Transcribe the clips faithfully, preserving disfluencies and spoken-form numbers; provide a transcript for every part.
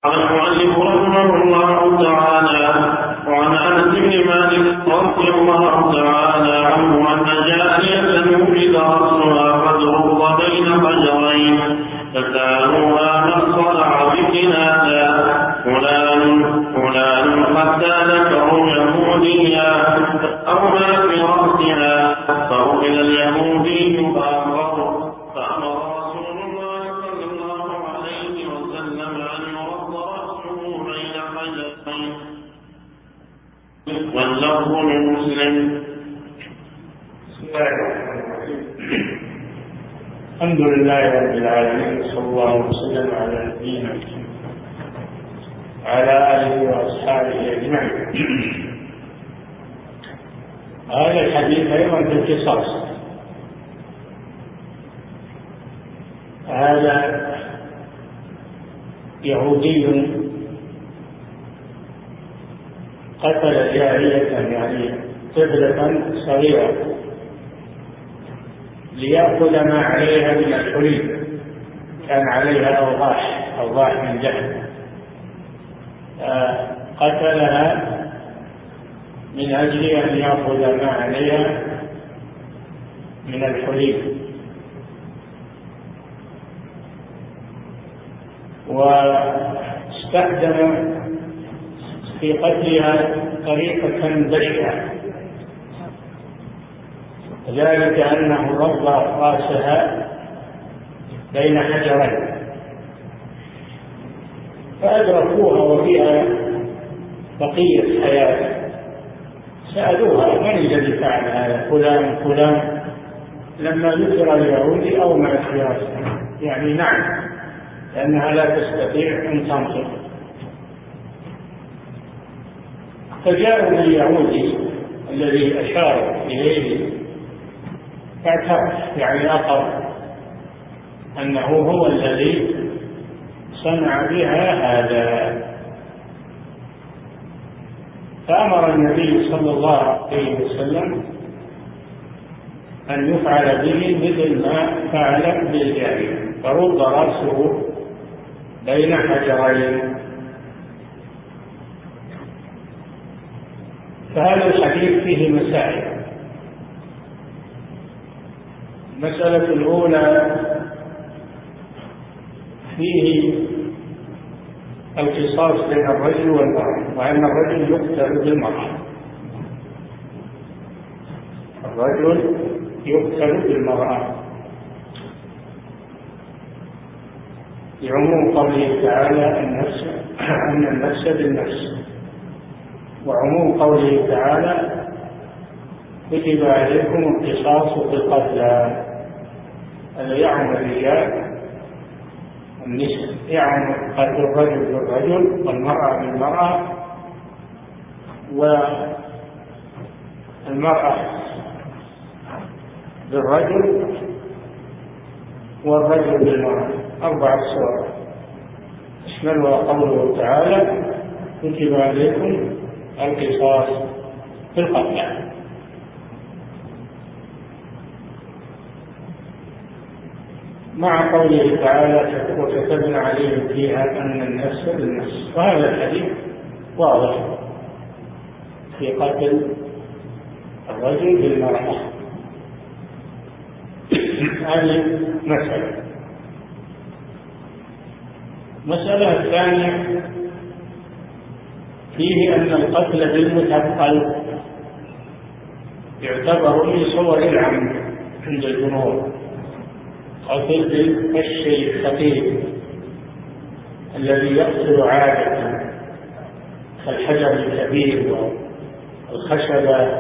قال المؤلف رحمه الله تعالى: وعن انس بن مالك رضي الله تعالى عنه ان جارية ولد راسها قد رب بين حجرين فسالوها من صنع بك هذا؟ فلان فلان حتى ذكروا يهوديا فأرمى في رأسها فأخذ اليهودي فأمره فأمر رسول الله صلى الله عليه وسلم أن يرد رأسه بين حجرين. واللفظ لمسلم. الحمد لله رب العالمين، صلى الله وسلم على نبينا محمد وعلى آله وأصحابه أجمعين. هذا الحديث أيضا في القصاص. هذا يهودي قتل جارية يعني طفلة صغيرة ليأخذ ما عليها من الحلي، كان عليها أوضاح أوضاح من ذهب، قتلها من أجل أن يأخذ ما عليها من الحلي. واستخدم في قتلها طريقة بشعة، ذلك أنه رب رأسها بين حجرين فأدركوها وفيها بقية حياة، سألوها: من الذي فعل هذا؟ فلان فلان. لما ذكر اليهودي أومأت في رأسها، يعني نعم، لأنها لا تستطيع أن تنطق. فجاءوا اليهودي الذي أشار إليه فاعترف، يعني أقر أنه هو الذي صنع بها هذا. فأمر النبي صلى الله عليه وسلم أن يفعل به مثل ما فعل بالجارية، فرد رأسه بين حجرين. فهذا الحديث فيه مسائل. المسألة الأولى فيه القصاص بين الرجل والمرأة، وأن الرجل يقتل بالمرأة. الرجل يقتل بالمرأة لعموم قوله تعالى: النفس أن النفس بالنفس، وعموم قوله تعالى: كتب عليكم القصاص في القتلى. هذا يعم الرجال النساء، يعم قتل الرجل بالرجل والمرأة بالمرأة، والمرأة بالرجل والرجل بالمرأة، أربع صور اشملها قوله تعالى: كتب عليكم القصاص في القتلى. مع قوله تعالى: وكتبنا عليهم فيها أن النفس بالنفس. وهذا الحديث واضح في قتل الرجل بالمرأة. هذه مسألة. المسألة الثانية فيه أن القتل بالمثقل يعتبر من صور العمد عند الجمهور. قتل بالشيء الخفيف الذي يقتل عادة كالحجر الكبير والخشبة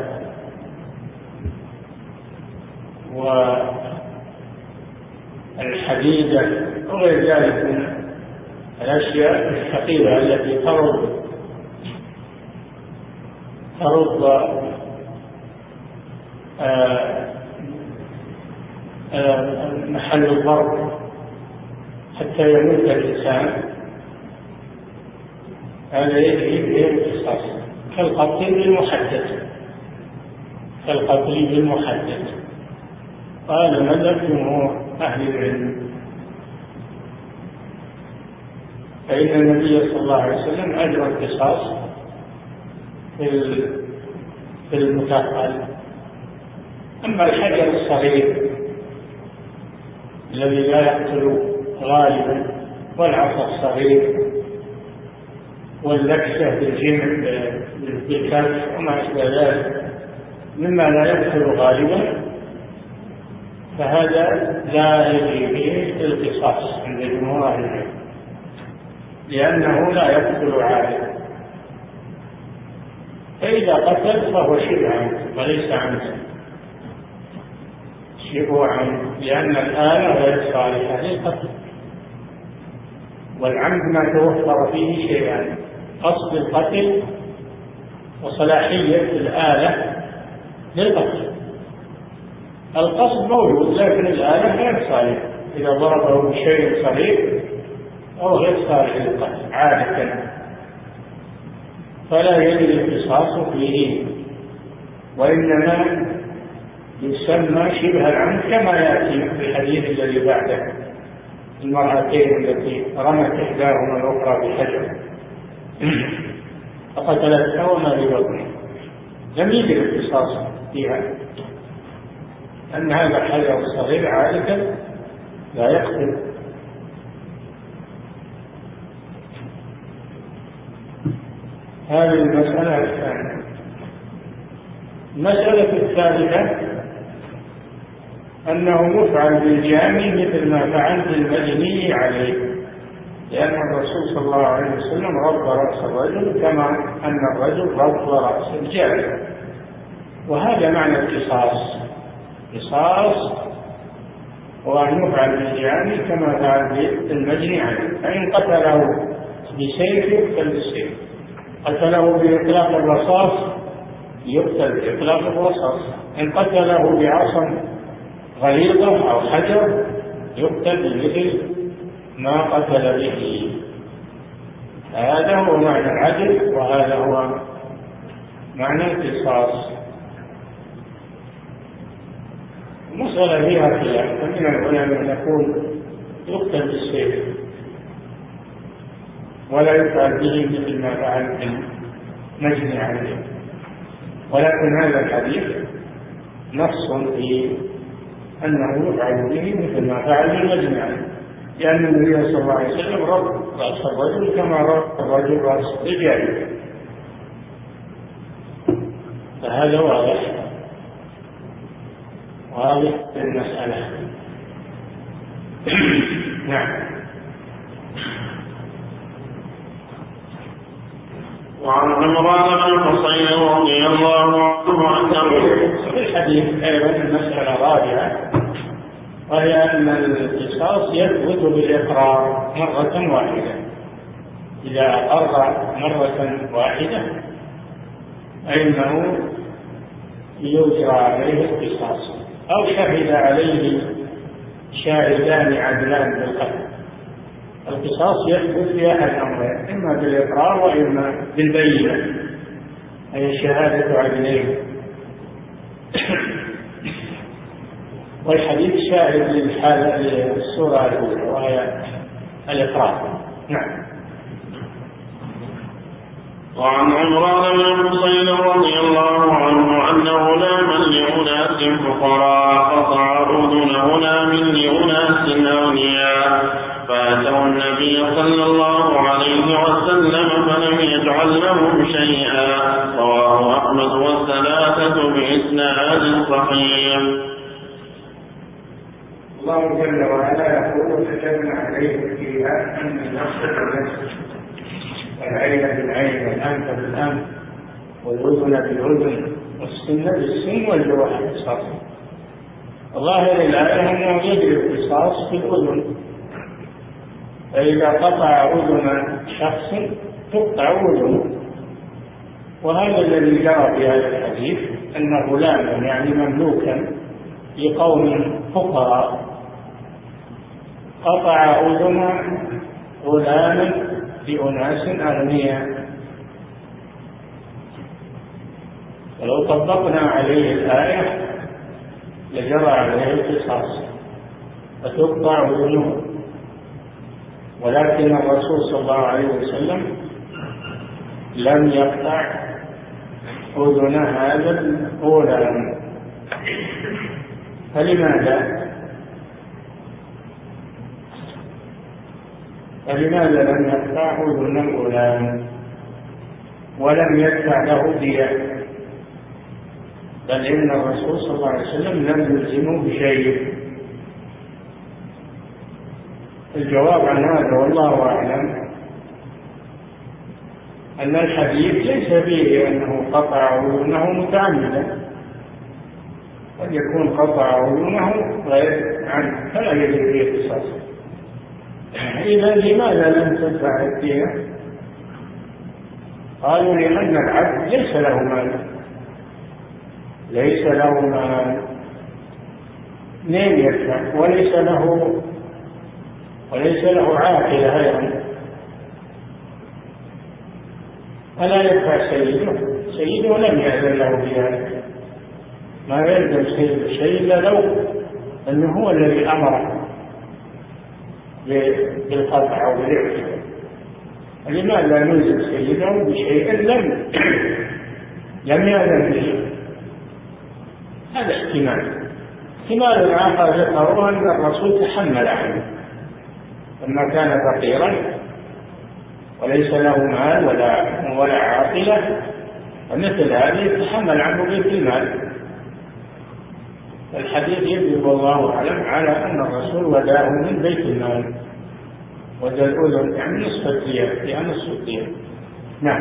والحديدة وغير ذلك من الأشياء الثقيلة التي ترد ترد آه محل الضرب حتى يموت الإنسان. هذا يجري به القصاص كالقتل بالمحدد، كالقتل بالمحدد. قال مذهب جمهور أهل العلم. فإن النبي صلى الله عليه وسلم أجرى القصاص في المثقل. أما الحجر الصغير الذي لا يقتل غالبا، والعصا الصغير، واللكسة بالجمع بالكف وما أشبه ذلك مما لا يقتل غالبا، فهذا لا يجري به القصاص عند جمهور أهل العلم، لأنه لا يقتل عالما. فإذا قتل فهو شبه عمد وليس عمدا، شبه عمد، لأن الآلة غير صالحة للقتل، والعمد ما توفر فيه شيئان: قصد القتل وصلاحية الآلة للقتل. القصد موجود لكن الآلة غير صالحة، إذا ضربه بشيء صغير أو غير صالح للقتل عادة فلا يجري القصاص فيه، وإنما يسمى شبه العمد كما يأتي في الحديث الذي بعده: المرأتين التي رمت إحداهما الأخرى بحجر فقتلتها وما ببطنها، لم يجري القصاص فيها، أن هذا الحجر الصغير عادة لا يقتل. هذه المسألة الثانية. المسألة الثالثة أنه يفعل بالجاني مثل ما فعل بالمجني عليه، لأن الرسول صلى الله عليه وسلم رب رأس الرجل كما أن الرجل رب رأس الجاني، وهذا معنى القصاص. قصاص وأن يفعل بالجاني كما فعل بالمجني عليه، فإن قتله بسيف يقتل بالسيف، قتله بإطلاق الرصاص يقتل بإطلاق الرصاص، إن قتله بعصا غليظة أو حجر يقتل بمثل ما قتل به. هذا هو معنى العدل، وهذا هو معنى القصاص. المسألة فيها خلاف، فمن العلماء يقول يقتل بالسيف ولا يفعل به مثل ما فعل المجني عليه، ولكن هذا الحديث نص في أنه يفعل به مثل ما فعل المجني عليه، لأن النبي صلى الله عليه وسلم رب رأس الرجل كما رب الرجل رأس الرجال، فهذا واضح واضح المسألة. نعم. وعن عمران بن الحصين رضي الله عنه أنه في الحديث أيضا المسألة الرابعة، وهي أن القصاص يثبت بالإقرار مرة واحدة، إذا أقر مرة واحدة فإنه يجرى عليه القصاص، أو شهد عليه شاهدان عدلان بالقتل. القصاص يثبت في أحد أمرين: إما بالإقرار وإما بالبينة، أي شهادة عدلين. والحديث شاهد للحالة للصورة الأولى وهي الإقرار. نعم. وعن عمران بن الحصين رضي الله عنه أن غلاما لأناس فقراء قطع أذنهما من لأناس أغنياء، فأتوا النبي صلى الله عليه وسلم فلم يجعل لهم شيئا. رواه أحمد والثلاثة بإسناد صحيح. الله جل وعلا يقول: كتبنا عليهم فيها أن النفس بالنفس، العين بالعين، والأنف بالأنف، والأذن بالأذن، والسن بالسن، والجروح بالقصاص. ظاهر الآية أنه يجري القصاص في الأذن، فإذا قطع أذن شخص تقطع أذنه. وهذا الذي جرى في هذا الحديث، أن غلاما يعني مملوكا لقوم فقراء قطع أذن غلاما لأناس أغنياء، ولو طبقنا عليه الآية لجرى عليه القصاص فتقطع أذنه. ولكن الرسول صلى الله عليه وسلم لم يقطع أذن هذا الغلام. فلماذا؟ فلماذا لم يقطع أذن الغلام ولم يدفع له دية؟ بل إن الرسول صلى الله عليه وسلم لم يلزمه بشيء. الجواب عن هذا والله أعلم أن الحديث ليس فيه أنه قطع أذنه متعمدا، قد يكون قطع أذنه غير عنه فلا يجب فيه قصاص. إذا لماذا لم تدفع الدية؟ قالوا لأن العبد ليس له مال، ليس له مال منين يدفع؟ وليس له وليس له عاقلة أيضا، فلا يدفع سيده. سيده لم يأذن له بذلك، ما يلزم سيده شيء إلا لو أنه هو الذي أمره بالقطع أو بالاعتداء. لماذا نلزم سيده بشيء لم لم يأذن به؟ هذا احتمال. احتمال آخر ذكره أن الرسول تحمل عنه لما كان فقيرا وليس له مال ولا ولا عاقلة، فمثل هذا يتحمل عنه بيت المال. الحديث يدل والله أعلم على أن الرسول وداه من بيت المال، ودى الأذن يعني نصف الدية، يعني نصف الدية. نعم.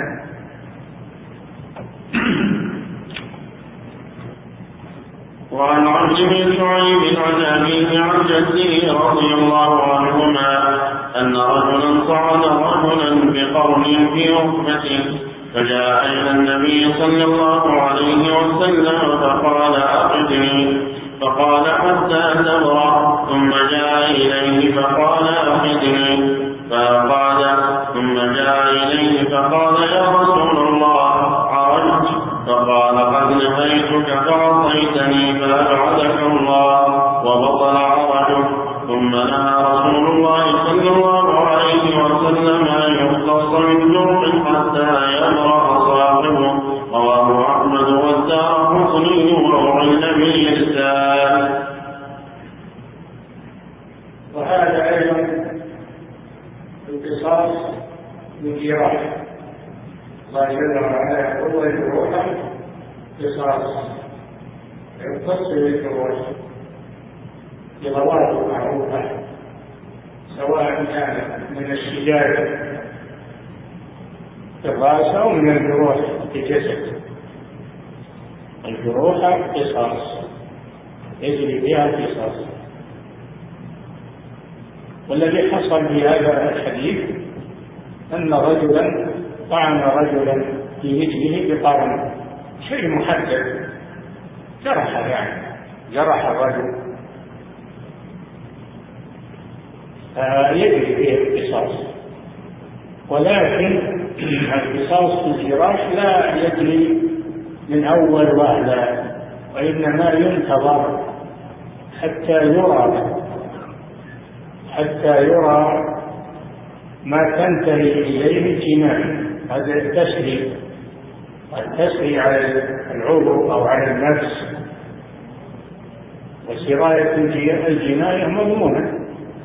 وعن عبد بن شعيب عن أبيه عن جده رضي الله عنهما أن رجلا صعد رجلا بقرن في ركبته فجاء إلى النبي صلى الله عليه وسلم فقال أخذني، فقال حتى تبرأ، ثم جاء إليه فقال أخذني فقال، ثم جاء إليه فقال يا رسول الله عرجت، فقال قد نهيتك فعصيتني فأبعدك الله وبطل عرجك. ثم نهى رسول الله صلى الله عليه وسلم أن يختص من جرح حتى يبرأ صاحبه. رواه أحمد والدارقطني وروى النبي الإسلام. وهذا أيضا القصاص بالجراح. الله جل وعلا يقول الجروح قصاص، يقتص بالجروح بغوات معروفة، سواء كان من الشجاع في الرأس أو من الجروح في الجسد. الجروح قصاص يجري فيها القصاص. والذي حصل في هذا الحديث أن رجلا طعن رجلا في رجله بقرن، شيء محدد، جرح يعني جرح الرجل، فيجري فيه القصاص. ولكن القصاص في الجراح لا يجري من أول وهلة، وإنما ينتظر حتى يرى حتى يرى ما تنتهي إليه الجنان. هذا التسري التسري على العضو أو على النفس، وسراية الجناية مضمونة.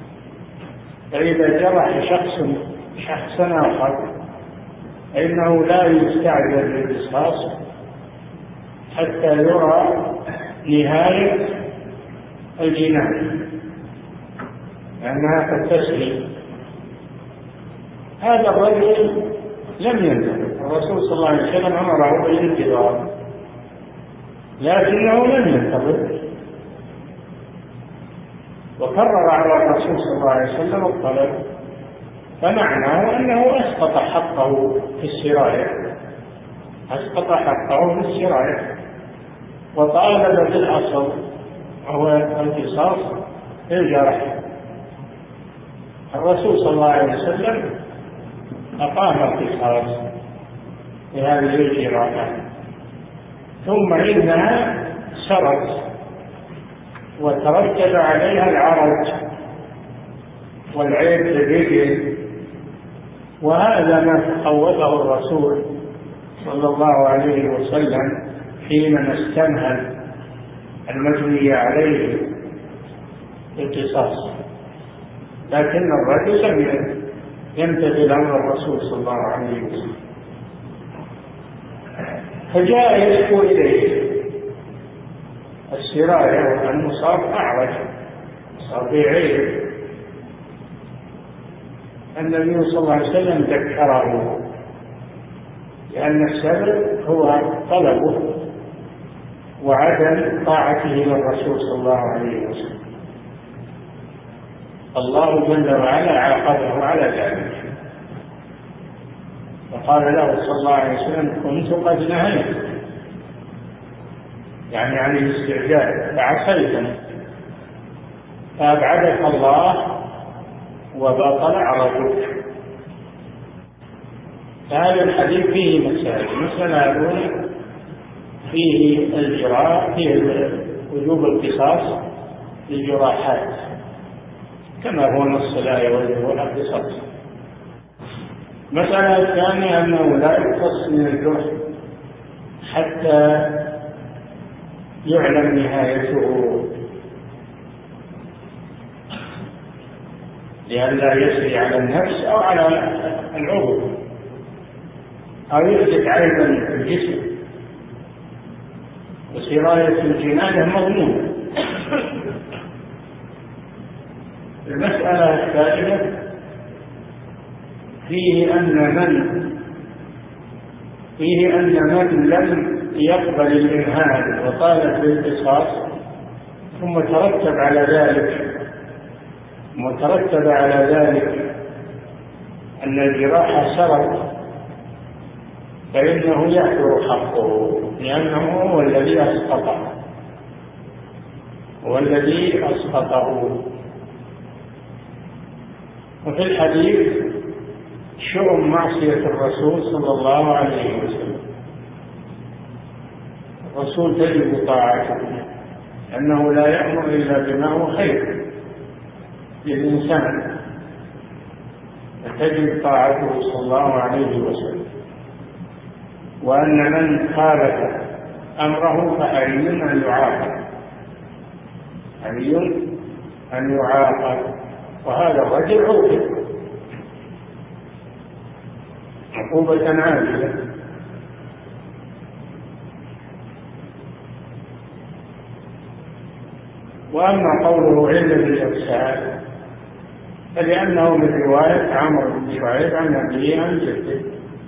فإذا جرح شخص شخصا آخر فإنه لا يستعجل بالقصاص حتى يرى نهاية الجنان، لأنها قد تسري. هذا الرجل لم ينتظر، الرسول صلى الله عليه وسلم أمره بالانتظار، لكنه لم ينتظر، وكرر على الرسول صلى الله عليه وسلم الطلب، فمعناه أنه أسقط حقه في السراية، أسقط حقه في السراية وطالب بالأصل وهو القصاص في الجرح. الرسول صلى الله عليه وسلم أقام القصاص في هذه الجراحة، ثم إنها سرت وترتب عليها العرج والعيب في الرجل. وهذا ما خوفه الرسول صلى الله عليه وسلم حين استمهل المجني عليه القصاص، لكن الرجل لم يمتثل امر الرسول صلى الله عليه وسلم، فجاء يشكو اليه السرايه وانه صار اعرج، صار في عيب. النبي صلى الله عليه وسلم ذكره لأن السبب هو طلبه وعدم طاعته للرسول صلى الله عليه وسلم. الله جل وعلا عاقبه على ذلك، فقال له صلى الله عليه وسلم كنت قد نهيت، يعني عن الاستعجال، فعصيتني فأبعدك الله وبطل عرضك. هذا الحديث فيه مسائل. المسألة الأولى فيه الجراح، فيه وجوب القصاص للجراحات كما هو نص الآية والقصاص. المسألة الثانية أنه لا يقتص من الجرح حتى يعلم نهايته لئلا يسري على النفس أو على العضو أو يحدث عيبا في الجسم، وسراية الجناية مضمونة. المسألة الثالثة فيه أن من فيه أن من لم يقبل الإمهال وطالب بالقصاص ثم ترتب على ذلك مترتب على ذلك أن الجراح سرق، فإنه يحضر حقه لأنه هو الذي أسقطه هو الذي أسقطه. وفي الحديث شؤم معصية الرسول صلى الله عليه وسلم، الرسول تجب طاعته أنه لا يأمر إلا بما هو خير للإنسان، فتجب طاعته صلى الله عليه وسلم. وأن من خالف أمره فحري أن يعاقب، حري أن يعاقب. وهذا الرجل عوقب عقوبة عاجلة. وأما قوله علة بالإرسال فلأنه من رواية عمرو بن شعيب عن أبيه عن جده،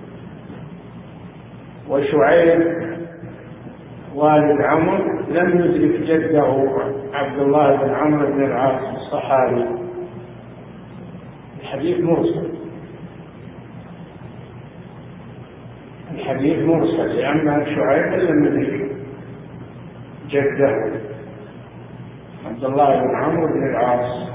وشعيب والد عمرو لم يدرك جده عبد الله بن عمرو بن العاص الصحابي. الحديث مرسل، الحديث مرسل لأن شعيب لم يدرك جده عبد الله بن عمرو بن العاص،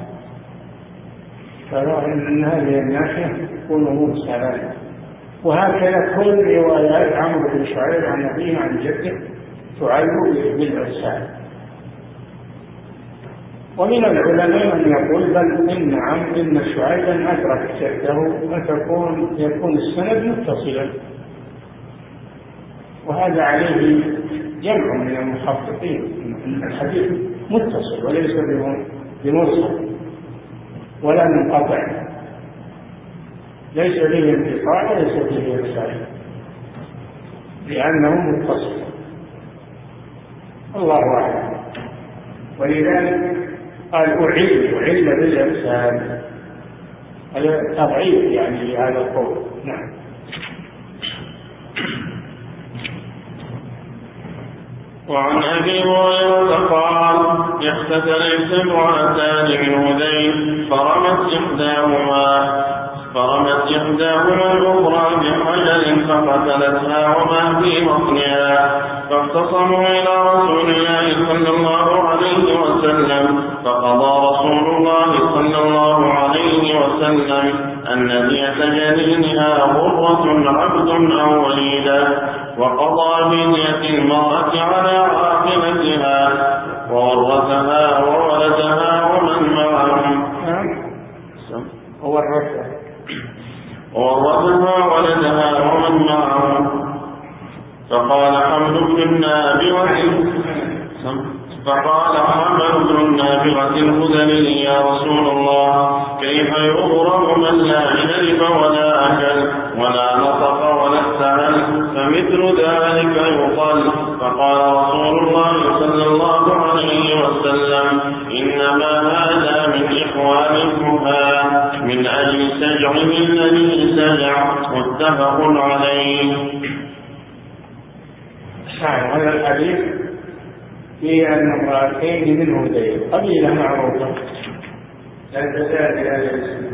فرأى أن هذه الناحية تكون مرسلا. وهكذا كل روايات عمرو بن شعيب عن أبيه عن جده تعل بالإرسال. ومن العلماء من يقول بل إن عمرو إن شعيبا أدرك جده فتكون يكون السند متصلا، وهذا عليه جمع من المحققين أن الحديث متصل وليس بمرسل ولا منقطع، ليس به انقطاع وليس به إرسال لأنه متصل. الله أعلم. ولذلك قال أعل أعل بالإرسال، هذا تضعيف يعني لهذا القول. نعم. وعن أبي هريرة قال اختتلت امرأتان من هذيل فرمت إحداهما فرمت إحداهما الأخرى بحجر فقتلتها وما في بطنها، فاختصموا إلى رسول الله صلى الله عليه وسلم، فقضى رسول الله صلى الله عليه وسلم أن دية جنينها غرة عبد أو وليدة، وقضى بدية المرأة على عاقبتها وورثها وولدها ومن معهم. فقال عامر بن النافعة الخزني: يا رسول الله، كيف يغرم من لا شرب ولا أكل ولا نطق ولا استعمل؟ فمثل ذلك يقال. فقال رسول الله صلى الله عليه وسلم: إنما هذا من إخوان الكهان من أجل سجعهم الذي سجع. متفق عليه. هذا الحديث في أن امرأتين من هذيل قبيلة معروفة لا تزال في هذا الاسم،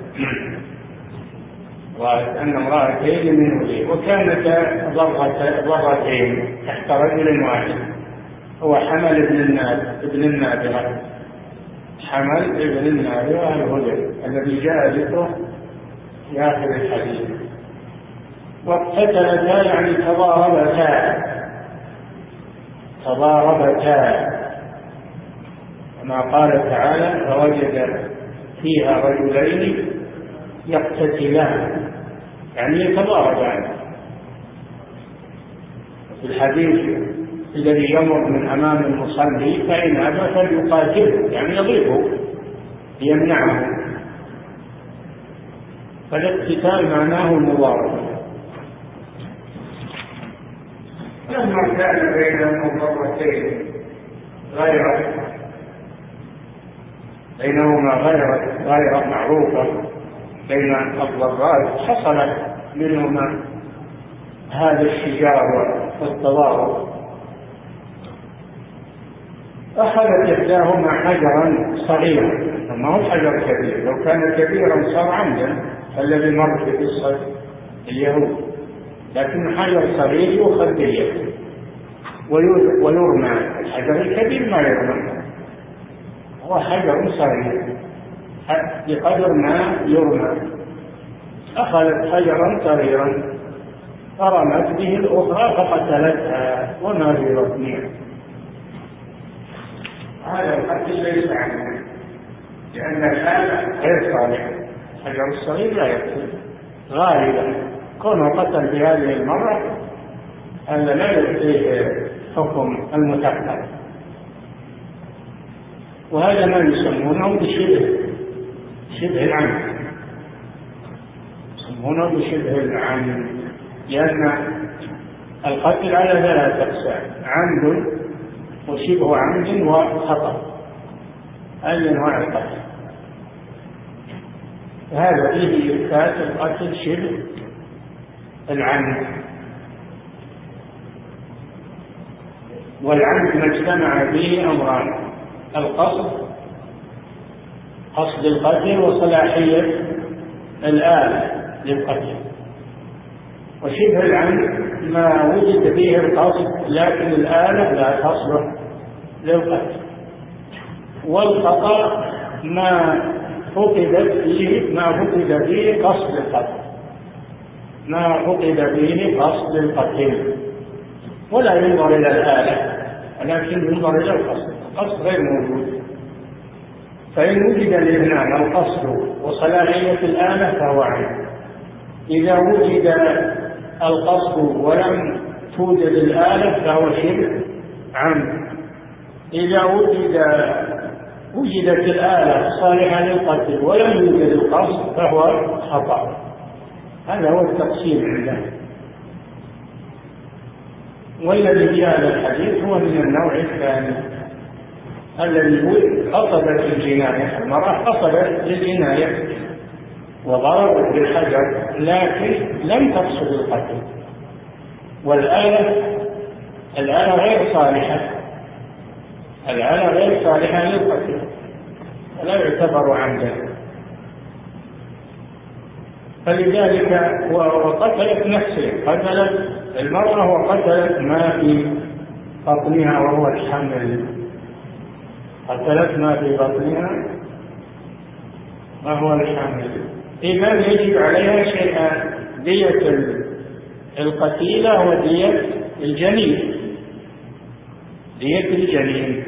وأن امرأتين من هذيل وكانتا ضرتين تحت رجل واحد، هو حمل ابن النابغة ابن النابغة حمل ابن النابغة الهذيل الذي جاء ذكره في آخر الحديث. واقتتلتا يعني تضاربتا تضاربتا كما قال تعالى: فوجد فيها رجلين يقتتلان، يعني يتضاربان. في الحديث الذي يمر من أمام المصلي فإن أبى فليقاتله، يعني يضربه ليمنعه. فالاقتتال معناه المضاربة. لما كان بين المضرتين غير بينهما غير غير معروفة بين الضرات، حصلت منهما هذا الشجار والتضارب. أخذت إحداهما حجرا صغيرا، ما هو حجر كبير، لو كان كبيرا صار عمدا الذي مر في قصة اليهود، لكن حجر صغير يؤخذ بيده ويرمى. الحجر الكبير ما يرمى، هو حجر صغير بقدر ما يرمى. أخذت حجرا صغيرا فرمت به الأخرى فقتلتها وما في بطنها. هذا القتل ليس عنه، لأن الآلة غير صالحة. الحجر الصغير لا يقتل غالبا، كونه قتل بهذه المرة هذا لا يعطيه حكم المتقتل. وهذا ما يسمونه بشبه شبه العمد، يسمونه بشبه العمد، لأن القتل على ثلاثة أقسام: عمد وشبه عمد وخطأ. هذه أنواع القتل. هذا فيه إثبات القتل شبه العمد. والعمد ما اجتمع به أمران: القصد، قصد القتل، وصلاحية الآلة للقتل. وشبه العمد ما وجد فيه القصد لكن الآلة لا تصلح للقتل. والخطأ ما فقدت فيه ما فقد فيه قصد القتل ما فقد فيه قصد القتل ولا ينظر إلى الآلة ولكن ينظر إلى القصد. القصد غير موجود. فإن وجد الاثنان القصد وصلاحية الآلة فهو عمد. إذا وجد القصد ولم توجد الآلة فهو شبه عمد. إذا وجد وجدت الآلة صالحة للقتل ولم يوجد القصد فهو خطأ. هذا هو التقسيم عندنا. والذي في هذا الحديث هو من النوع الثاني الذي قصدت الجناية. المرأة قصدت للجناية وضربت بالحجر لكن لم تقصد القتل، والآلة الآلة غير صالحة الآلة غير صالحة للقتل فلا يعتبر عمدا. فلذلك وقتلت نفسه، قتلت المرأة وقتلت ما في بطنها وهو الحمل، قتلت ما في بطنها وهو الحمل. إذا يجب عليها شيئان: دية القتيلة ودية الجنين. دية الجنين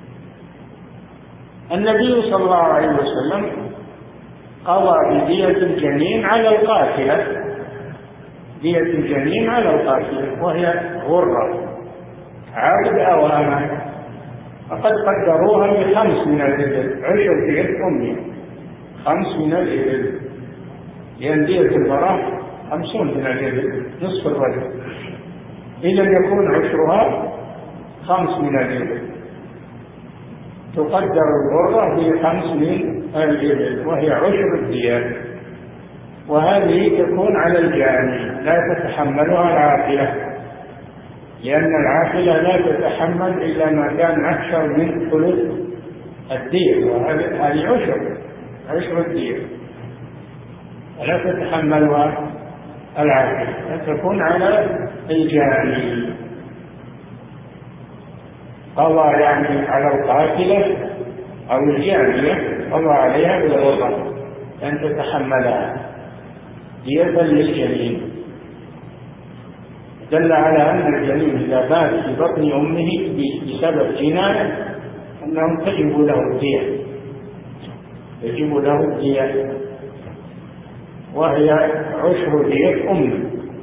النبي صلى الله عليه وسلم قضى بدية الجنين على القاتلة، دية الجنين على القاتلة وهي غرة عبد أو أمة. فقد قدروها بخمس من الإبل، عشر دية أمية، خمس من الإبل، لأن دية المرأة خمسون من الإبل نصف الرجل، إذا يكون عشرها خمس من الإبل، تقدر الغرة بخمس من الإبل وهي عشر الديات، وهذه تكون على الجاني لا تتحملها العاقلة، لأن العاقلة لا تتحمل إلا ما كان أكثر من ثلث الدية، وهذه عشر عشر الدية ولا تتحملها العاقلة، تكون على الجاني. قضى يعني على القاتلة أو الجانية، قضى عليها بالغرة أن تتحملها دية للجنين، دل على أن الجنين إذا بات في بطن أمه بسبب جناية أنه تجب له الدية، يجب له الدية وهي عشر دية أمه،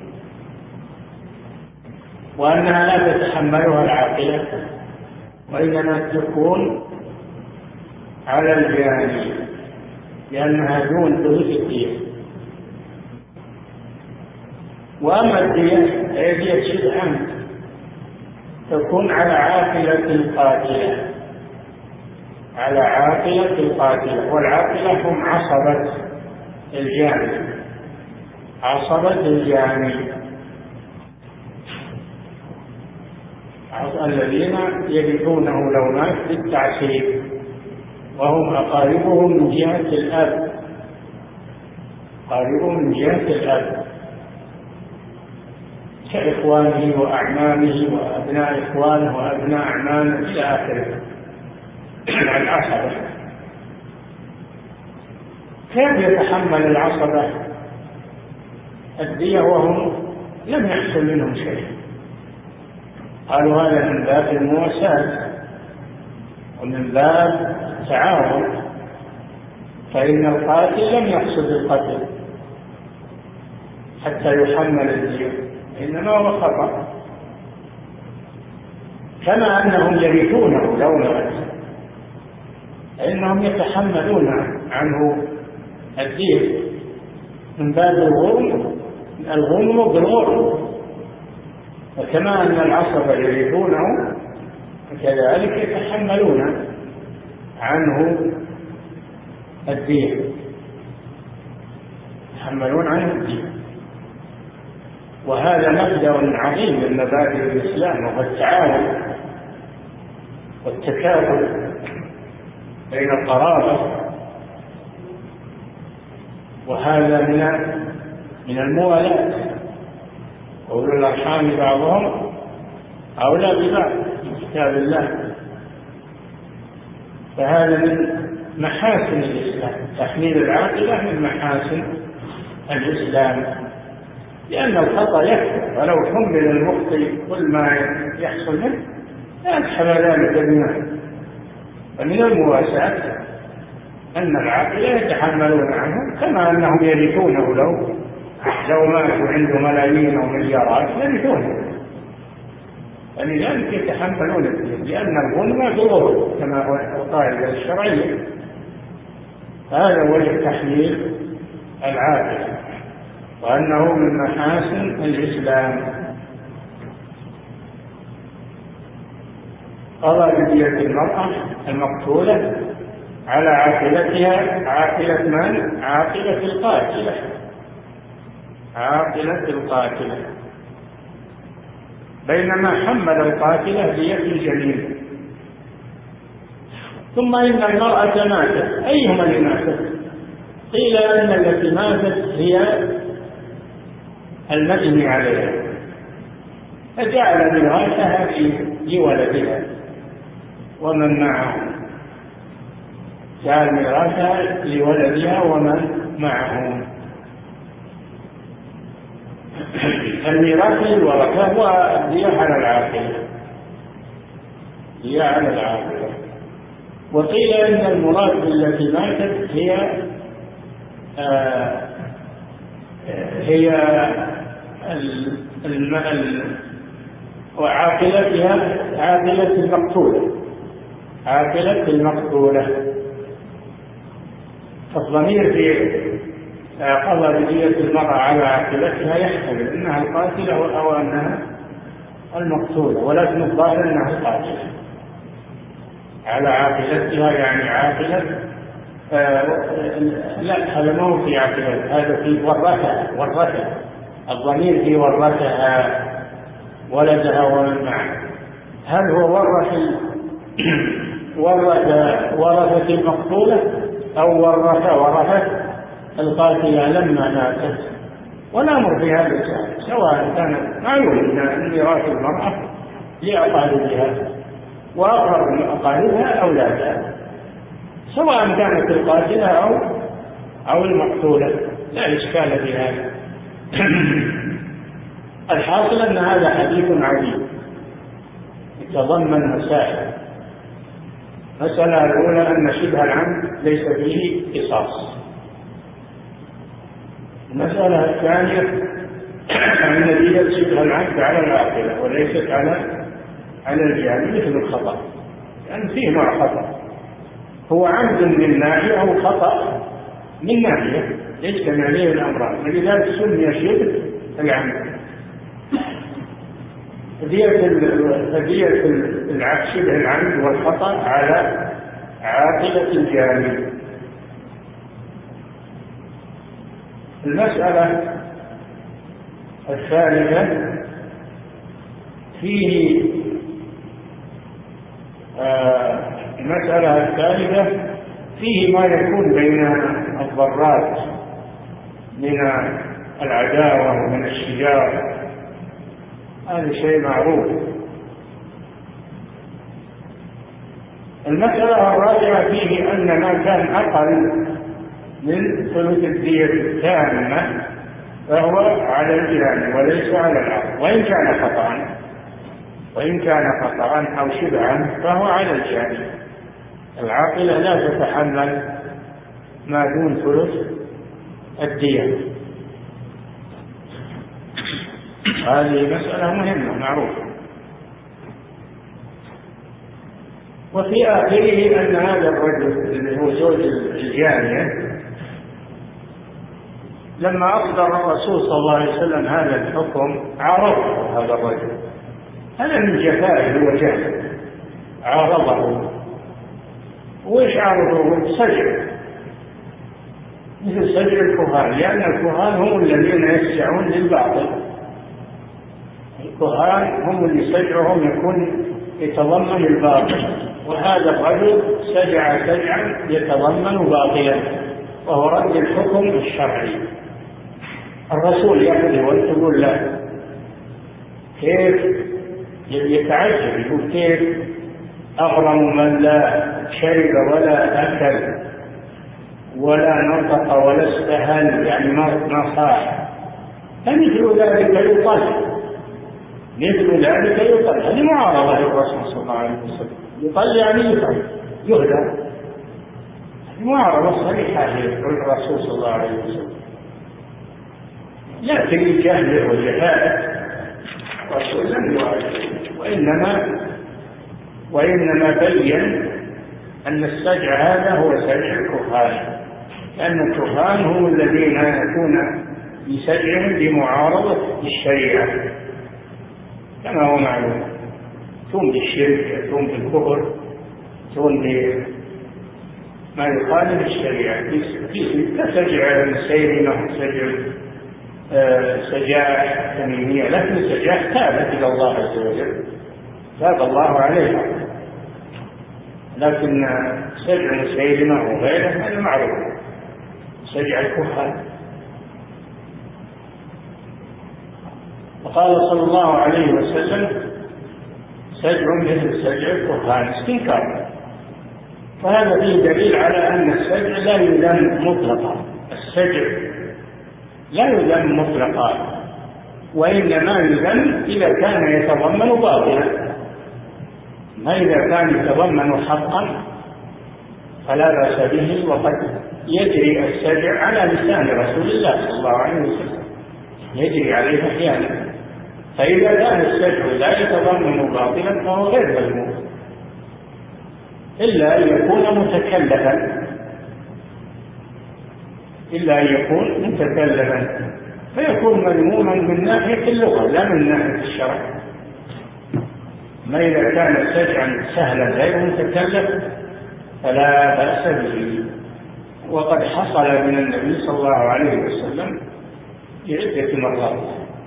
وأنها لا تتحملها العاقلة، وإنما تكون على الجاني لأنها دون ثلث الدية. وأما الدية هي دية شبه عمد تكون على عاقلة القاتلة، على عاقلة القاتلة، والعاقلة هم عصبة الجاني، عصبة الجاني الذين يرثونه لو مات بالتعسير، وهم أقاربهم من جهة الأب، أقاربهم من جهة الأب كإخوانه وأعمامه وأبناء إخوانه وأبناء أعمامه إلى آخره من العصبة. كيف يتحمل العصبة الدية وهم لم يحصل منهم شيء؟ قالوا هذا من باب المواساة ومن باب التعاون، فإن القاتل لم يقصد القتل حتى يحمل الدية، إنما هو خطأ، كما أنهم يرثونه لو مات فإنهم يتحملون عنه الدية من باب الغرم، الغرم بالغرم، وكما أن العصبة يرثونه كذلك يتحملون عنه الدية، يتحملون عنه الدية. وهذا مبدأ عظيم من مبادئ الإسلام، وهو التعاون والتكافل بين القرابة، وهذا من من الموالاة، أولو الأرحام بعضهم أولى ببعض في كتاب الله. فهذا من محاسن الإسلام، تحميل العاقلة من محاسن الإسلام، لأن الخطأ يكفر، ولو حمل المخطئ كل ما يحصل منه لا يتحمل ذلك بما. فمن المواساة أن العاقلة يتحملون عنه كما أنهم يرثونه، لو لو ماتوا عنده ملايين أو مليارات يرثونه، فلذلك يتحملون الدين، لأن الظلم ضرر كما هو القاعدة الشرعية. هذا وجه تحميل العاقل، وأنه من محاسن الإسلام. قضى بدية المرأة المقتولة على عاقلتها، عاقلة من؟ عاقلة القاتلة، عاقلة القاتلة، بينما حمل القاتلة دية الجنين. ثم إن المرأة ماتت، أيهما اللي ماتت؟ قيل أن التي ماتت هي المجني عليها، فجعل ميراثها لولدها ومن معه، جعل ميراثها لولدها ومن معه. الميراث للورثة والدية على العاقلة، دية على العاقلة. وقيل إن المراد بالتي ماتت هي آه هي المال وعاقلتها، عاقلة المقتولة، عاقلة المقتولة. الضمير في قضى بدية المرأة على عاقلتها يحتمل أنها القاتلة أو أنها المقتولة، ولكن الظاهر أنها القاتلة. على عاقلتها يعني عاقلة آه لا، هذا ما هو في عاقلتها، هذا في ورثها. ورثها الضمير في ورثها ولدها ومن معها. هل هو ورث ورث ورثة المقتولة أو ورث ورثة القاتلة لما ماتت؟ والأمر في هذا السؤال سواء كان معلوم أن ميراث المرأة لأقاربها وأقرب من أقاربها أولادها، سواء كانت القاتلة أو أو المقتولة، لا إشكال في هذا. الحاصل أن هذا حديث عجيب يتضمن مسائل. المسألة الأولى أن شبه العمد ليس فيه قصاص. المسألة الثانية أن دية شبه العمد على العاقلة وليست على على الجاني مثل الخطأ، لأن يعني فيه نوع خطأ، هو عمد من ناحية أو خطأ من ناحية، يجتمع عليه الأمران، ولذلك سمي شبه العمد. فدية شبه العمد والخطأ على عاقلة الجاني. المسألة الثالثة فيه آه المسألة الثالثة فيه ما يكون بين الضرات من العداوة ومن الشجار، هذا شيء معروف. المسألة الرابعة فيه أن ما كان أقل من ثلث الدية التامة فهو على الجاني وليس على العاقل، وإن كان خطأ وإن كان خطأ أو شبعا فهو على الجاني. العاقلة لا تتحمل ما دون ثلث الدية. هذه مسألة مهمة معروفة. وفي آخره أن هذا الرجل اللي هو زوج الجارية لما أصدر الرسول صلى الله عليه وسلم هذا الحكم عارضه هذا الرجل، هذا من جفائه وجهله، عارضه. وإيش عارضه؟ سجع، مثل سجع الكهان، لأن الكهان هم الذين يسجعون للباطل. الكهان هم اللي سجعهم يكون يتضمن الباطل، وهذا الرجل سجع سجعا يتضمن باطلا، وهو رد الحكم الشرعي. الرسول يقول وتقول له كيف؟ يتعجب، يقول كيف أغرم من لا شرب ولا أكل ولا نطق ولا استهل، يعني ما صاح، فمثل ذلك يطل، مثل ذلك يطل. هذه معارضة للرسول صلى الله عليه وسلم. يطل يعني يطل، يهدى، هذه معارضة صريحة للرسول صلى الله عليه وسلم. لا تجد جهله وجهاله، الرسول لم يعرف، وإنما وإنما بين أن السجع هذا هو سجع الكهان، لأن الكهان هم الذين يكون بسجعهم بمعارضة الشريعة كما هو معلوم، يكون بالشرك، يكون بالكفر، يكون بما يخالف الشريعة. كسجع السيرمة، سجع سجاح تميمية، لكن السجاح تابت إلى الله عز وجل، تاب الله عليها. لكن سجع السيرمة وغيره هذا معروف، سجع الكهان. وقال صلى الله عليه وسلم سجع مثل سجع الكهان استنكار. فهذا فيه دليل على أن السجع لا يذم مطلقا، السجع لا يذم مطلقا، وإنما يذم إذا كان يتضمن باطلا. ما إذا كان يتضمن حقا فلا بأس به، وقد يجري السجع على لسان رسول الله صلى الله عليه وسلم، يجري عليه أحيانا. فإذا كان السجع لا يتضمن باطلا فهو غير مذموم. إلا أن يكون متكلفا إلا أن يكون متكلفا فيكون مذموما من ناحية اللغة لا من ناحية الشرع. ما إذا كان سجعا سهلا غير متكلف فلا بأس به. وقد حصل من النبي صلى الله عليه وسلم بعدة مرات.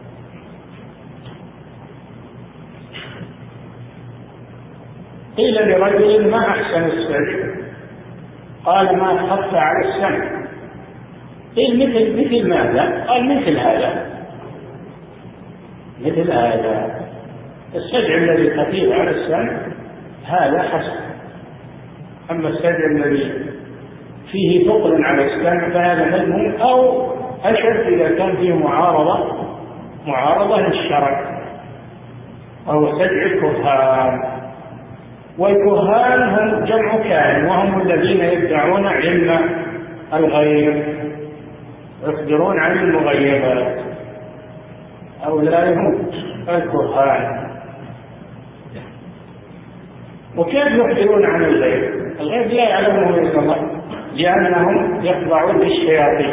قيل لرجل ما أحسن السجع؟ قال ما خف على السمع. قيل مثل مثل ماذا؟ قال مثل هذا مثل هذا السجع الذي خفيف على السمع هذا حسن. أما السجع الذي فيه ثقل على السمع فهذا مذموم أو أشد إذا كان فيه معارضة معارضة للشرع أو سجع الكهان. والكهان هم جمع كاهن وهم الذين يدعون علم الغيب يخبرون عن المغيبات هؤلاء هم الكهان. وكيف يخبرون عن الغيب؟ الغيب لا يعلمه إلا الله لأنهم يخضعون للشياطين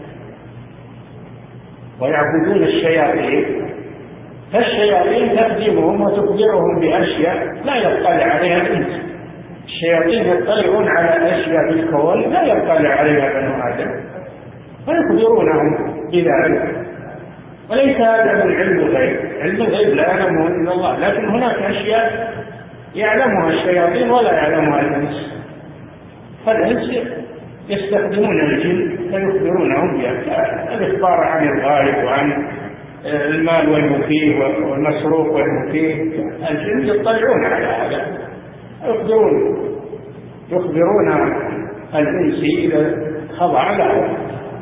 ويعبدون الشياطين فالشياطين تخدمهم وتخبرهم بأشياء لا يطلع عليها الإنس. الشياطين يطلعون على أشياء في الكون لا يطلع عليها بنو آدم فيخبرونهم بذلك. وليس هذا من علم الغيب. علم الغيب لا يعلمه إلا الله لكن هناك أشياء يعلمها الشياطين ولا يعلمها الإنس. فالإنس يستخدمون الجن فيخبرونهم بها الإخبار عن الغائب وعن المال والمفيه والمسروق والمفيه. الجن يطلعون على هذا يخبرون يخبرون الإنس إذا خضع له.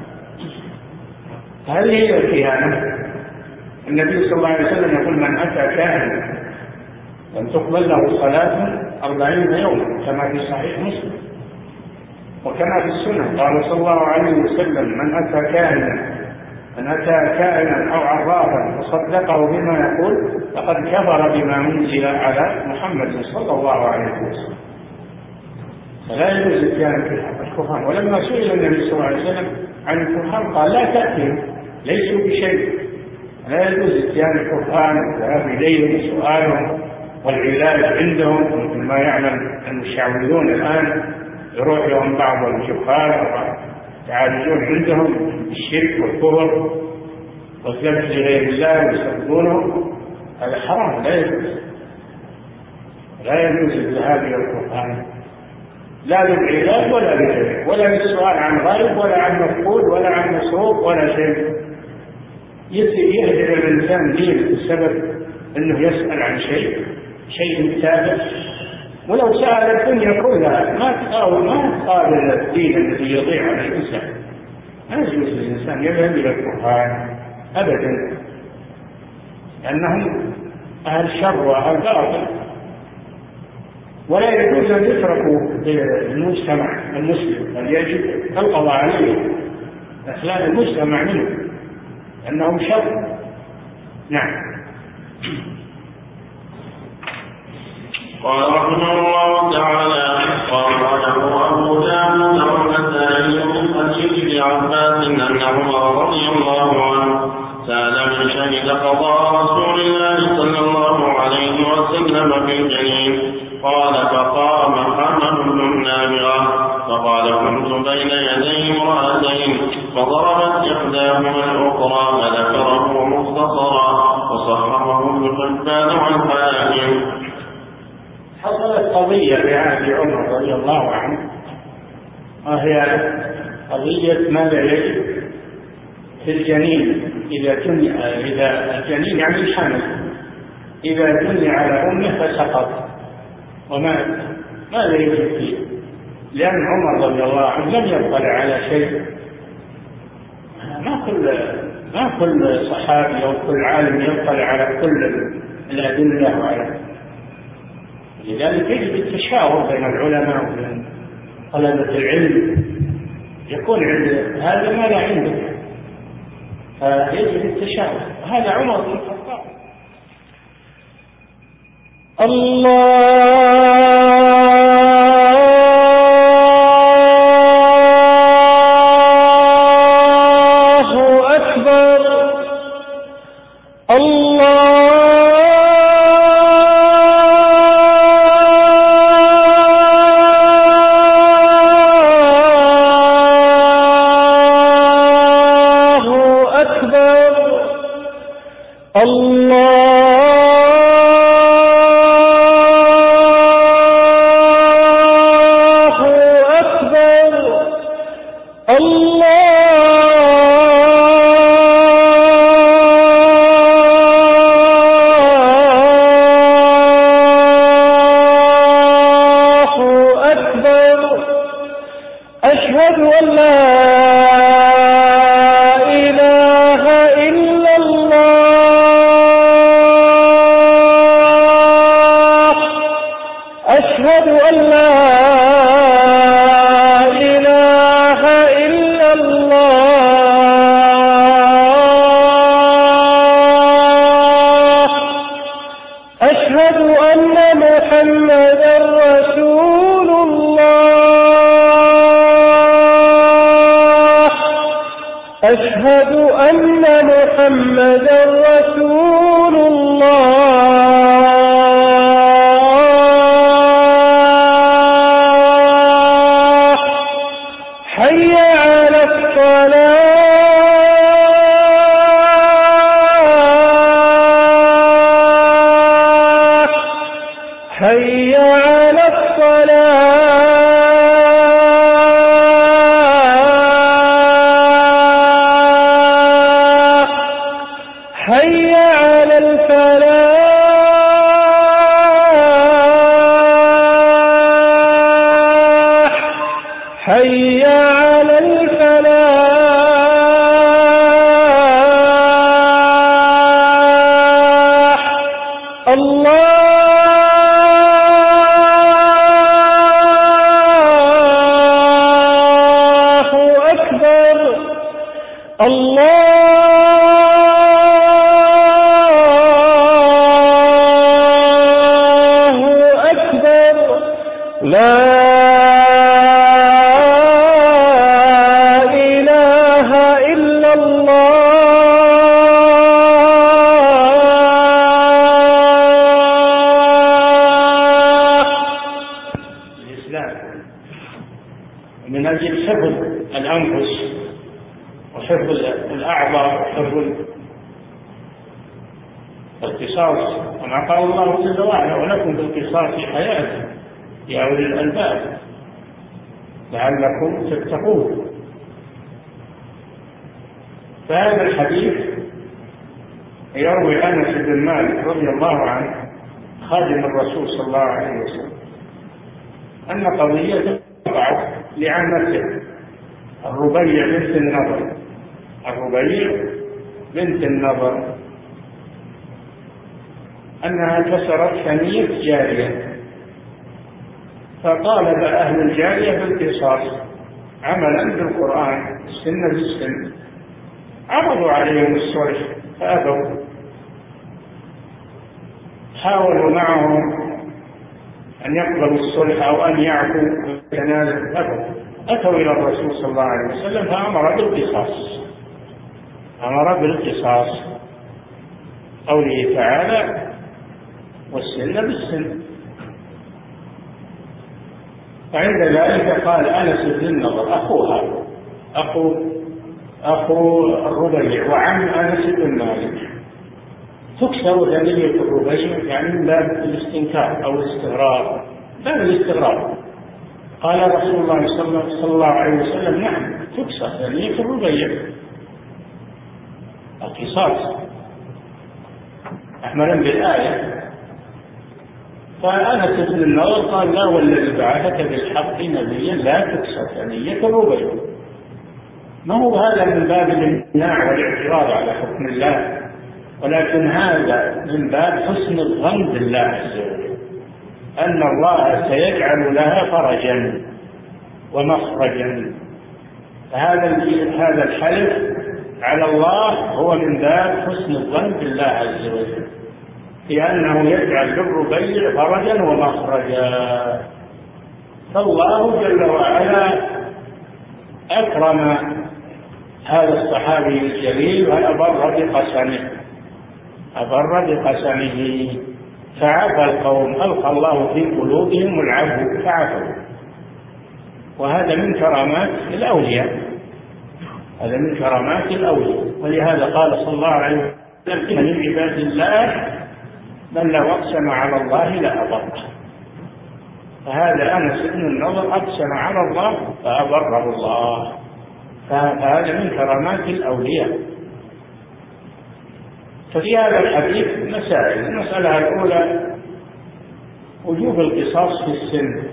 هذه هي الكهانة. النبي صلى الله عليه وسلم يقول من أتى كاهنا لم تقبل له صلاة أربعين يوما كما في صحيح مسلم. وكما في السنة قال صلى الله عليه وسلم من أتى كاهنا من أتى كائنا أو عرافا وصدقه بما يقول فقد كفر بما منزل على محمد صلى الله عليه وسلم. فلا يجوز الكهان في الكهان. ولما سئل النبي صلى الله عليه وسلم عن الكهان قال لا تأتهم ليسوا بشيء. لا يجوز الكهان الكهان والذهاب إليهم سؤالهم والعلاج عندهم مثل ما يعلم المشعوذون الآن يروح لهم بعض الجهال يعالجون عندهم الشرك والكفر والذبح لغير الله ويستخدمونه. هذا حرام لا يجوز. لا يجوز الذهاب الى الكهان لا للعلاج ولا للعلاج ولا للسؤال عن غيب ولا عن مفقود ولا عن مسروق ولا شيء. يهدر الانسان دينه بسبب انه يسال عن شيء شيء تافه. ولو سأل الدنيا كلها ما تقاوم ما تقابل الدين الذي يضيع على الإنسان. لا يجوز للإنسان يذهب إلى الكهان أبدا لأنهم أهل شر وأهل باطل. ولا يجوز أن يتركوا المجتمع المسلم بل يجب القضاء عليهم إخلاء المجتمع منه لأنهم شر. نعم. قال رحمه الله تعالى قال له أبو داود والنسائي من حديث ابن عباس أن عمر رضي الله عنه سأل من شهد قضاء رسول الله صلى الله عليه وسلم في الجنين قال فقام حمد بن نابغة فقال كنت بين يدي امرأتين فضربت إحداهما الأخرى فذكره مختصرا وصححه ابن حبان والحاكم. حصلت قضية في عهد عمر رضي الله عنه وهي قضية ماذا يجب في الجنين إذا تني إذا الجنين يعني الحمل إذا تني على أمه فسقط ومات ماذا يجب فيه؟ لأن عمر رضي الله عنه لم يطلع على شيء. ما كل ما كل صحابي أو كل عالم يطلع على كل الأدلة وعلى. لذلك يجب التشاور بين العلماء وبين طلبة العلم يكون عند هذا ما لا عندك فيجب التشاور. هذا عمر بن الخطاب. الله أشهد أن محمدا رسول الله حي على الصلاة حي على الصلاة حي على الفلاح حي على الفلاح الله أكبر الله لا إله إلا الله. الإسلام من أجل حفظ الأنفس وحفظ الأعضاء وحفظ القصاص، كما قال الله جل وعلا: ولكم في القصاص حياة يا أولي الألباب لعلكم تتقون. فهذا الحديث يروي أنس بن مالك رضي الله عنه خادم الرسول صلى الله عليه وسلم أن قضية وقعت لعمته الربيع بنت النضر الربيع بنت النضر أنها كسرت ثنية جارية، فطالب أهل الجارية بالقصاص عملا بالقرآن السن بالسن. عرضوا عليهم الصلح فأبوا، حاولوا معهم أن يقبلوا الصلح أو أن يعفوا كنال أبوا. أتوا إلى الرسول صلى الله عليه وسلم فأمر بالقصاص أمر بالقصاص قوله تعالى: والسن بالسن. فعند ذلك قال أنس بن النضر أخوها أخو أخو الربيع وعم أنس بن مالك تكسر ثنية الربيع، يعني من باب الاستنكار أو الاستغراب، باب الاستغراب. قال رسول الله صلى الله عليه وسلم: نعم، تكسر ثنية الربيع، القصاص أحملا بالآية. فأنس بن النضر قال: لا والذي بعثك بالحق نبيا لا تكسر ثنية الربيع. ما هو هذا من باب الامتناع والاعتراض على حكم الله، ولكن هذا من باب حسن الظن بالله عز وجل أن الله سيجعل لها فرجا ومخرجا. فهذا هذا الحلف على الله هو من باب حسن الظن بالله عز وجل، لأنه يجعل للربيع فرجا ومخرجا. فالله جل وعلا أكرم هذا الصحابي الجليل وأبر بقسمه، أبر بقسمه فعفى القوم، ألقى الله في قلوبهم العفو فعفوا. وهذا من كرامات الأولياء، هذا من كرامات الأولياء. ولهذا قال صلى الله عليه وسلم من عباد الله من لو أقسم على الله لأبره. فهذا أنس بن النضر أقسم على الله فأبره الله، فهذا من كرامات الأولياء. ففي هذا الحديث مسائل. المسألة الأولى وجوب القصاص في السن،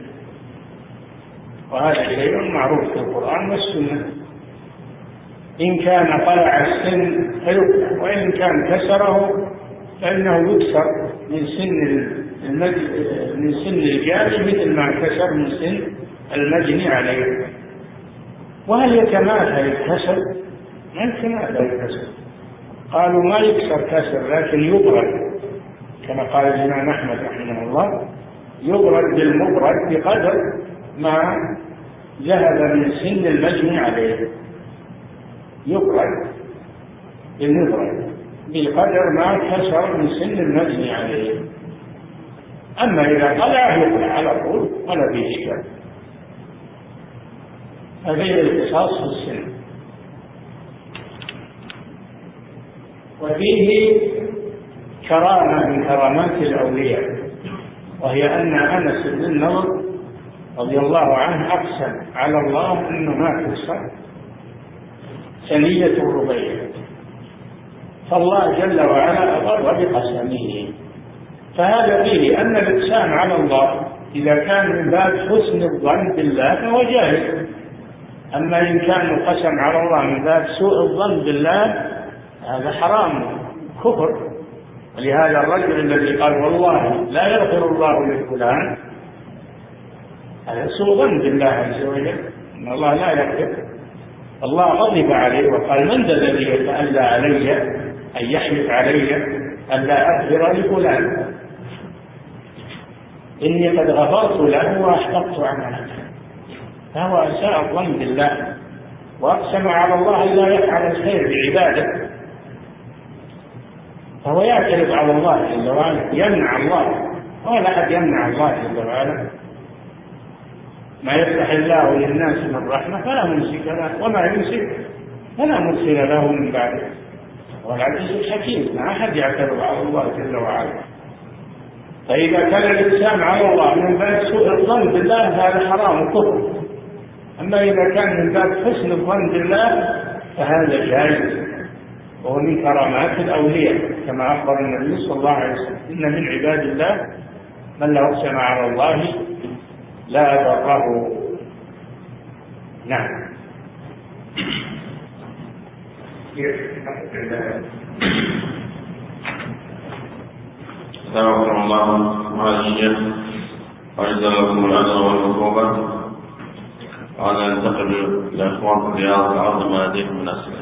وهذا شيء معروف في القرآن والسنة. إن كان طلع السن فيقطع، وإن كان كسره فإنه يكسر من سن من سن الجاري مثل ما كسر من سن المجني عليه. وهل يتماثل الكسر؟ ما يتماثل الكسر. قالوا ما يكسر كسر لكن يبرد، كما قال الإمام أحمد رحمه الله يبرد بالمبرد بقدر ما ذهب من سن المجني عليه، يبرد بالمبرد بقدر ما كسر من سن المجني عليه. أما إذا طلع يطلع على طول ولا فيه إشكال. هذا القصاص في السن. وفيه كرامة من كرامات الأولياء، وهي أن أنس بن النضر رضي الله عنه أقسم على الله أنه ما تكسر ثنية الربيع، فالله جل وعلا أبر بقسمه. فهذا فيه أن الإقسام على الله إذا كان من باب حسن الظن بالله فهو جائز. أما إن كان القسم على الله من باب سوء الظن بالله هذا حرام كفر. ولهذا الرجل الذي قال والله لا يغفر الله لفلان هذا سوء ظن بالله عز وجل، إن الله لا يغفر. الله غضب عليه وقال من ذا الذي يتألى علي أن يحلف علي أن لا أغفر لفلان، إني قد غفرت له وأحبطت عمله. فهو أساء الظن بالله وأقسم على الله أن لا يفعل الخير بعباده، فهو يعترض على الله جل وعلا، يمنع الله، ولا أحد يمنع الله جل وعلا. ما يفتح الله للناس من رحمة فلا ممسك له، وما يمسك فلا مرسل له من بعده. والعزيز الحكيم، ما أحد يعترض على الله جل وعلا. فإذا كان الإنسان على الله من باب سوء الظن بالله هذا حرام وكفر. أما إذا كان من باب حسن الظن بالله فهذا جائز، وهو من كرامات الأولياء، كما أخبر النبي صلى الله عليه وسلم إن من عباد الله من لو أقسم على الله لا أبره. نعم. استغفر الله مع الشيخ وجزاكم الأجر والعقوبة. وأنا أنتقل لإخوان رياض الأرض ما لديهم من أسئلة.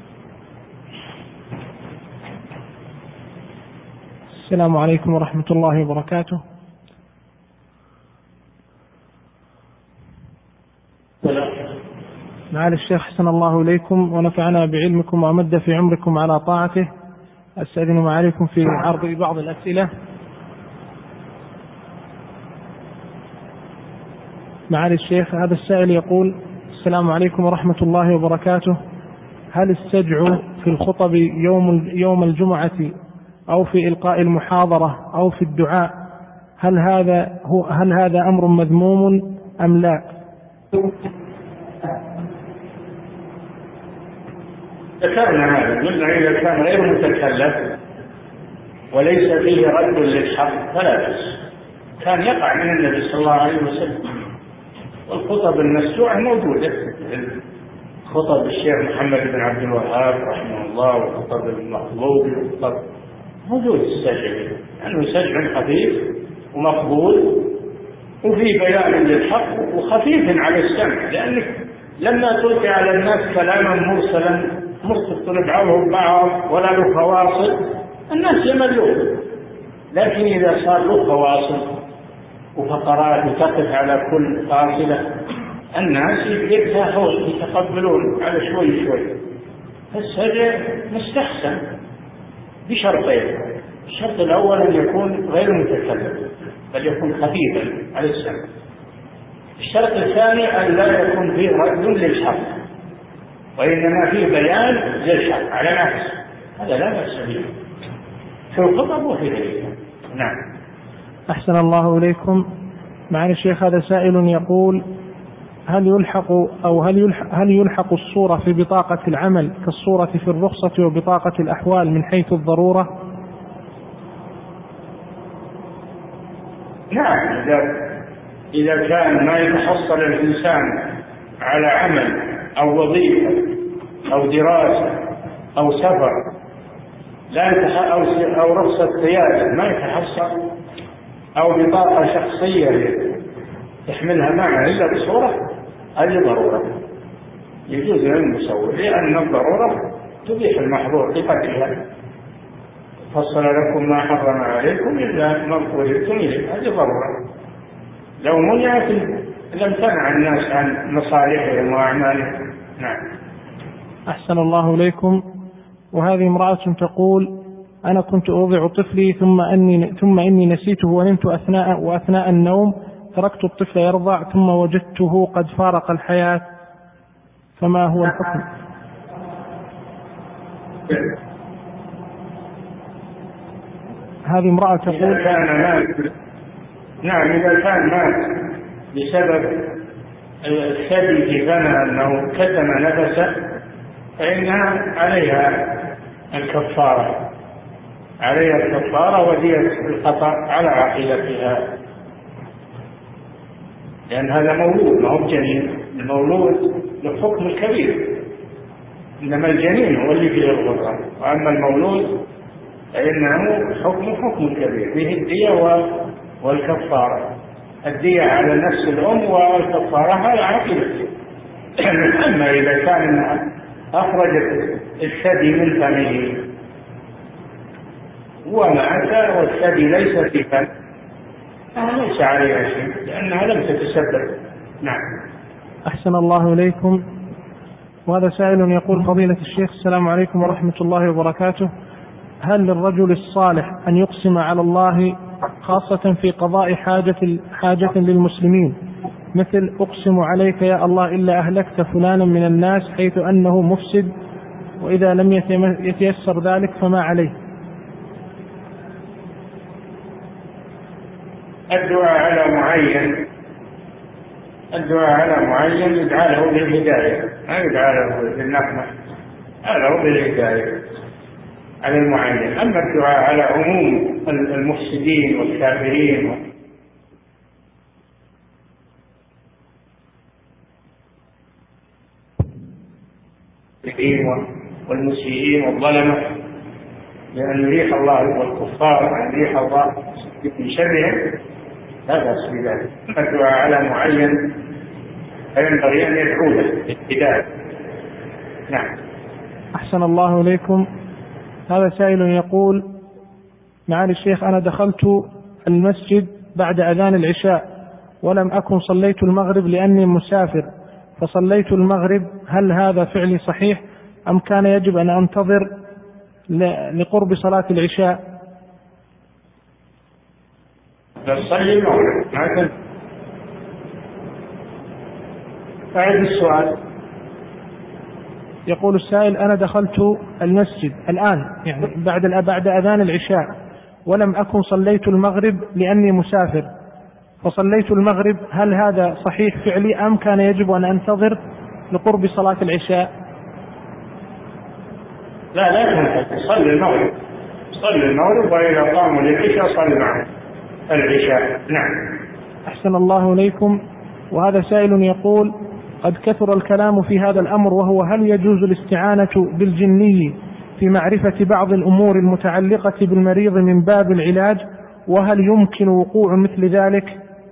السلام عليكم ورحمة الله وبركاته. معالي الشيخ حسن الله إليكم ونفعنا بعلمكم وأمد في عمركم على طاعته. أستأذن معاليكم في عرض بعض الأسئلة. معالي الشيخ، هذا السائل يقول: السلام عليكم ورحمة الله وبركاته. هل السجع في الخطب يوم يوم الجمعة أو في إلقاء المحاضرة أو في الدعاء هل هذا هو هل هذا أمر مذموم أم لا؟ ذكرنا هذا، قلنا إذا كان غير متكلف وليس فيه رد للحق فلا بأس. كان يقع من النبي صلى الله عليه وسلم. والخطب المسجوعة موجودة، خطب الشيخ محمد بن عبد الوهاب رحمه الله وخطب المخلوق موجود السجع، لأنه سجع خفيف ومقبول وفي بيان للحق وخفيف على السمع، لأنك لما تلقي على الناس كلاما مرسلا مرتبط بعضه ببعض ولا له فواصل الناس يملون. لكن إذا صار له فواصل وفقرات وتقف على كل فاصلة الناس يرتاحون يتقبلون على شوي شوي. فالسجع مستحسن بشرطين. الشرط الأول أن يكون غير متكلم بل يكون خفيفا على السمع. الشرط الثاني أن لا يكون فيه رد للحق وإنما فيه بيان للحق على نفس، هذا لا بأس به في الخطب وفي غيرها. نعم. أحسن الله إليكم. معالي الشيخ هذا سائل يقول: هل يلحق أو هل يلحق, هل يلحق الصورة في بطاقة العمل كالصورة في الرخصة وبطاقة الأحوال من حيث الضرورة؟ نعم، إذا إذا كان ما يتحصل الإنسان على عمل أو وظيفة أو دراسة أو سفر لا أو أو رخصة قيادة ما يتحصل، أو بطاقة شخصية يحملها معه إلا بصورة، هذه ضرورة يجوز للمصور، لأن الضرورة تبيح المحظور بقدرها. فصل لكم ما حرم عليكم إلا ما اضطررتم إليه، هذه ضرورة. لو منعت لم تمنع الناس عن مصالحهم وأعمالهم. نعم. أحسن الله إليكم. وهذه امرأة تقول: أنا كنت أوضع طفلي ثم أني ثم إني نسيته ونمت أثناء وأثناء النوم تركت الطفل يرضع ثم وجدته قد فارق الحياة، فما هو الحكم؟ هذه امرأة تقول: إذا كان مات، نعم، إذا كان مات بسبب الثدي في فمه أنه كتم نفسه فإنها عليها الكفارة، عليها الكفارة ودية الخطأ على عاقلتها، لأن هذا مولود ما هو جنين. المولود للحكم الكبير، إنما الجنين هو اللي فيه الغرة، وأما المولود فإنه حكم حكم كبير فيه الدية والكفارة. الدية على نفس الأم والكفارة على عاقلته. أما إذا كان أخرجت الثدي من فمه ومات والثدي ليس في فمه ليس عليها شيء لأنها لم تتسبب. نعم. أحسن الله إليكم. وهذا سائل يقول: فضيلة الشيخ السلام عليكم ورحمة الله وبركاته، هل للرجل الصالح أن يقسم على الله خاصة في قضاء حاجة, حاجة للمسلمين، مثل أقسم عليك يا الله إلا أهلكت فلانا من الناس حيث أنه مفسد، وإذا لم يتيسر ذلك فما عليه؟ الدعاء على معين، الدعاء على معين يدعى له بالهداية، ما يدعى له بالنقمة، له بالهداية على المعين. أما الدعاء على عموم المفسدين والكافرين والمسيئين والظلمة لأن يريح الله والكفار وأن يريح الله من شرهم لا بأس بذلك. الدعاء على معين فينبغي أن يدعو له بالهداية. نعم. أحسن الله إليكم. هذا سائل يقول: معالي الشيخ، أنا دخلت المسجد بعد أذان العشاء ولم أكن صليت المغرب لأني مسافر، فصليت المغرب، هل هذا فعلي صحيح أم كان يجب أن أنتظر لقرب صلاة العشاء؟ تصلي المغرب. أعد السؤال. يقول السائل: أنا دخلت المسجد الآن يعني بعد بعد أذان العشاء ولم أكن صليت المغرب لأني مسافر، فصليت المغرب، هل هذا صحيح فعلي أم كان يجب أن أنتظر لقرب صلاة العشاء؟ لا لا صلي المغرب، صلي المغرب، وإذا قاموا للعشاء صلي معهم العشاء. نعم. أحسن الله إليكم. وهذا سائل يقول: قد كثر الكلام في هذا الأمر، وهو هل يجوز الاستعانة بالجني في معرفة بعض الأمور المتعلقة بالمريض من باب العلاج، وهل يمكن وقوع مثل ذلك؟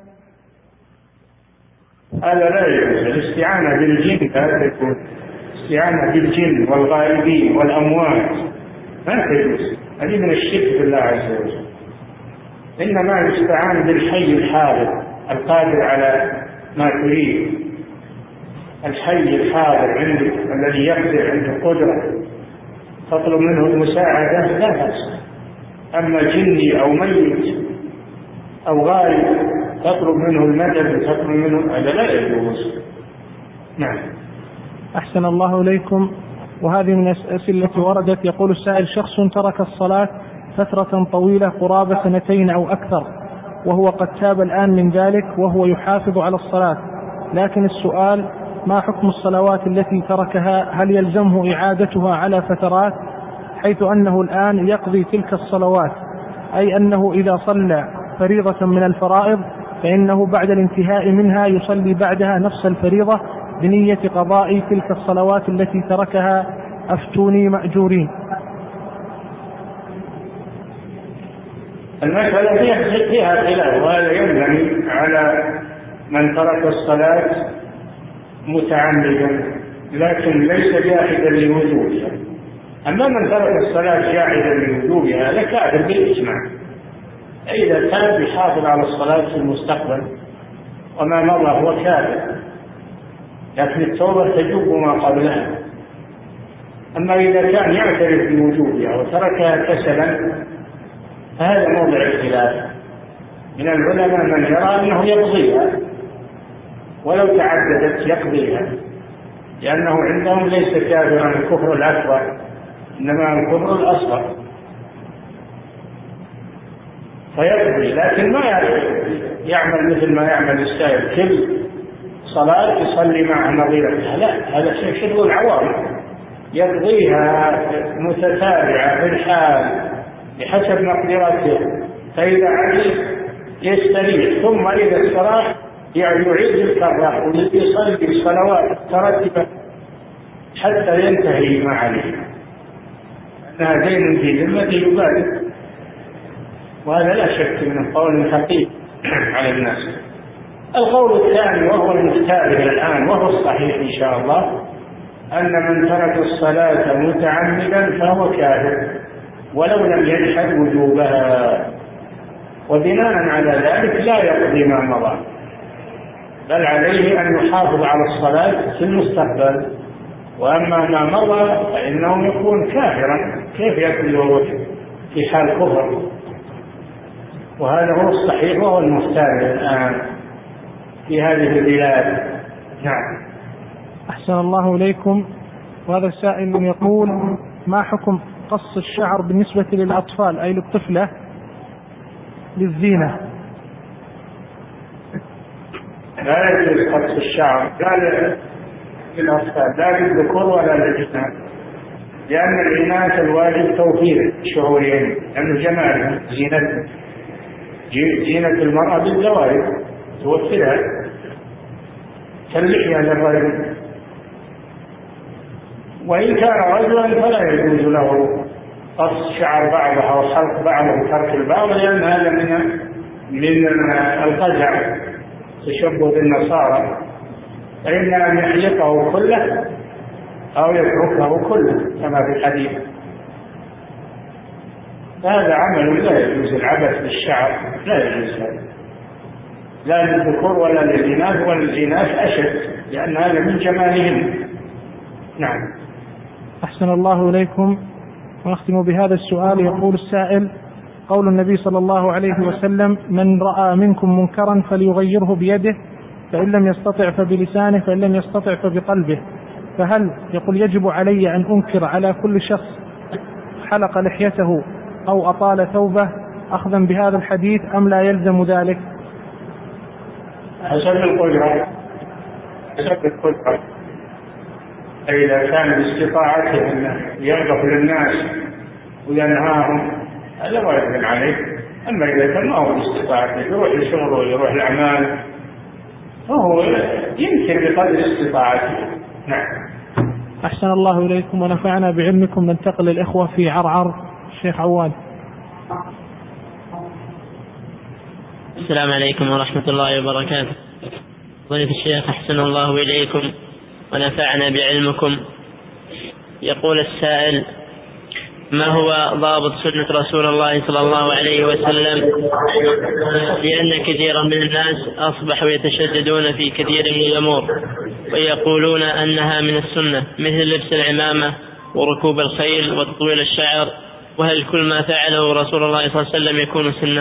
هذا لا يجوز الاستعانة بالجن، لا تكون الاستعانة بالجن والغائبين والأموات، ما تجوز، هذه من الشرك بالله عز وجل. إنما يستعان بالحي الحاضر القادر على ما تريد، الحي الحاضر عندك الذي يقدر عنده قدرة تطلب منه المساعدة لا بأس. أما جني أو ميت أو غائب تطلب منه المدد وتطلب منه هذا لا يجوز. نعم. أحسن الله إليكم. وهذه من الأسئلة التي وردت. يقول السائل: شخص ترك الصلاة فترة طويلة قرابة سنتين أو أكثر، وهو قد تاب الآن من ذلك وهو يحافظ على الصلاة، لكن السؤال: ما حكم الصلوات التي تركها؟ هل يلزمه إعادتها على فترات، حيث أنه الآن يقضي تلك الصلوات، أي أنه إذا صلى فريضة من الفرائض فإنه بعد الانتهاء منها يصلي بعدها نفس الفريضة بنية قضاء تلك الصلوات التي تركها؟ أفتوني مأجورين. المسألة فيها خلاف، وهذا ينبغي على من ترك الصلاة متعمدا لكن ليس جاحدا لوجوبها. أما من ترك الصلاة جاحدا لوجوبها هذا كافر بالإجماع. إذا كان يحافظ على الصلاة في المستقبل وما مضى هو كافر، لكن التوبة تجوب ما قبلها. أما إذا كان يعترف بوجوبها وتركها كسلا فهذا موضع الخلاف. من العلماء من يرى أنه يقضيها ولو تعددت يقضيها، لأنه عندهم ليس كافرا الكفر الأكبر إنما الكفر الأصغر، فيقضي، لكن ما يعمل مثل ما يعمل السائل كل صلاة يصلي مع نظيرتها، لا، هذا شيء العوام، يقضيها متتابعة في الحال بحسب مقدرته، فإذا عجز يستريح، ثم إذا استراح يعيد الكرة ويصلي الصلوات ترتبة حتى ينتهي ما عليه، أنها دين في ذمة يبادر. وهذا لا شك من قول خفيف على الناس. القول الثاني وهو المختار الآن وهو الصحيح إن شاء الله، أن من ترك الصلاة متعمدا فهو كافر ولو لم يجحد وجوبها، وبناء على ذلك لا يقضي ما مضى، بل عليه أن يحافظ على الصلاة في المستقبل، وأما ما مضى فإنه يكون كافرا، كيف يقضي في حال كفر؟ وهذا هو الصحيح وهو المختار الآن في هذه البلاد. نعم. أحسن الله إليكم. وهذا السائل يقول: ما حكم قص الشعر بالنسبة للأطفال أي للطفلة للزينة؟ لا يجوز قص الشعر لا للأطفال لا للذكور ولا للإناث، لأن الإناث الواجب توفير شعورهم، لأنه جمالهم زينة زينة المرأة بالزواج توفرها كاللحية للرجل، وإن كان رجلا فلا يجوز له قص شعر بعضه أو حلق بعضه وترك البعض، لأن هذا من من القزع تشبه بالنصارى، فإن أن يحلقه كله أو يتركه كله كما في الحديث. هذا عمل لا يجوز، العبث بالشعر لا يجوز، لا للذكور ولا للإناث، والإناث أشد لأن هذا من جمالهم. نعم. أحسن الله إليكم. ونختم بهذا السؤال. يقول السائل: قول النبي صلى الله عليه وسلم: من رأى منكم منكرا فليغيره بيده، فإن لم يستطع فبلسانه، فإن لم يستطع فبقلبه، فهل يقول يجب علي أن أنكر على كل شخص حلق لحيته أو أطال ثوبه أخذا بهذا الحديث أم لا يلزم ذلك؟ حسب القدرة، حسب القدرة، إذا كان باستطاعته أن يغفر للناس وينهاهم هذا واجب عليه. أما إذا كان ما هو باستطاعته يروح لشغله ويروح الأعمال فهو يمكن بقدر استطاعته. نعم. أحسن الله إليكم ونفعنا بعلمكم. ننتقل للإخوة في عرعر. الشيخ عواد. السلام عليكم ورحمة الله وبركاته. ضيف الشيخ أحسن الله إليكم ونفعنا بعلمكم. يقول السائل: ما هو ضابط سنة رسول الله صلى الله عليه وسلم؟ لأن كثيرا من الناس أصبحوا يتشددون في كثير من الأمور ويقولون أنها من السنة، مثل لبس العمامة وركوب الخيل وتطويل الشعر، وهل كل ما فعله رسول الله صلى الله عليه وسلم يكون سنة؟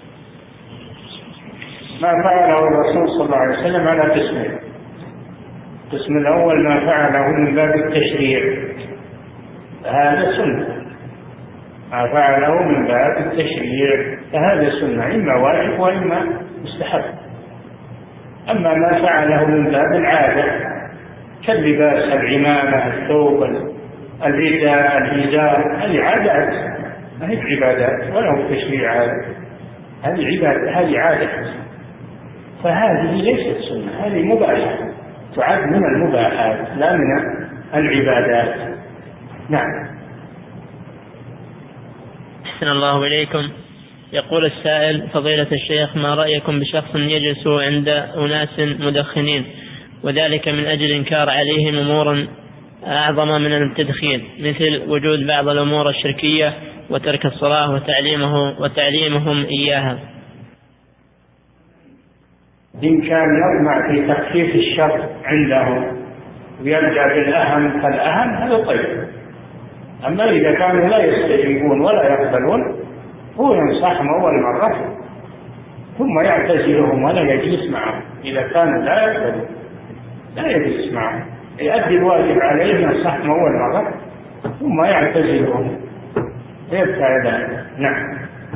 ما فعله الرسول صلى الله عليه وسلم على قسمين. القسم الأول ما فعله من باب التشريع، هذا سنة. ما فعله من باب التشريع فهذا سنة، إما واجب وإما مستحب. أما ما فعله من باب العادة كاللباس، العمامة، الثوب، الرداء، الإزار، هذه عادات ما هي عبادات ولا هو تشريع، هذه عبادة، هذه عادة، فهذه ليست سنة، هذه مباحة، تعد من المباحات لا من العبادات. نعم. أحسن الله إليكم. يقول السائل: فضيلة الشيخ، ما رأيكم بشخص يجلس عند أناس مدخنين وذلك من أجل إنكار عليهم أمور أعظم من التدخين، مثل وجود بعض الأمور الشركية وترك الصلاة وتعليمه وتعليمهم إياها؟ إن كان يطمع في تخفيف الشر عندهم ويرجع بالأهم فالأهم هذا طيب. أما إذا كانوا لا يستجيبون ولا يقبلون هو ينصحهم أول مرة ثم يعتزلهم ولا يجلس معهم. إذا كانوا لا يقبلون لا يجلس معهم، يؤدي الواجب عليه، ينصحهم أول مرة ثم يعتزلهم ويبتعد عنهم. نعم.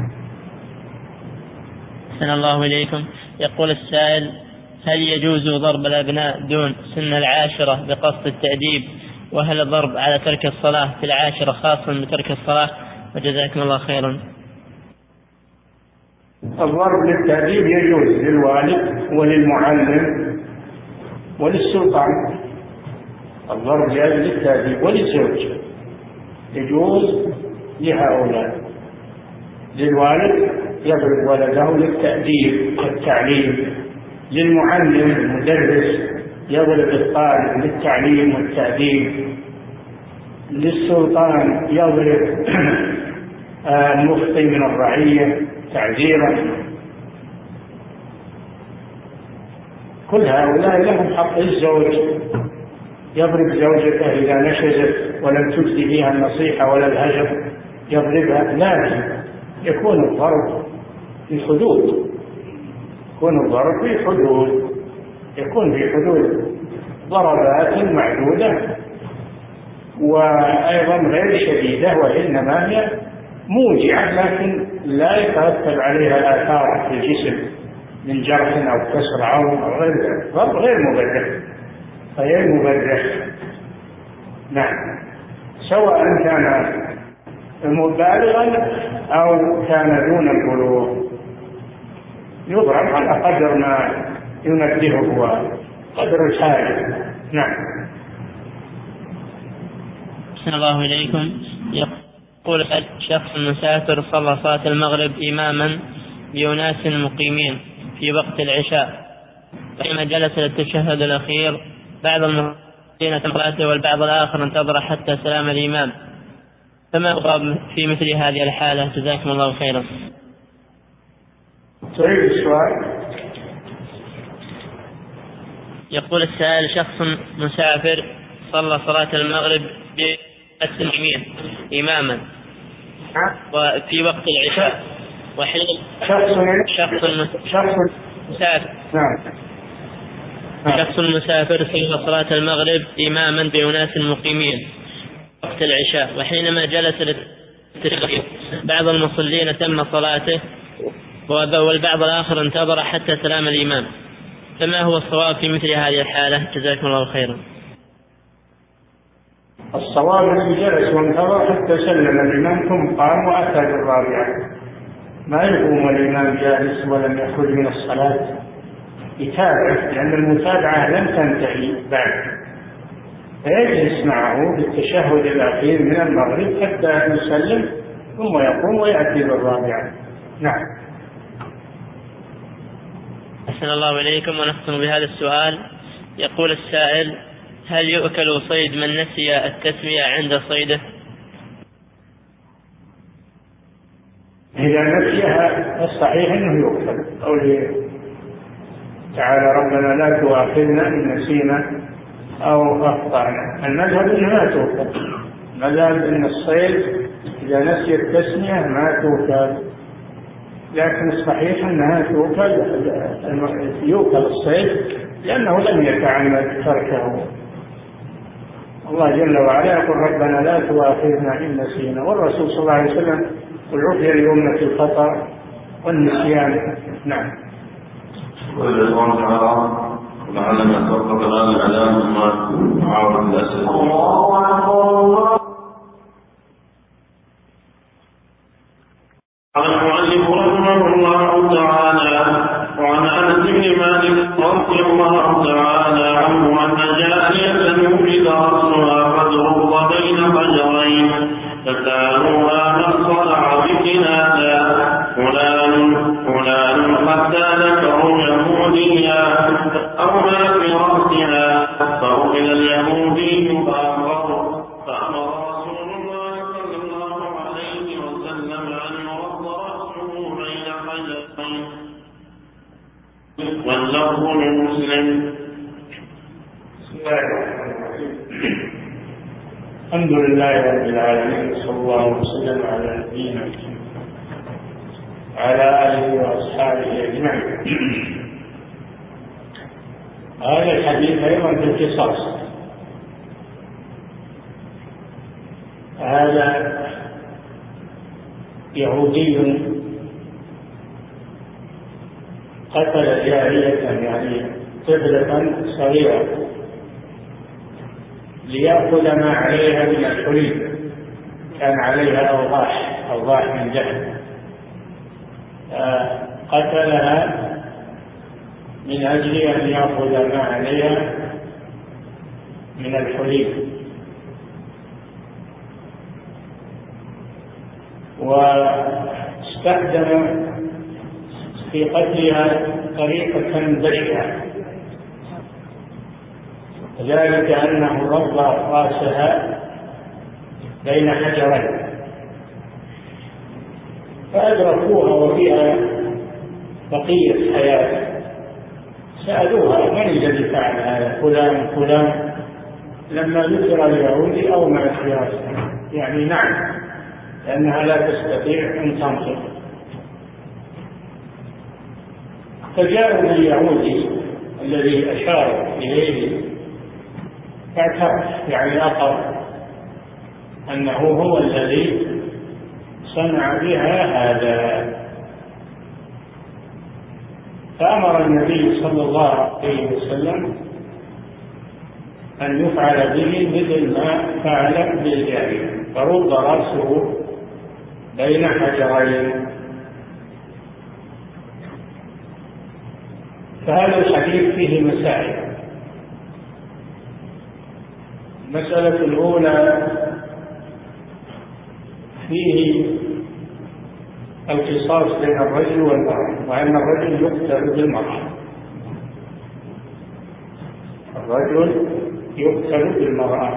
أحسن الله إليكم. يقول السائل: هل يجوز ضرب الأبناء دون سن العاشرة بقصد التأديب؟ وهل الضرب على ترك الصلاة في العاشرة خاصا بترك الصلاة؟ وجزاكم الله خيرا. الضرب للتأديب يجوز للوالد وللمعلم وللسلطان. الضرب للتأديب وللزوج يجوز لهؤلاء. للوالد يضرب ولده للتأديب والتعليم، للمعلم المدرس يضرب الطالب للتعليم والتأديب، للسلطان يضرب المخطئ من الرعية تعزيرا. كل هؤلاء لهم حق. الزوج يضرب زوجته إذا نشزت ولم تجدي فيها النصيحة ولا الهجر يضربها، لكن يكون الضرب في حدود، يكون الضرب في حدود، يكون في حدود ضربات معدودة وأيضا غير شديدة، وإنما هي موجعة لكن لا يترتب عليها آثار في الجسم من جرح أو كسر عظم أو غير ذلك. ضرب غير مبرح، غير مبرح. نعم. سواء كان مبالغا أو كان دون البلوغ يضرب على قدر ما ينبهه وقدر الحاجة. نعم. أحسن الله إليكم. يقول شخص مسافر صلى صلاة المغرب إماما بأناس مقيمين في وقت العشاء، فلما جلس للتشهد الأخير بعض المصلين تم صلاته والبعض الآخر انتظر حتى سلام الإمام، فما هو في مثل هذه الحالة؟ جزاكم الله خيرا. تعيد السؤال. يقول السائل: شخص مسافر صلى صلاة المغرب بالتسليمين إماما وفي وقت العشاء، وحين شخص مسافر شخص مسافر صلى صلاة المغرب إماما بأناس مقيمين وقت العشاء، وحينما جلس للتشهد بعض المصلين تم صلاته والبعض الآخر انتظر حتى سلام الإمام، فما هو الصواب في مثل هذه الحالة؟ جزاكم الله خيرا. الصواب الذي جلس وانتظر حتى سلم الإمام ثم قام وأتى بالرابعة، ما يقوم الإمام جالس ولم يخرج من الصلاة، يتابع، لأن المتابعة لم تنتهي بعد، فيجلس معه بالتشهد الأخير من المغرب حتى يسلم ثم يقوم ويأتي بالرابعة. نعم. أحسن الله إليكم. ونختم بهذا السؤال. يقول السائل: هل يؤكل صيد من نسي التسمية عند صيده؟ إذا نسيها الصحيح أنه يؤكل. قوله تعالى: ربنا لا تؤاخذنا إن نسينا أو أخطأنا. المذهب أنه لا تؤكل، ما دام أن الصيد إذا نسي التسمية ما توكل، لكن الصحيح أنها توكل، يوكل الصيد لأنه لم يتعمد تركه. الله جل وعلا يقول ربنا لا تؤاخذنا إن نسينا، والرسول صلى الله عليه وسلم قل عفي لأمة الخطأ والنسيان. نعم. وإذا الله تعالى لعلنا توقف الآن الإعلام ثم نعاود الأسئلة. قال المؤلف رحمه الله تعالى: وعن أنس بن مالك رضي الله تعالى عنه أن جارية نوبل رأسها فترض بين فجرين فسألوها من صنع بكنادا فلان فلان حتى ذكروا يهوديا أو ما في رأسها فأخذ اليهودي فأمره فأمر رسول الله صلى الله عليه وسلم أن يرد رأسه بين حجرين، واللفظ لمسلم. الحمد لله رب العالمين، صلى الله وسلم على نبينا محمد وعلى آله وأصحابه أجمعين. هذا الحديث أيضا في القصاص. هذا يهودي قتل جارية يعني طفلة صغيرة ليأخذ ما عليها من الحلي، كان عليها أوضاح أوضاح من ذهب، قتلها من أجل أن يأخذ ما عليها من الحلي. واستخدم في قتلها طريقة بشعة، ذلك أنه رض رأسها بين حجرين فأدركوها وفيها بقية حياة، سألوها من الذي فعل هذا؟ فلان فلان، لما ذكر اليهودي أو ما في رأسها، يعني نعم، لأنها لا تستطيع أن تنطق. فجاءوا باليهودي الذي أشار إليه فاعترف، يعني أقر أنه هو الذي صنع بها هذا. فأمر النبي صلى الله عليه وسلم أن يفعل به مثل ما فعل بالجارية، فرد رأسه بين حجرين. فهذا الحديث فيه مسائل. المسألة الأولى فيه القصاص بين الرجل والمرأة، وأن الرجل يقتل بالمرأة. الرجل يقتل بالمرأة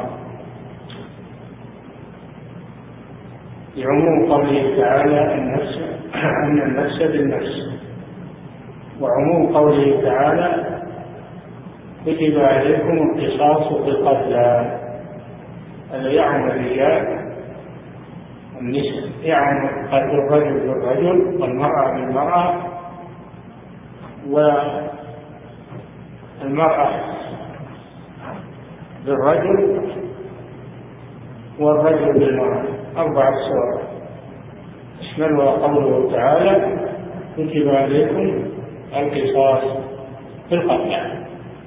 لعموم قوله تعالى النفس أن النفس بالنفس، وعموم قوله تعالى كتب عليكم القصاص في القتلى. هذا يعم الرجال والنساء، يعم قتل الرجل بالرجل والمرأة بالمرأة، والمرأة بالرجل والرجل بالمرأة، أربع صور اشملها قوله تعالى كتب عليكم القصاص في القتلى.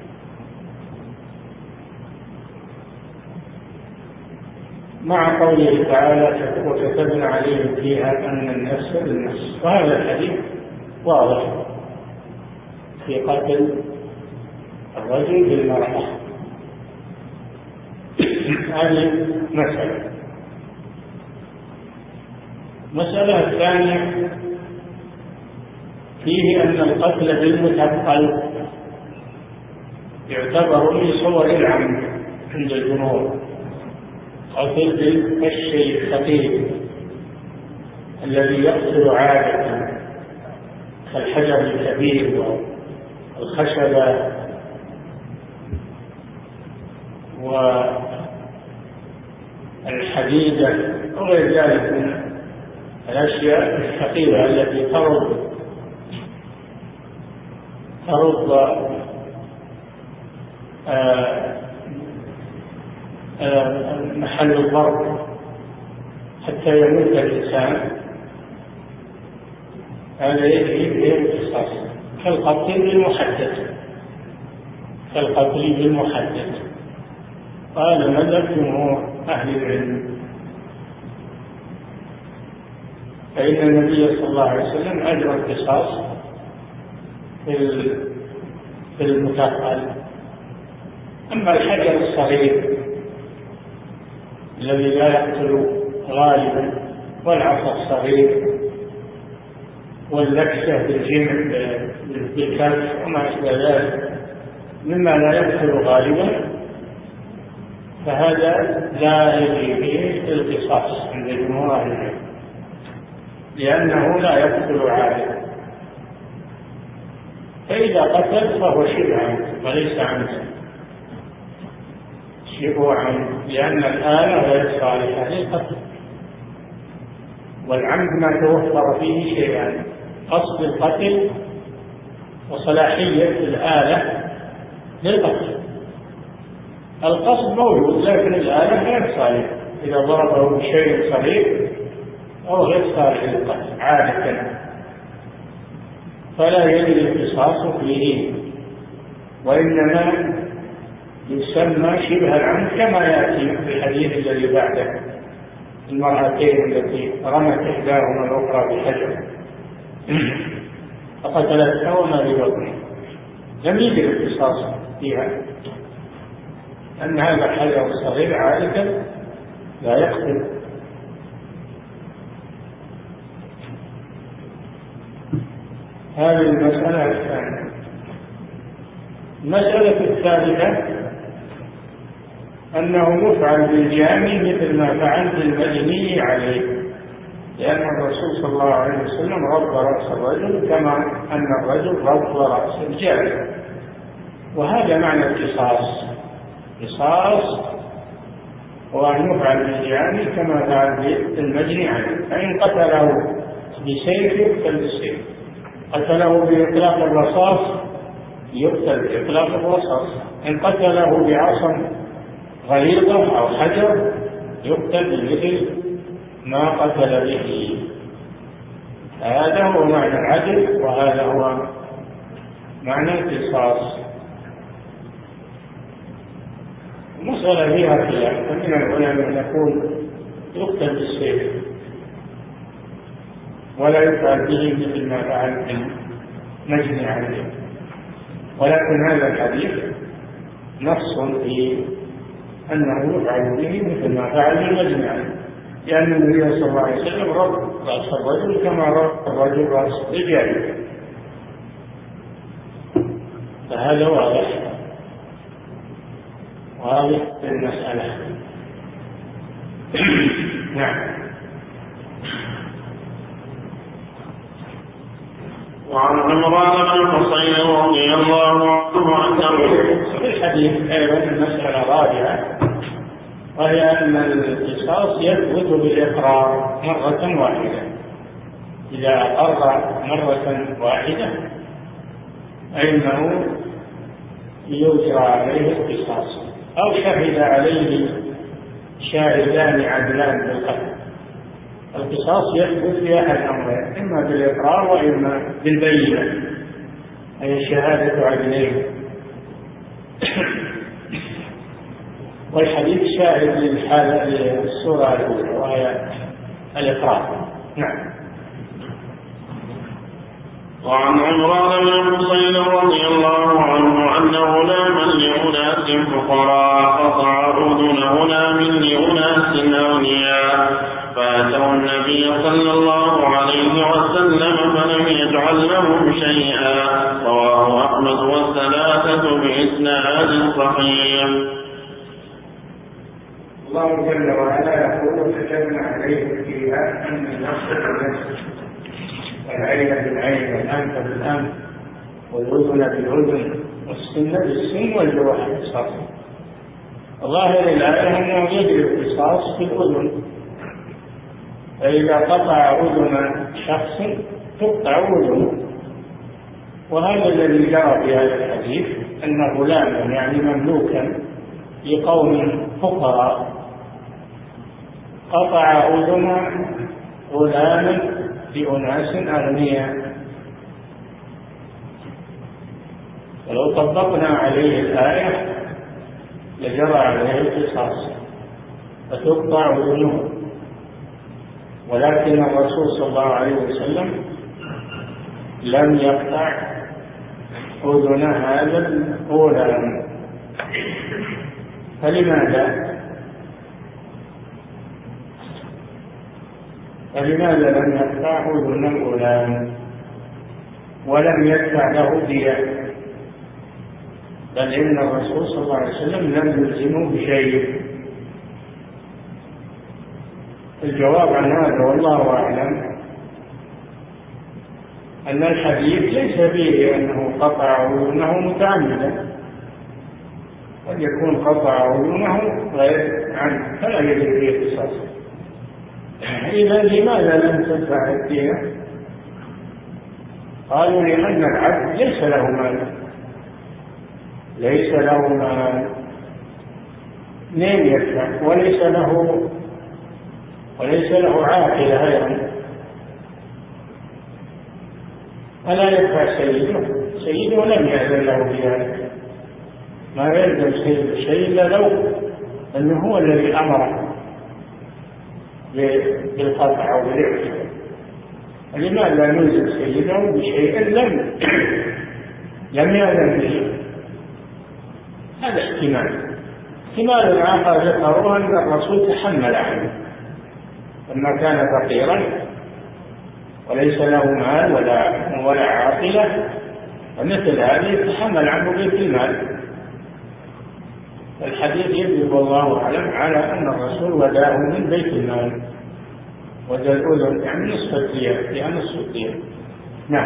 مع قوله تعالى وكتبنا عليهم فيها أن النفس بالنفس، وهذا الحديث واضح في قتل الرجل بالمرأة. هذه مسألة. المسألة الثانية فيه أن القتل بالمثقل يعتبر من صور العمد عند الجمهور، قتل بالشيء الخطير الذي يقتل عادة كالحجر الكبير والخشبة الحديدة وغير ذلك من الأشياء الثقيلة التي ترد ترد آه آه محل الضرب حتى يموت الإنسان، هذا يجري به القصاص كالقتل بالمحدد كالقتل بالمحدد. قال مذهب جمهور أهل العلم، فإن النبي صلى الله عليه وسلم أجرى القصاص في المثقل. أما الحجر الصغير الذي لا يقتل غالبا، والعصا الصغير، واللكسة بالجمع بالكف وما أشبه ذلك مما لا يقتل غالبا، فهذا لا يجري به القصاص عند جمهور أهل العلم، لأنه لا يقتل عادة. فإذا قتل فهو شبه عمد وليس عمدا، شبه عمد، لأن الآلة غير صالحة للقتل، والعمد ما توفر فيه شيئان: قصد القتل وصلاحية الآلة للقتل. القصد موجود لكن الآلة غير صالحة، إذا ضربه بشيء صغير أو غير صالح للقتل عادة، فلا يجري القصاص فيه، وإنما يسمى شبه العمد كما يأتي في الحديث الذي بعده: المرأتين التي رمت إحداهما الأخرى بحجر فقتلتها وما ببطنها، لم يجري القصاص فيها، أن هذا الحجر الصغير عادة لا يقتل. هذه المسألة الثانية. المسألة الثالثة أنه يفعل بالجاني مثل ما فعل بالمجني عليه، لأن الرسول صلى الله عليه وسلم رب رأس الرجل كما أن الرجل رب رأس الجاني، وهذا معنى القصاص. قصاص هو أن يفعل بالجاني كما فعل بالمجني عليه، فإن قتله بسيف يقتل بالسيف، قتله بإطلاق الرصاص يقتل بإطلاق الرصاص، إن قتله بعصا غليظة أو حجر يقتل بمثل ما قتل به. هذا هو معنى العدل، وهذا هو معنى القصاص. المسألة فيها خلاف، فمن العلماء يقول يقتل بالسيف ولا يفعل به مثل ما فعل المجني عليه، ولكن هذا الحديث نص في أنه يفعل به مثل ما فعل المجني عليه، لأن النبي صلى الله عليه وسلم رب رأس الرجل كما رب الرجل رأس الرجال، فهذا واضح واضح في المسألة. نعم. وعن عمران بن حصين رضي الله عنه أنه في الحديث أيضا المسألة الرابعة، وهي أن القصاص يثبت بالإقرار مرة واحدة. إذا أقر مرة واحدة فإنه يجرى عليه القصاص، أو شهد عليه شاهدان عدلان بالقتل. القصاص يثبت في أحد الأمرين، إما بالإقرار وإما بالبينة، أي شهادة عدلين. والحديث شاهد للحالة للصورة الأولى وهي الإقرار. نعم. وعن عمران بن حصين رضي الله عنه أن غلاما لأناس فقراء قطع أذنهما من أناس أغنياء، فأتوا النبي صلى الله عليه وسلم فلم يجعل لهم شيئا. رواه أحمد والثلاثة بإسناد صحيح. الله جل وعلا يقول: كتبنا عليهم فيها أن النفس بالنفس والعين بالعين والأنف بالأنف والأذن بالأذن والسن بالسن والجروح بالقصاص. ظاهر الآية أنه يجري القصاص في الأذن، فإذا قطع أذن شخص تقطع أذنه. وهذا الذي جرى في هذا الحديث أن غلاما يعني مملوكا لقوم فقراء قطع أذن غلام لأناس أغنياء، ولو طبقنا عليه الآية لجرى عليه القصاص فتقطع أذنه، ولكن الرسول صلى الله عليه وسلم لم يقطع أذن هذا الغلام. فلماذا؟ فلماذا لم يقطع أذن الغلام ولم يدفع له دية؟ بل إن الرسول صلى الله عليه وسلم لم يلزمه بشيء. الجواب عن هذا والله أعلم أن الحديث ليس فيه أنه قطع أذنه متعمدا، قد يكون قطع أذنه غير عنه فلا يجب فيه قصاص. إذا لماذا لم تدفع الدية؟ قالوا لأن العبد ليس له مال، ليس له مال منين يدفع؟ وليس له وليس له عاقلة أيضا، فلا يدفع سيده. سيده لم يأذن له بذلك، ما يلزم سيده شيء إلا لو أنه هو الذي أمره بالقطع أو بالاعتداء. لماذا نلزم سيده بشيء لم لم يأذن به؟ هذا احتمال. احتمال آخر ذكروه أن الرسول تحمل عنه لما كان فقيرا وليس له مال ولا ولا عاقلة، ومثل هذا يتحمل عنه بيت المال. الحديث يدل والله أعلم على أن الرسول وداه من بيت المال، ودى الأذن يعني نصف الدية، يعني نصف الدية. نعم.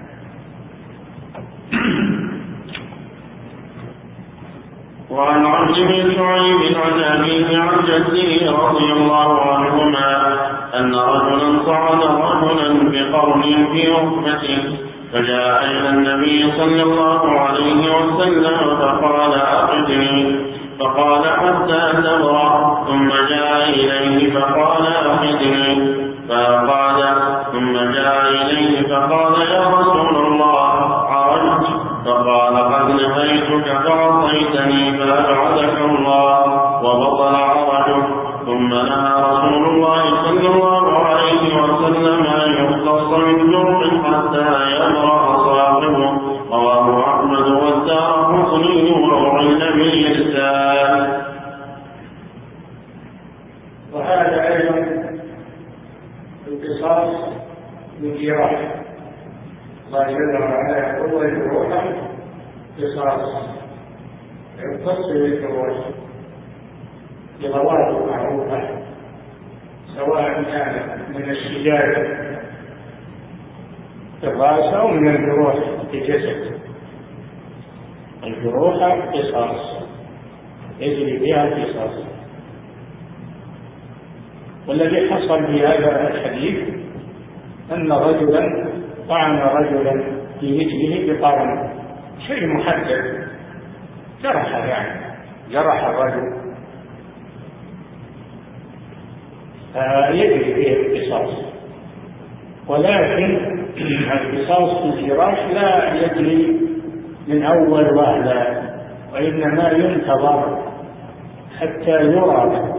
وعن عبد بن شعيب عن أبيه عن جده رضي الله عنهما أن رجلا صعد رجلا بقرن في ركبته فجاء إلى النبي صلى الله عليه وسلم فقال أخذني، فقال حتى تبرأ، ثم جاء إليه فقال أخذني فقال، ثم جاء إليه فقال يا رسول الله عرجت، فقال قد نهيتك فعصيتني فأبعدك الله وبطل عرجك. ثم نهى رسول الله صلى الله عليه وسلم أن يختص من جرح حتى يبرأ صاحبه. رواه أحمد والدارقطني وعل بالإرسال. وهذا أيضا القصاص بالجراح. الله جل وعلا يقول والجروح قصاص، يقتص بالجروح بغوائط معروفة، سواء كان من الشجاع في الرأس أو من الجروح في الجسد. الجروح قصاص يجري بها القصاص. والذي حصل في هذا الحديث أن رجلا طعن رجلا في رجله بقرن، شيء محدد، جرح يعني جرح الرجل، فيجري فيه القصاص. ولكن القصاص في الجراح لا يجري من أول وهلة، وإنما ينتظر حتى يرى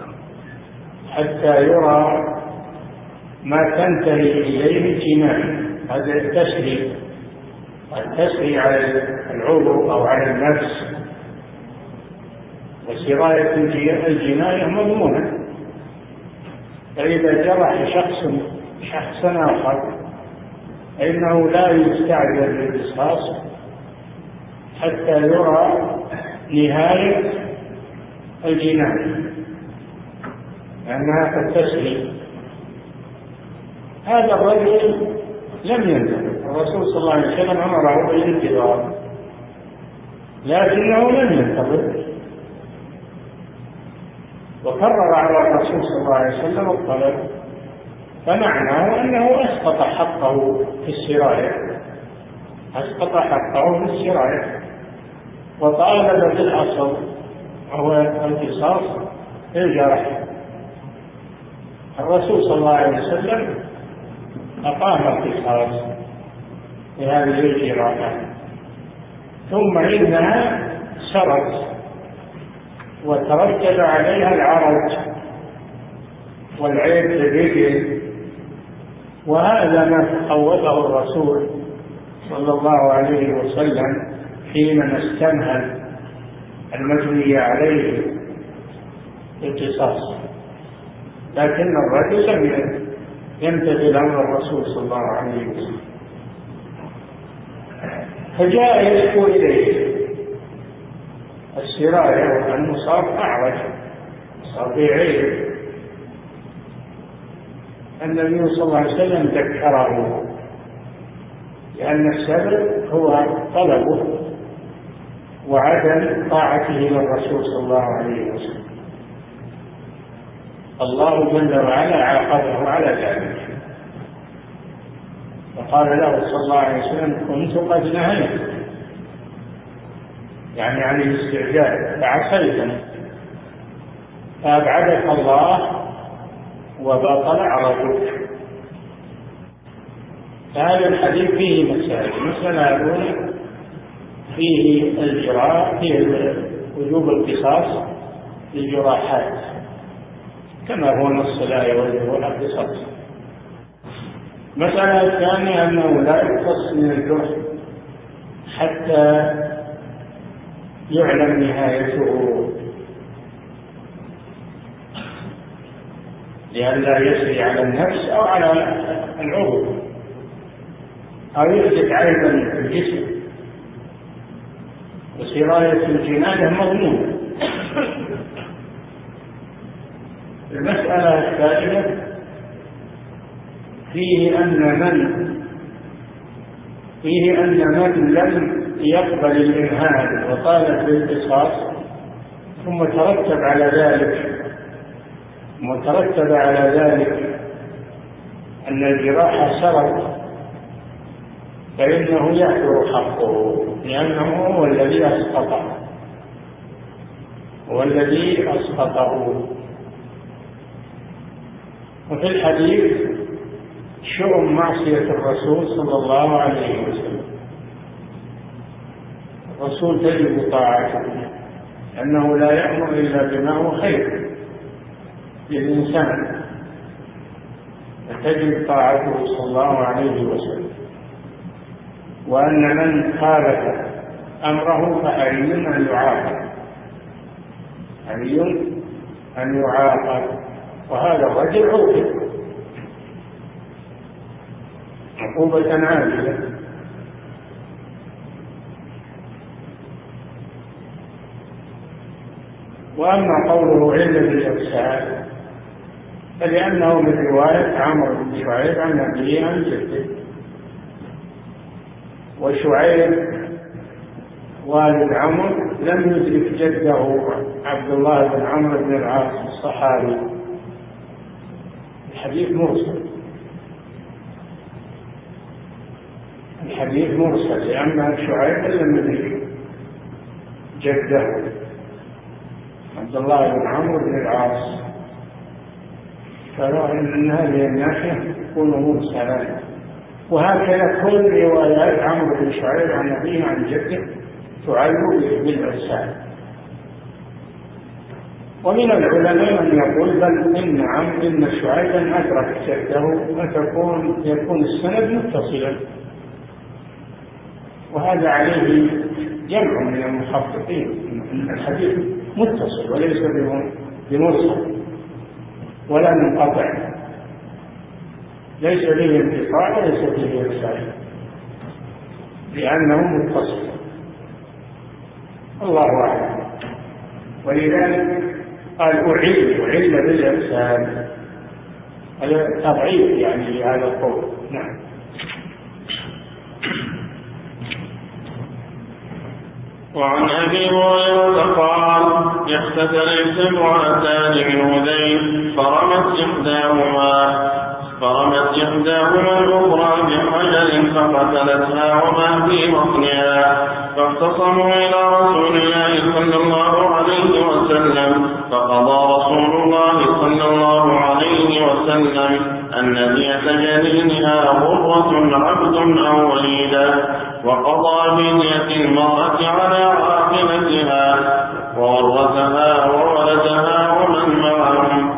حتى يرى ما تنتهي إليه الجنان. هذا التسري، التسري على العضو أو على النفس، وسراية الجناية مضمونة. فإذا جرح شخص شخصا آخر فإنه لا يستعجل بالقصاص حتى يرى نهاية الجناية، لأنها قد تسري. هذا الرجل لم ينتظر، الرسول صلى الله عليه وسلم أمره بالانتظار، لكنه لم ينتظر، وكرر على الرسول صلى الله عليه وسلم الطلب، فمعناه أنه أسقط حقه في السراية، أسقط حقه في السراية وطالب بالأصل وهو القصاص للجرح. الرسول صلى الله عليه وسلم أقام القصاص لهذه الجراحة، ثم إنها سرت وترتب عليها العرج والعيب بالرجل، وهذا ما خوفه الرسول صلى الله عليه وسلم حينما استمهل المجني عليه القصاص، لكن الرجل لم يمتثل أمر الرسول صلى الله عليه وسلم، فجاء يشكو إليه السراية وأنه صار أعرج، صار في عيب. النبي صلى الله عليه وسلم ذكره لأن السبب هو طلبه وعدم طاعته للرسول صلى الله عليه وسلم. الله جل وعلا عاقبه على ذلك، وقال له صلى الله عليه وسلم كنت قد نهيت، يعني عن الاستعجال فعصيتني فأبعدك الله وبطل عرضك. فهذا الحديث فيه مسائل. المسألة الأولى فيه الجراح، فيه وجوب القصاص للجراحات كما هو نص الآية وجوب القصاص. المسألة الثانية أنه لا يقتص من الجرح حتى يعلم نهايته لئلا يسري على النفس أو على العضو أو يحدث عيبا في الجسم، وسراية الجناية مضمونة. المسألة الثالثة فيه أن من فيه أن من لم يقبل الإمهال وطالب بالقصاص ثم ترتب على ذلك مترتب على ذلك أن الجراحة سرت، فإنه يحضر حقه لأنه هو الذي أسقطه هو الذي أسقطه. وفي الحديث شؤم معصية الرسول صلى الله عليه وسلم، الرسول تجب طاعته أنه لا يأمر إلا بما هو خير للإنسان، فتجب طاعته صلى الله عليه وسلم. وأن من خالف أمره فحري أن يعاقب، حري أن يعاقب، وهذا الرجل عوقب عقوبة عاجلة. وأما قوله علة بالإرسال فلأنه من رواية عمرو بن شعيب عن أبيه عن جده، وشعيب والد عمرو لم يدرك جده عبد الله بن عمرو بن العاص الصحابي، الحديث مرسل، الحديث مرسل لأن شعيب لم يدرك جده عبد الله بن عمرو بن العاص، فرأى أن هذه الناحية تكون مرسلا. وهكذا كل روايات عمرو بن شعيب عن أبيه عن جده تعلق بالإرسال. ومن العلماء من يقول بل إن عمرو إن شعيبا أدرك جده فتكون يكون السند متصلا، وهذا عليه جمع من المحققين أن الحديث متصل وليس بمرسل ولا منقطع، ليس به انقطاع وليس به إرسال لأنه متصل، الله أعلم. ولذلك قال أعل أعل بالإرسال، هذا تضعيف يعني لهذا القول. نعم. وعن أبي هريرة قال اختتل سبعتان من هذيل فرمت إحداهما فرمت إحداهما الأخرى بحجر فقتلتها وما في بطنها، فاختصموا إلى رسول الله صلى الله عليه وسلم، فقضى رسول الله صلى الله عليه وسلم أن دية جنينها غرة عبد أو وليدة، وقضى بدية المرأة على عاقبتها وورثها وولدها ومن معهم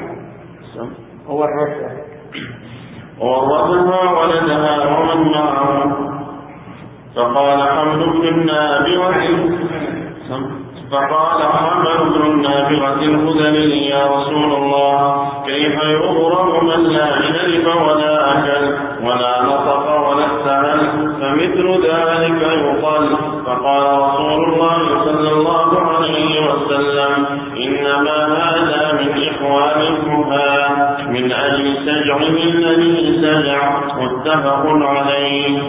وورثها وورثها ولدها ومن معهم. فقال حمد بن النابغة فقال حمد بن النابغة الخزري يا رسول الله كيف يغرم من لا شرب ولا أكل ولا نطق ولا استعل، فمثل ذلك يقال. فقال رسول الله صلى الله عليه وسلم إنما هذا من إخوان الكهان من أجل سجعه الذي سجع، متفق عليه.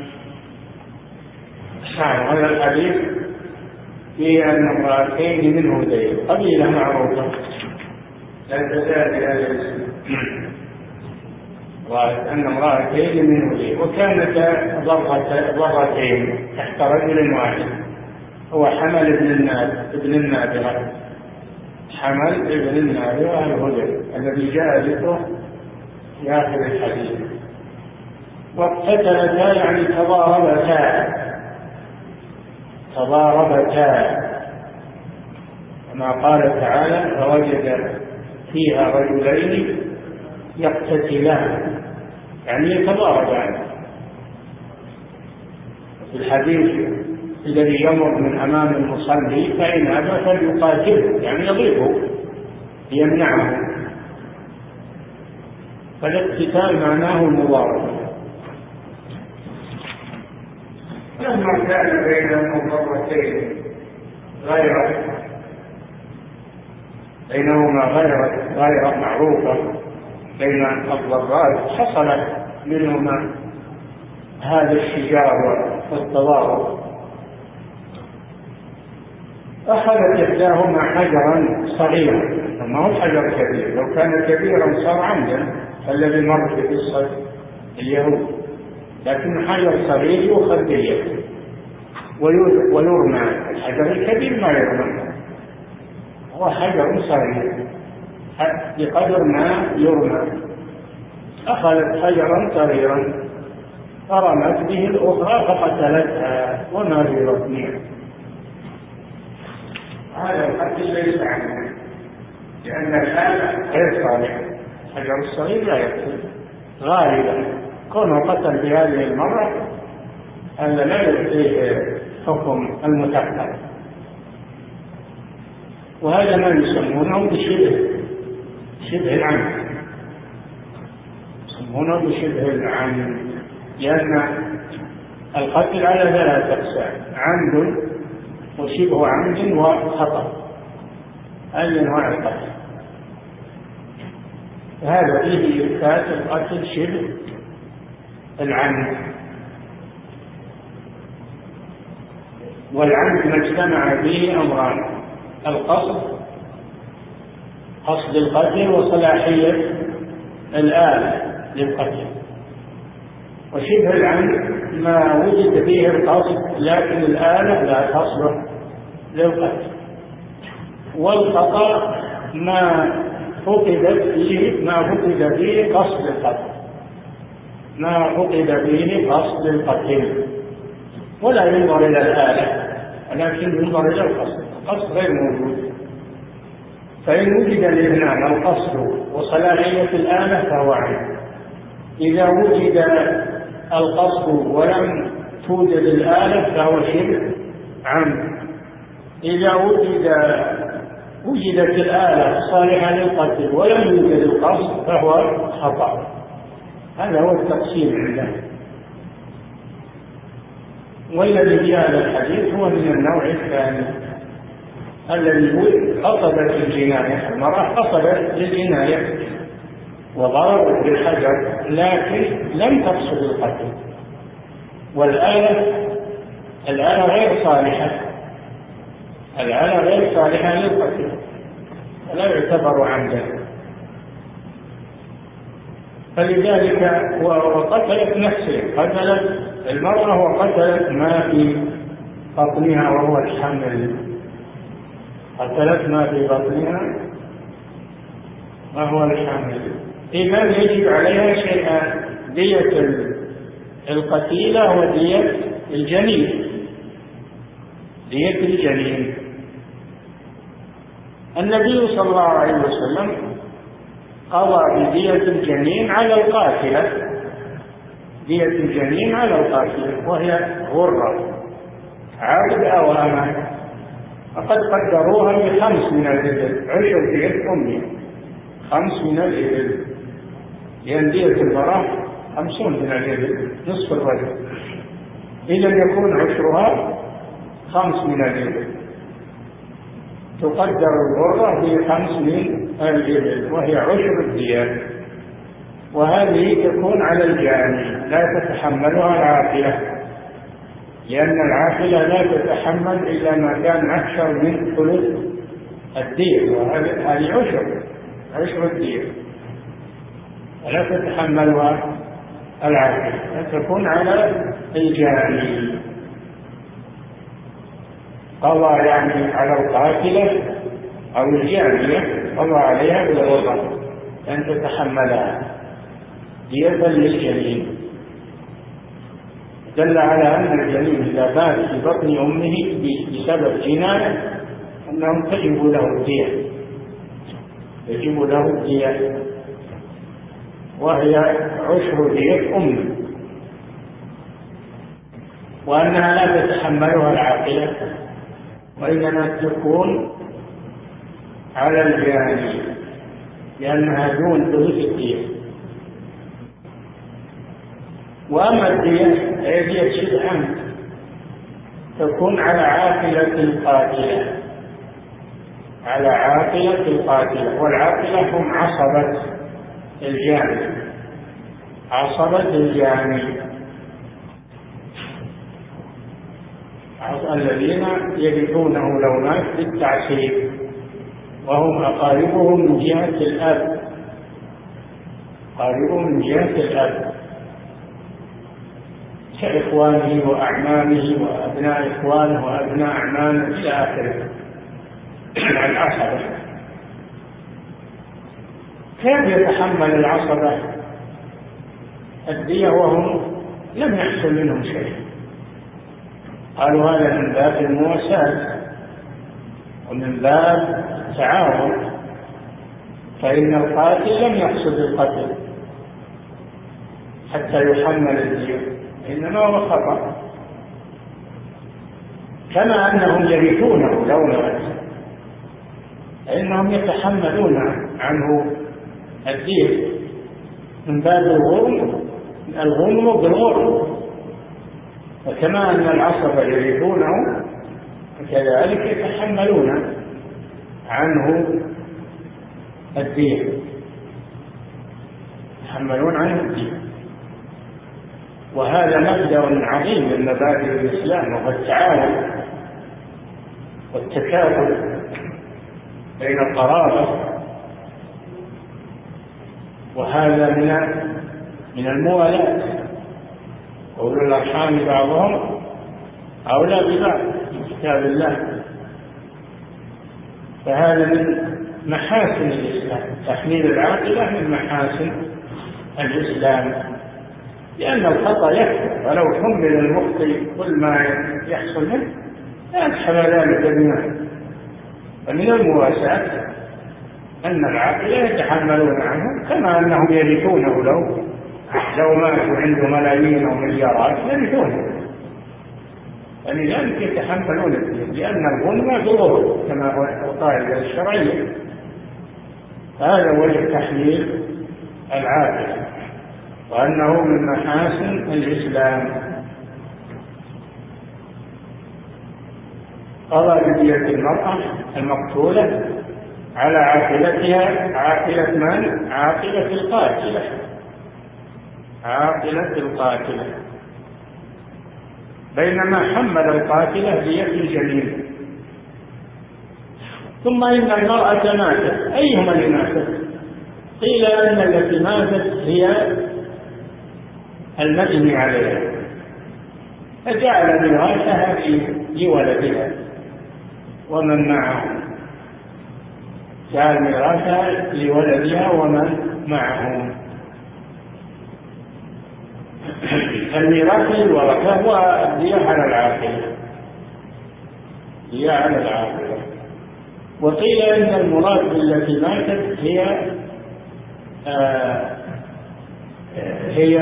هذا الحديث في أن امرأتين من هذيل قبيلة معروفة لا تزال في هذا الاسم، وأن امرأتين من هذيل وكانتا ضرتين تحت رجل واحد هو حمل ابن النابغة حمل ابن النابغة الهذيل الذي جاء ذكره في آخر الحديث. واقتتلتا يعني تضاربتا تضاربتا كما قال تعالى فوجد فيها رجلين يقتتلان يعني يتضاربان. في الحديث الذي يمر من أمام المصلي فإن أبى فليقاتله يعني يضربه يمنعه، فالاقتتال معناه المضاربة. لما كان بين المضرتين غير بينهما غير غير معروفة بين الضرات حصلت منهما هذا الشجار والتضارب. أخذت إحداهما حجرا صغيرا، ما هو حجر كبير، لو كان كبيرا صار عمدا الذي مر في قصة اليهود، لكن حجر صغير يؤخذ بيده ويرمى. الحجر الكبير ما يرمى، هو حجر صغير بقدر ما يرمى. أخذت حجرا صغيرا فرمت به الأخرى فقتلتها وما في بطنها. هذا الحديث ليس عنه لأن الآن غير صالح، الحجر الصغير لا يقتل غالبا، كونه قتل بهذه المرة هذا لا يعطيه حكم المتقتل. وهذا ما يسمونه بشبه شبه العمد، يسمونه بشبه العمد، لأن القتل على ثلاثة أقسام: عمد وشبه عمد وخطأ، هذه أنواع القتل. هذا فيه إثبات القتل شبه العمد، والعمد ما اجتمع به أمران: القصد قصد القتل وصلاحية الآلة للقتل، وشبه العمد ما وجد فيه القصد لكن الآلة لا تصلح للقتل، والخطأ ما فقدت فيه ما فقد فيه قصد القتل ما فقد فيه قصد القتل ولا ينظر إلى الآلة ولكن ينظر إلى القصد. القصد غير موجود، فإن وجد الاثنان القصد وصلاحية الآلة فهو عمد. إذا وجد القصد ولم توجد الآلة فهو شبه عمد. إذا وجد وجدت الآلة صالحة للقتل ولم يوجد القصد فهو خطأ. هذا هو التقسيم عندنا. والذي في هذا الحديث هو من النوع الثاني الذي قصدت الجناية، المرأة قصدت للجناية وضربت بالحجر لكن لم تقصد القتل، والآلة الآلة غير صالحة الآلة غير صالحة للقتل ولا يعتبر عمدا، فلذلك وقتلت نفسه، قتلت المرأة وقتلت ما في بطنها وهو الحمل، قتلت ما في بطنها وهو الحمل. إذا يجب عليها شيئان: دية القتيلة ودية الجنين. دية الجنين النبي صلى الله عليه وسلم قضى بدية الجنين على القاتلة، دية الجنين على القاتلة وهي غرة عابد أو أمة، فقد قدروها بخمس من الإبل، عشر دية أمي، خمس من الإبل، لأن دية المرأة خمسون من الإبل نصف الرجل، إذا يكون عشرها خمس من الإبل، تقدر الغرة بخمس من الإبل وهي عشر الدية، وهذه تكون على الجاني لا تتحملها العاقلة، لأن العاقلة لا تتحمل إلا ما كان أكثر من ثلث الدية، وهذه عشر عشر الدية ولا تتحملها العاقلة، تكون على الجاني. قضى يعني على القاتلة أو الجانية، قضى عليها بالغرة أن تتحملها دية للجنين، دل على أن الجنين إذا بات في بطن أمه بسبب جناية أنه تجب له الدية، يجب له الدية وهي عشر دية أمه، وأنها لا تتحملها العاقلة، وإنما تكون على الجاني لأنها دون ثلث الدية. وأما الدية هي دية شبه عمد تكون على عاقلة القاتلة، على عاقلة القاتلة، والعاقلة هم عصبة الجاني، عصبة الجاني الذين يرثونه لو مات بالتعسير، وهم أقاربه من جهة الأب، أقاربه من جهة الأب كإخوانه وأعمامه وأبناء إخوانه وأبناء أعمامه إلى آخره مع العصبة. كيف يتحمل العصبة الدية وهم لم يحصل منهم شيء؟ قالوا هذا من باب المواساة ومن باب التعاون، فإن القاتل لم يقصد القتل حتى يحمل الدية، إنما هو خطأ، كما أنهم يرثونه لو مات فإنهم يتحملون عنه الدية من باب الغرم، الغنم بالغرم، وكما أن العصبة يرثونه فكذلك يتحملون عنه الدية، يتحملون عنه الدية. وهذا مبدأ عظيم من مبادئ الإسلام، وهو التعاون والتكافل بين القرابة، وهذا من من الموالاة، أولو الأرحام بعضهم أولى ببعض في كتاب الله. فهذا من محاسن الإسلام، تحميل العاقلة من محاسن الإسلام، لأن الخطأ يكفر، ولو حمل المخطئ كل ما يحصل منه لا يدخل ذلك بما. فمن المواساة أن العاقلة يتحملون عنه كما أنهم يرثونه، لو لو ماتوا عنده ملايين أو مليارات يرثونه، فلذلك يتحملون الدين، لأن الظلم ضرر كما هو القاعدة الشرعية. هذا وجه تحميل العاقلة، وأنه من محاسن الإسلام. قضى بدية المرأة المقتولة على عاقلتها، عاقلة من؟ عاقلة القاتلة، عاقلة القاتلة، بينما حمل القاتلة دية الجنين، ثم إن المرأة ماتت. أيهما اللي ماتت؟ قيل أن التي ماتت هي المجني عليها، فجعل ميراثها لولدها ومن معه، جعل ميراثها لولدها ومن معه. الميراث للورثة والدية على العاقلة، هي على العاقلة. وقيل إن المراد بالتي ماتت هي آه هي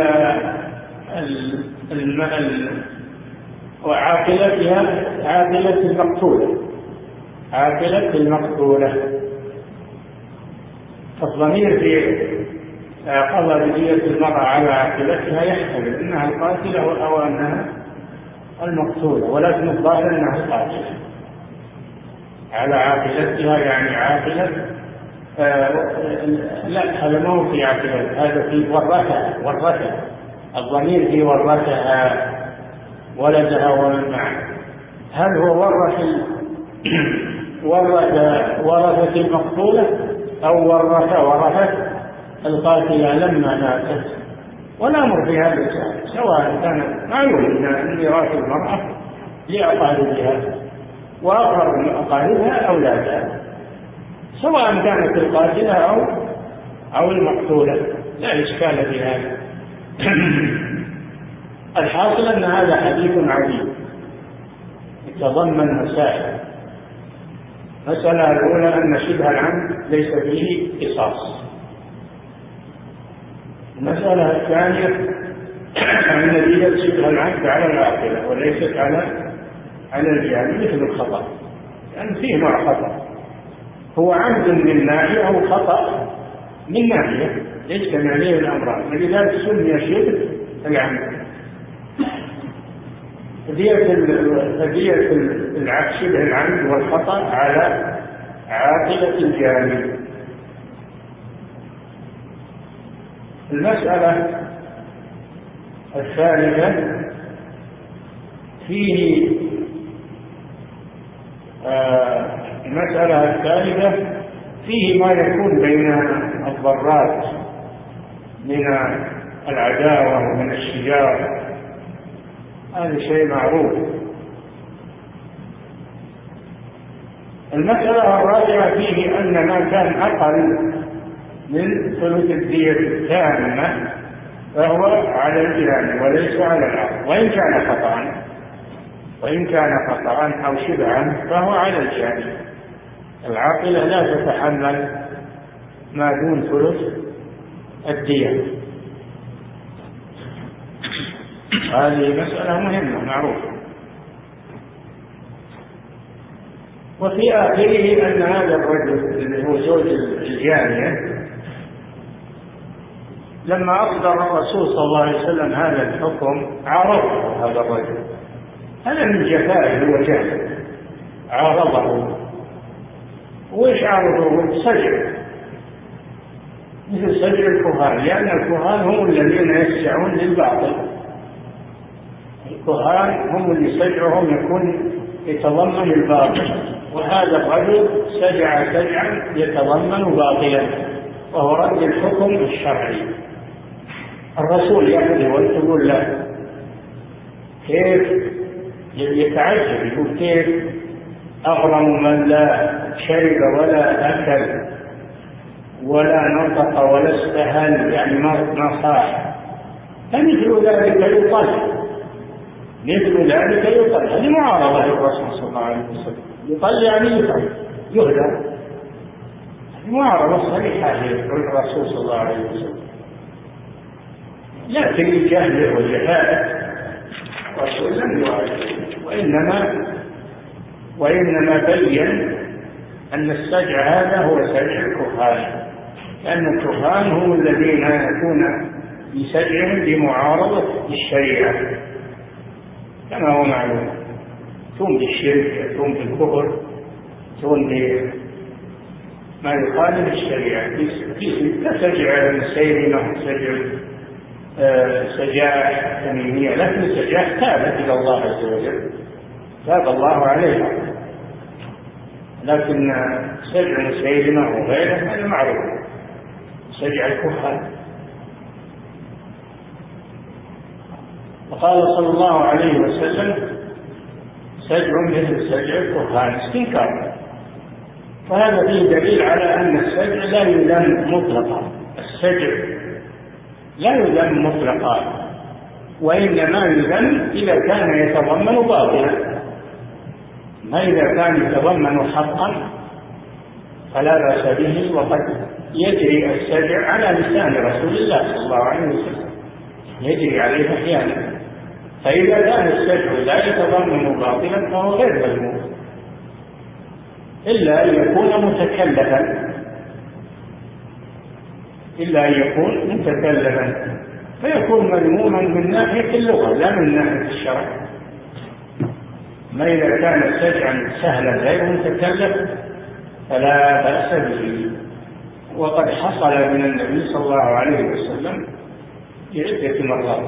المال وعاقلتها عاقلة المقتولة، عاقلة المقتولة. فالضمير في قضى بدية المرأة على عاقلتها يحتمل أنها القاتلة أو أنها المقتولة، ولكن الظاهر أنها القاتلة. على عاقلتها يعني عاقلة آه لا، هذا ما هو في عاقلة، هذا في ورثها. ورثها الضمير في ورثها ولدها ومن معه. هل هو ورث ورث ورثة المقتولة أو ورث ورثة القاتلة لما ماتت؟ والأمر في هذا الشأن سواء كان معلوم أن ميراث المرأة لأقاربها وأقرب من أقاربها أولادها، سواء كانت القاتلة أو أو المقتولة، لا إشكال في هذا. الحاصل أن هذا حديث عجيب يتضمن مسائل. المسألة الأولى أن شبه العمد ليس فيه قصاص. المسألة الثانية أن دية شبه العمد على العاقلة وليست على على الجاني مثل الخطأ، لأن يعني فيه نوع خطأ، هو عمد من ناحية أو خطأ من ناحية، يجتمع عليه الأمران، ولذلك سمي شبه العمد. فدية العكس شبه العمد والخطأ على عاقلة الجاني. المسألة الثالثة فيه آه المسألة الثالثة فيه ما يكون بين الضرات من العداوة ومن الشجار، هذا شيء معروف. المسألة الرابعة فيه أن ما كان أقل من ثلث الدية التامة فهو على الجاني وليس على العاقل، وإن كان خطأ وإن كان خطأ أو شبعا فهو على الجاني. العاقلة لا تتحمل ما دون ثلث الدية. هذه مسألة مهمة معروفة. وفي آخره أن هذا الرجل اللي هو زوج الجانية لما أصدر الرسول صلى الله عليه وسلم هذا الحكم عارضه هذا الرجل، هذا من جفائه وجهله، عارضه. وإيش عارضه؟ سجع، مثل سجع الكهان، لأن الكهان هم الذين يسجعون للباطل. الكهان هم اللي سجعهم يكون يتضمن الباطل، وهذا الرجل سجع سجعا يتضمن باطلا، وهو رد الحكم الشرعي. الرسول يقول وتقول له كيف؟ يتعجب، يقول كيف أغرم من لا شرب ولا أكل ولا نطق ولا استهل، يعني ما صاح، فمثل ذلك يطل، مثل ذلك يطل. هذه معارضة للرسول صلى الله عليه وسلم. يطل يعني يطل، يهدى، معارضة صريحة للرسول صلى الله عليه وسلم، لا تريد جهله وجهاله الرسول لم يعرف، وإنما وإنما بين أن السجع هذا هو سجع الكهان، لأن الكهان هم الذين يكون بسجعهم بمعارضة الشريعة كما هو معلوم، تون بالشرك، تون بالكفر، تون بما يخالف الشريعة. كسجع السيرمة، سجع سجاح تميمية، لكن السجاح تابت إلى الله عز وجل، تاب الله عليها. لكن سجع مسيلمة وغيره هذا معروف، سجع الكهان. وقال صلى الله عليه وسلم سجع مثل سجع الكهان استنكار، فهذا فيه دليل على أن السجع لا يذم مطلقا، السجع لا يذم مطلقا، وإنما يذم إذا كان يتضمن باطلا، ما إذا كان يتضمن حقا فلا بأس به، وقد يجري السجع على لسان رسول الله صلى الله عليه وسلم، يجري عليه أحيانا، فإذا كان السجع لا يتضمن باطلا فهو غير مذموم، إلا أن يكون متكلفا، إلا أن يكون متكلفا فيكون مذموما من ناحية اللغة لا من ناحية الشرع. ما إذا كان سجعا سهلا غير متكلف فلا بأس به، وقد حصل من النبي صلى الله عليه وسلم في عدة مرات.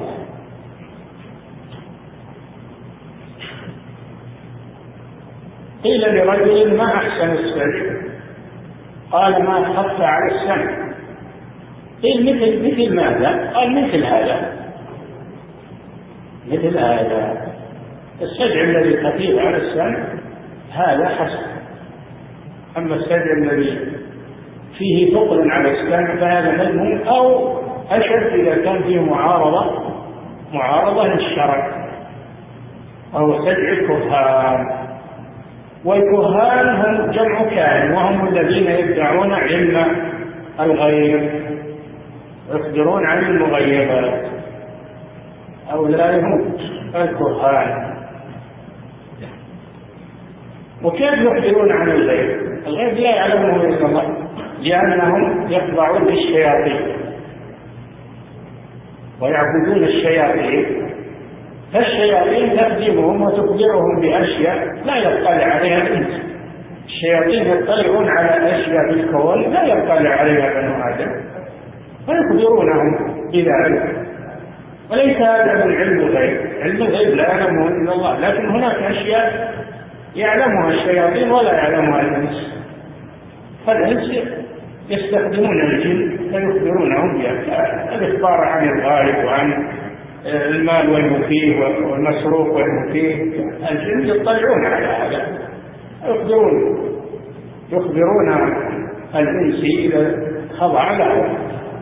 قيل لرجل ما أحسن السجع؟ قال ما خف على السمع. قيل مثل مثل ماذا؟ قال مثل هذا، مثل هذا السجع الذي خفيف على السمع هذا حسن، أما السجع الذي فيه ثقل على السمع فهذا مذموم، أو أشد إذا كان فيه معارضة معارضة للشرع، أو سجع الكهان. والكهان هم جمع كاهن، وهم الذين يدعون علم الغيب، يخبرون عن المغيبات، هؤلاء هم الكهان. وكيف يخبرون عن الغيب؟ الغيب لا يعلمه إلا الله، لأنهم يخضعون للشياطين ويعبدون الشياطين، فالشياطين تخدمهم وتخبرهم بأشياء لا يطلع عليها الإنس. الشياطين يطلعون على أشياء في الكون لا يطلع عليها بنو آدم، فيخبرونهم بذلك، وليس هذا من علم الغيب، علم الغيب لا يعلمه إلا الله، لكن هناك أشياء يعلمها الشياطين ولا يعلمها الإنس، فالإنس يستخدمون الجن فيخبرونهم بها، الإخبار عن الغائب وعن المال والمفيه والمسروق والمفيه، الجن يطلعون على هذا، يخبرون يخبرون الإنس إذا خضع له.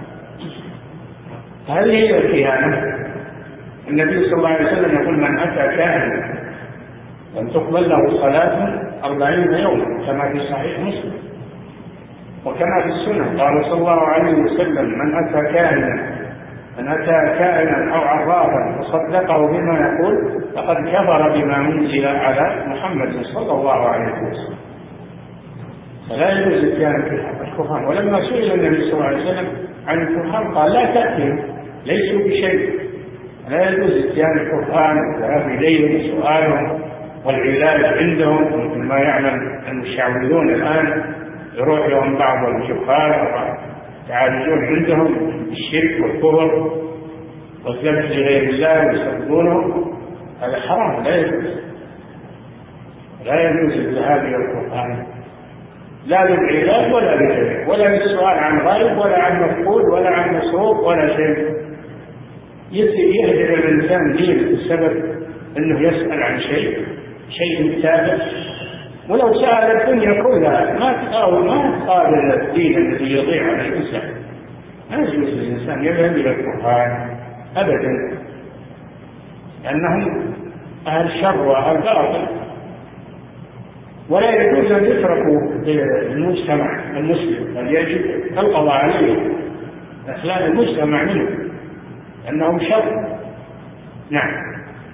هذه هي الكهانة. النبي صلى الله عليه وسلم يقول من أتى كاهنا لم تقبل له صلاة أربعين يوما، كما في صحيح مسلم، وكما في السنة قال صلى الله عليه وسلم من أتى كاهنا من أتى كائنا أو عرافا فصدقه بما يقول فقد كفر بما أنزل على محمد صلى الله عليه وسلم. فلا يجوز الكهان في الكهان. ولما سئل النبي صلى الله عليه وسلم عن الكهان قال لا تأتهم ليسوا بشيء، لا يجوز الكهان الكهان والذهاب إليهم سؤالهم والعلاج عندهم، مثل ما يعمل المشعوذون الآن، يروح لهم بعض الجهال يعالجون عندهم الشرك والكفر والذبح لغير الله ويسبونه، هذا حرام لا يجوز، لا يجوز الذهاب الى الكهان لا للعلاج ولا للشيء ولا للسؤال عن غائب ولا عن مفقود ولا عن مسروق ولا شيء. يهدر الانسان دينه بسبب انه يسال عن شيء شيء تافه، ولو سأل الدنيا كلها ما تقاوم ما تقابل الدين الذي يضيع على الإنسان. لا يجوز للإنسان يذهب إلى الكهان أبدا، لأنهم أهل شر وأهل باطل، ولا يجوز أن يتركوا المجتمع المسلم، بل يجب القضاء عليهم إخلاء المجتمع منه لأنهم شر. نعم.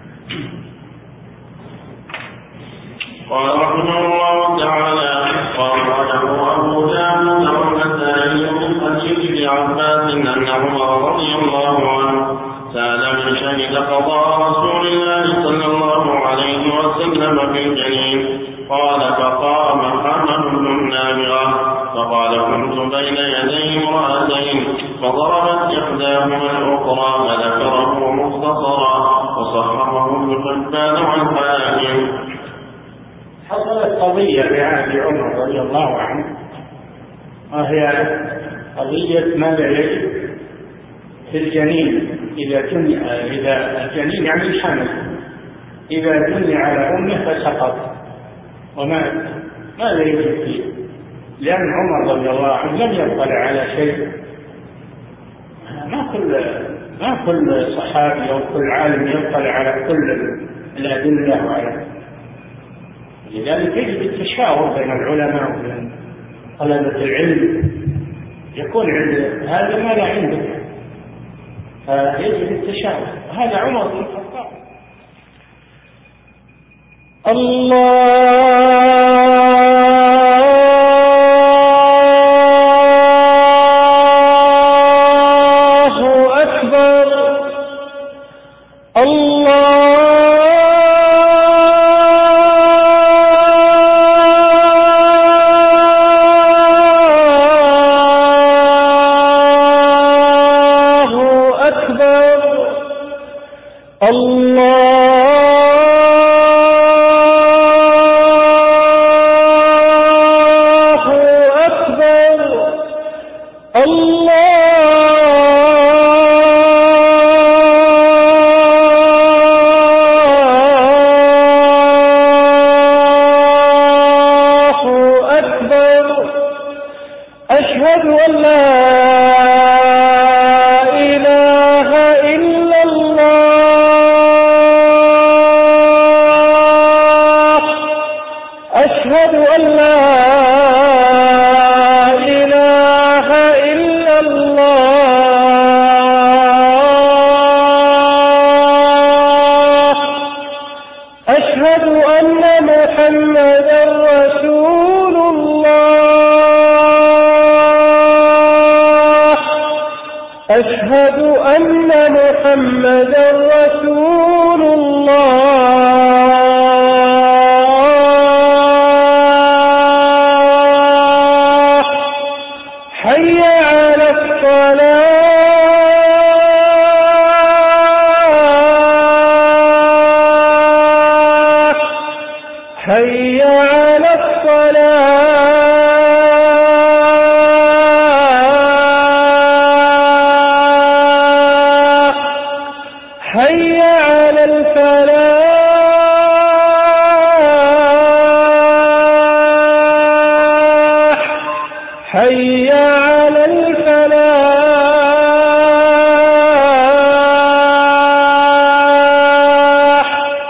قال رحمه الله تعالى قال له أبو داود والنسائي من حديث ابن عباس أن عمر رضي الله عنه سأل من شهد قضاء رسول الله صلى الله عليه وسلم في الجنين، قال فقام محمد بن النابغة فقال كنت بين يدي امرأتين فضربت إحداهما الأخرى فذكره مختصرا وصححه ابن حبان والحاكم. حصلت قضية في عهد عمر رضي الله عنه، وهي قضية ماذا يجب في الجنين إذا جني، إذا الجنين يعني الحمل إذا جني على أمه فسقط ومات، ماذا يجب فيه؟ لأن عمر رضي الله عنه لم يطلع على شيء. ما كل ما كل صحابي أو كل عالم يطلع على كل الأدلة وعلى، لذلك يجب التشاور بين العلماء وبين طلبة العلم، يكون عند هذا ما لا عندك، فيجب التشاور. هذا عمر بن الخطاب. الله أكبر. الله أشهد أن محمدا رسول الله. حي على الصلاة، حي على الصلاة. حي على الفلاح، حي على الفلاح.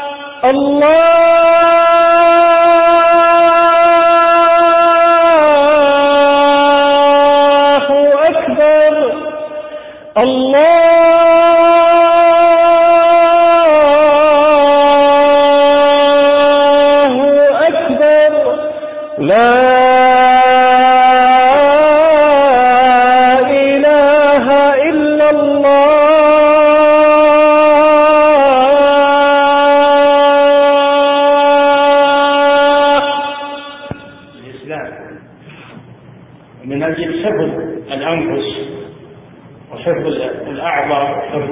الله أكبر. الله لا إله إلا الله. الإسلام من أجل حفظ الأنفس وحفظ الأعضاء وحفظ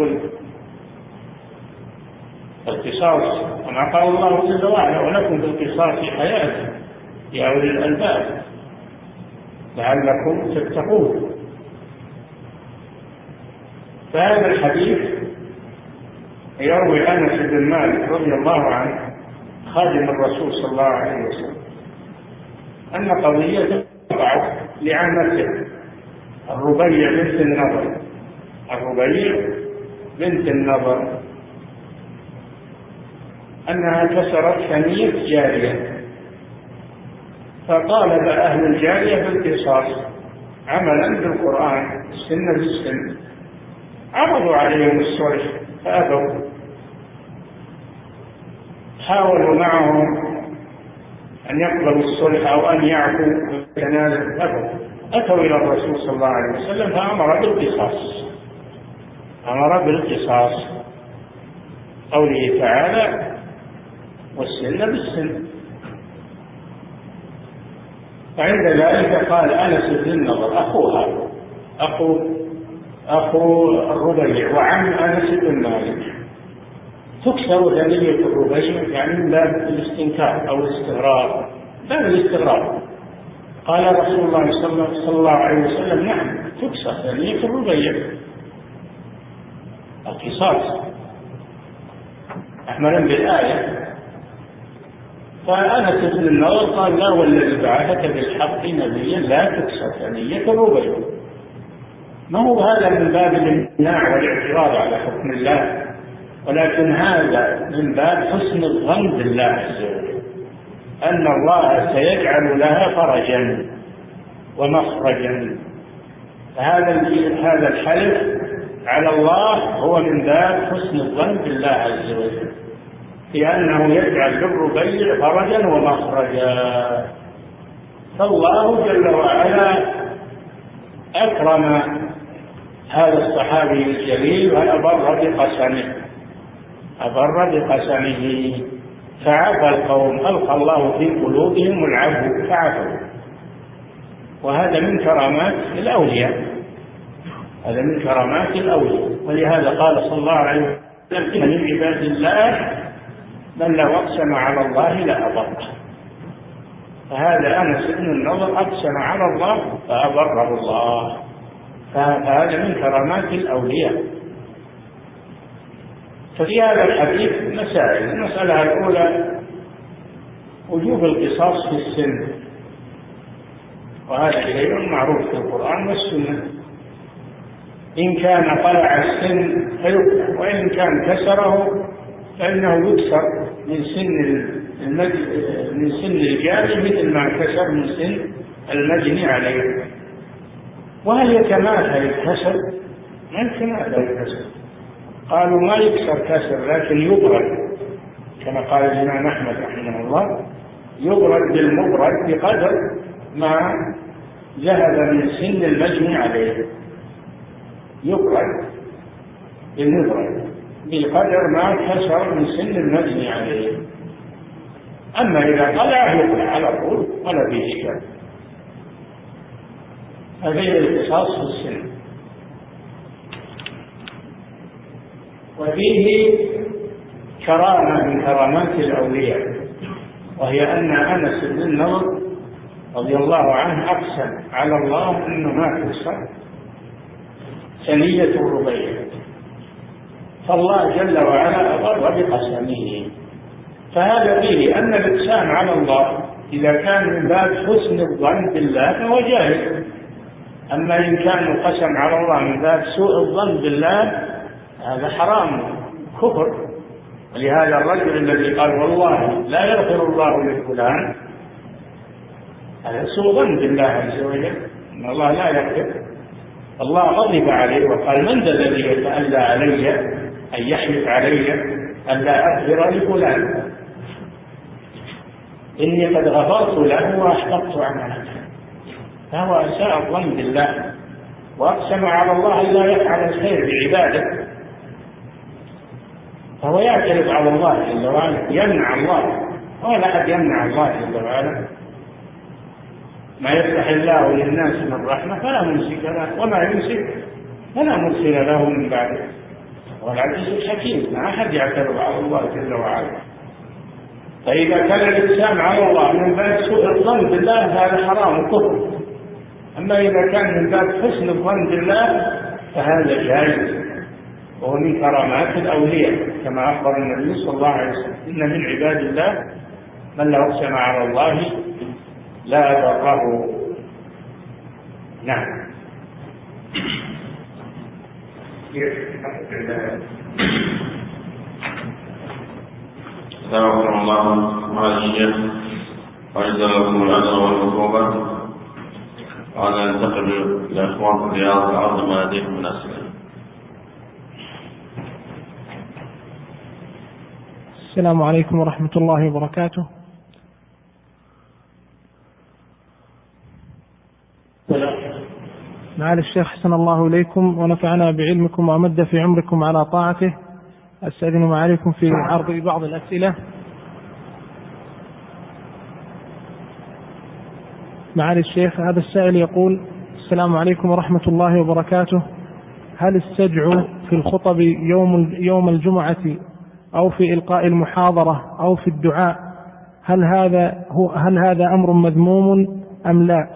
القصاص، كما قال الله جل وعلا: ولكم في القصاص حياة يا أولي الألباب لعلكم تتقون. فهذا الحديث يروي أنس بن مالك رضي الله عنه خادم الرسول صلى الله عليه وسلم أن قضية وقعت لعمته الربيع بنت النضر الربيع بنت النضر أنها كسرت ثنية جارية، فطالب أهل الجارية بالقصاص عملا بالقرآن السن بالسن. عرضوا عليهم الصلح فأبوا، حاولوا معهم أن يقبلوا الصلح أو أن يعفوا بالتنازل، أبوا. أتوا إلى الرسول صلى الله عليه وسلم فأمر بالقصاص، أمر بالقصاص، قوله تعالى: والسن بالسن. فعند ذلك قال أنس بن النضر أخوها أخو أخو الربيع وعم أنس بن مالك، تكسر ثنية الربيع يعني من باب الاستنكار أو الاستغراب، باب الاستغراب. قال رسول الله صلى الله عليه وسلم نعم تكسر ثنية الربيع القصاص أحملا بالآية. فأنس بن النضر قال لا والذي بعثك بالحق نبيا لا تكسر ثنية الربيع. ما هو هذا من باب الامتناع والاعتراض على حكم الله، ولكن هذا من باب حسن الظن بالله عز وجل أن الله سيجعل لها فرجا ومخرجا. فهذا هذا الحلف على الله هو من باب حسن الظن بالله عز وجل في أنه يجعل للربيع فرجا ومخرجا. فالله جل وعلا أكرم هذا الصحابي الجليل وأبر بقسمه أبر بقسمه فعفى القوم، ألقى الله في قلوبهم العفو فعفوا. وهذا من كرامات الأولياء، هذا من كرامات الأولياء. ولهذا قال صلى الله عليه وسلم إن من عباد الله من لو أقسم على الله لأبره. فهذا أنس بن النضر أقسم على الله فأبره الله، فهذا من كرامات الأولياء. ففي هذا الحديث مسائل. المسألة الأولى وجوب القصاص في السن، وهذا شيء معروف في القرآن والسنة. إن كان طلع السن فيقطع، وإن كان كسره فإنه يكسر من سن من سن الجاري مثل ما كسر من سن المجني عليه. وهل يتماثل الكسر؟ ما يتماثل الكسر. قالوا ما يكسر كسر لكن يبرد، كما قال الإمام أحمد رحمه الله يبرد بالمبرد بقدر ما ذهب من سن المجني عليه، يبرد بالمبرد بقدر ما كسر من سن المجني عليه. أما إذا طلع يقلع على طول ولا في إشكال. هذا القصاص في السن. وفيه كرامة من كرامات الأولياء، وهي أن أنس بن النضر رضي الله عنه أقسم على الله أنه ما تكسر ثنية الربيع، فالله جل وعلا أبر بقسمه. فهذا فيه أن الإقسام على الله إذا كان من باب حسن الظن بالله فهو جائز. أما إن كان القسم على الله من باب سوء الظن بالله هذا حرام كفر. ولهذا الرجل الذي قال والله لا يغفر الله لفلان هذا سوء ظن بالله عز وجل إن الله لا يغفر. الله غضب عليه وقال من ذا الذي يتألى علي أن يحلف علي أن لا أغفر لفلان إني قد غفرت له وأحبطت عمله. فهو أساء الظن بالله وأقسم على الله أن لا يفعل الخير بعباده، فهو يعترض على الله جل وعلا، يمنع الله، ولا أحد يمنع الله جل وعلا. ما يفتح الله للناس من رحمة فلا ممسك له، وما يمسك فلا مرسل له من بعده. والعزيز الحكيم ما أحد يعترض على الله جل وعلا. فإذا كان الإنسان على الله من باب سوء الظن بالله هذا حرام وكفر. أما إذا كان من باب حسن الظن بالله فهذا جائز، وهو من كرامات الأولياء كما أخبر النبي صلى الله عليه وسلم إن من عباد الله من لو أقسم على الله لا أبره. نعم. جزاكم الله مع الشيخ وجزاكم الأجر والعقوبة. وأنا أنتقل لإخوان في رياض الأرض ما لديهم من أسئلة. السلام عليكم ورحمة الله وبركاته. معالي الشيخ حسن الله إليكم ونفعنا بعلمكم وأمد في عمركم على طاعته. أستأذن معاليكم في عرض بعض الأسئلة. معالي الشيخ هذا السائل يقول السلام عليكم ورحمة الله وبركاته. هل السجع في الخطب يوم يوم الجمعة أو في إلقاء المحاضرة أو في الدعاء، هل هذا هو هل هذا أمر مذموم أم لا؟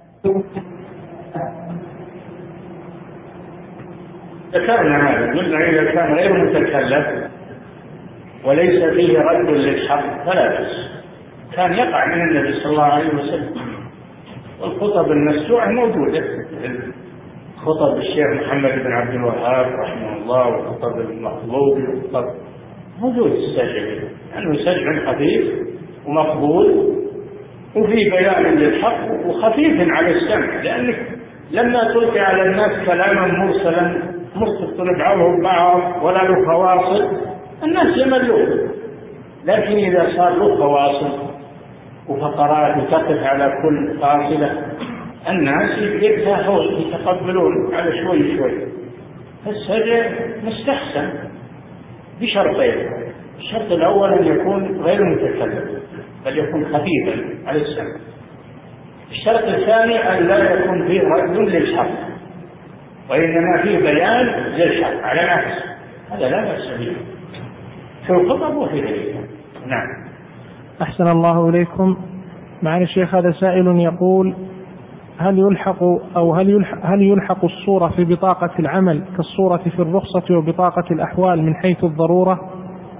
ذكرنا هذا، قلنا إذا كان غير متكلف وليس فيه رد للحق فلا بأس. كان يقع من النبي صلى الله عليه وسلم. والخطب المسجوعة موجودة، خطب الشيخ محمد بن عبد الوهاب رحمه الله، وخطب المخلوق، وخطب موجود السجع، لأنه سجع خفيف ومقبول وفي بيان للحق وخفيف على السمع، لأنك لما تلقي على الناس كلاما مرسلا مرتبط بعضهم بعض ولا له فواصل الناس يملون. لكن إذا صار له فواصل وفقرات وتقف على كل فاصلة الناس يتهاون يتقبلون على شوي شوي. فالسجع مستحسن بشرطين: الشرط الأول أن يكون غير متكلم بل يكون خفيفا على السمع. الشرط الثاني أن لا يكون فيه رد للحق وإنما فيه بيان للحق على نفسه، هذا لا بأس به في الخطب وفي غيرها. نعم. أحسن الله إليكم. معالي الشيخ هذا سائل يقول: هل يلحق أو هل يلحق, هل يلحق الصورة في بطاقة العمل كالصورة في الرخصة وبطاقة الأحوال من حيث الضرورة؟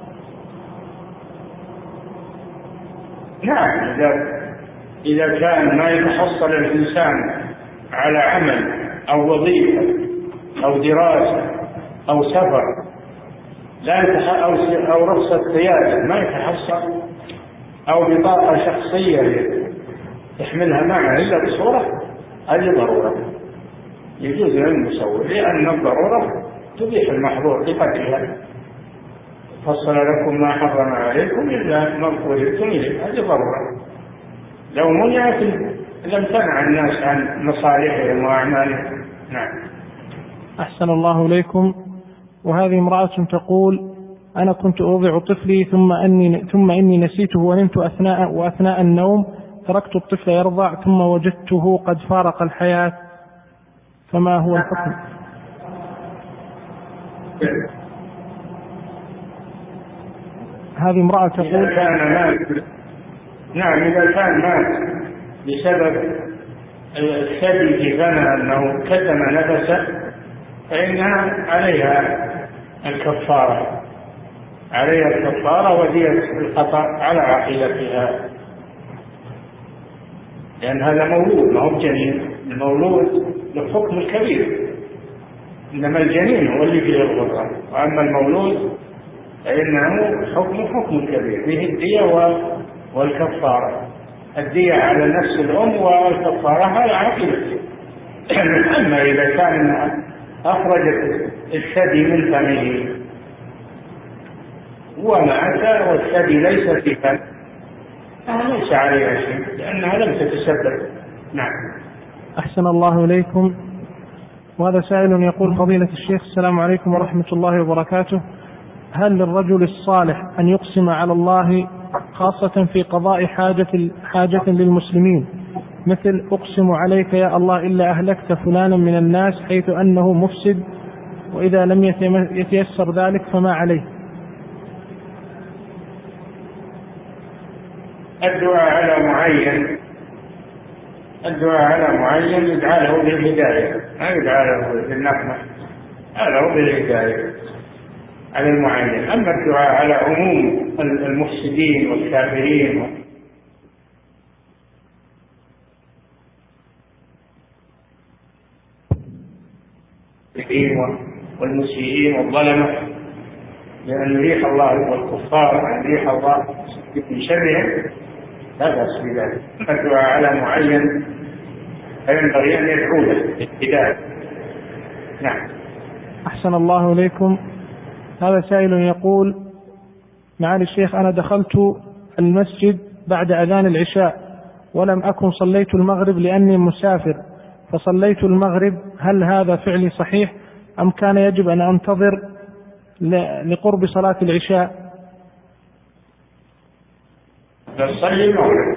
نعم، إذا إذا كان ما يتحصل الإنسان على عمل أو وظيفة أو دراسة أو سفر لا أو أو رخصة قيادة ما يتحصل، أو بطاقة شخصية يحملها معه إلا بصورة، هذه ضرورة يجوز للمسوي، لأن الضرورة تبيح المحظور بقدرها. فصل لكم ما حرم عليكم إلا ما اضطررتم إليه، هذه ضرورة. لو منعت لم تمنع الناس عن مصالحهم وأعمالهم. نعم. أحسن الله إليكم. وهذه امرأة تقول: أنا كنت أوضع طفلي ثم أني ثم إني نسيته ونمت أثناء وأثناء النوم تركت الطفل يرضع ثم وجدته قد فارق الحياة، فما هو الحكم؟ هذه امرأة تقول: إذا كان مات، نعم، إذا كان مات بسبب الثدي في فمها أنه كتم نفسه فإنها عليها الكفارة، عليها الكفارة ودية الخطأ على عقيلتها، لأن هذا مولود ما هو جنين. المولود له حكم الكبير، إنما الجنين هو اللي فيه الغرة، وأما المولود فإنه حكم حكم الكبير فيه الدية والكفارة. الدية على نفس الأم والكفارة على عقيلته. أما إذا كان أخرجت الثدي من فمه ومات والثدي ليس في فمه ليس عليها شيء لأنها لم تتسبب. نعم. أحسن الله إليكم. وهذا سائل يقول: فضيلة الشيخ السلام عليكم ورحمة الله وبركاته، هل للرجل الصالح أن يقسم على الله خاصة في قضاء حاجة, حاجة للمسلمين، مثل أقسم عليك يا الله إلا أهلكت فلانا من الناس حيث أنه مفسد، وإذا لم يتيسر ذلك فما عليه؟ الدعاء على معين، الدعاء على معين يدعى له بالهداية، ما يدعى له بالنقمة، له بالهداية على المعين. أما الدعاء على عموم المفسدين والكافرين والمسيئين والظلمة لأن يريح الله والكفار أن يريح الله من شرهم لا بأس بذلك. الدعاء على معين فينبغي أن يدعو له بالهداية. نعم. أحسن الله إليكم. هذا سائل يقول: معالي الشيخ، أنا دخلت المسجد بعد أذان العشاء ولم أكن صليت المغرب لأني مسافر، فصليت المغرب، هل هذا فعلي صحيح أم كان يجب أن أنتظر لقرب صلاة العشاء؟ تصلي المغرب.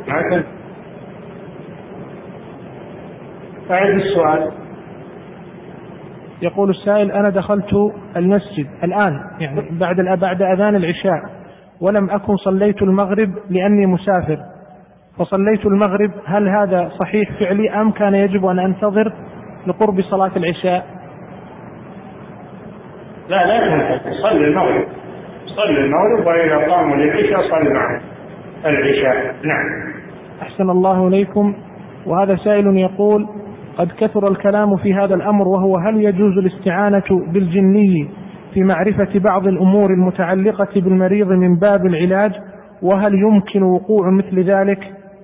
أعد السؤال. يقول السائل: أنا دخلت المسجد الآن يعني بعد بعد أذان العشاء ولم أكن صليت المغرب لأني مسافر، فصليت المغرب، هل هذا صحيح فعلي أم كان يجب أن أنتظر لقرب صلاة العشاء؟ لا لا تنتظر، صلي المغرب، صلي المغرب، وإذا قاموا للعشاء صلي معهم العشاء. نعم. أحسن الله إليكم. وهذا سائل يقول: قد كثر الكلام في هذا الأمر، وهو هل يجوز الاستعانة بالجني في معرفة بعض الأمور المتعلقة بالمريض من باب العلاج، وهل يمكن وقوع مثل ذلك؟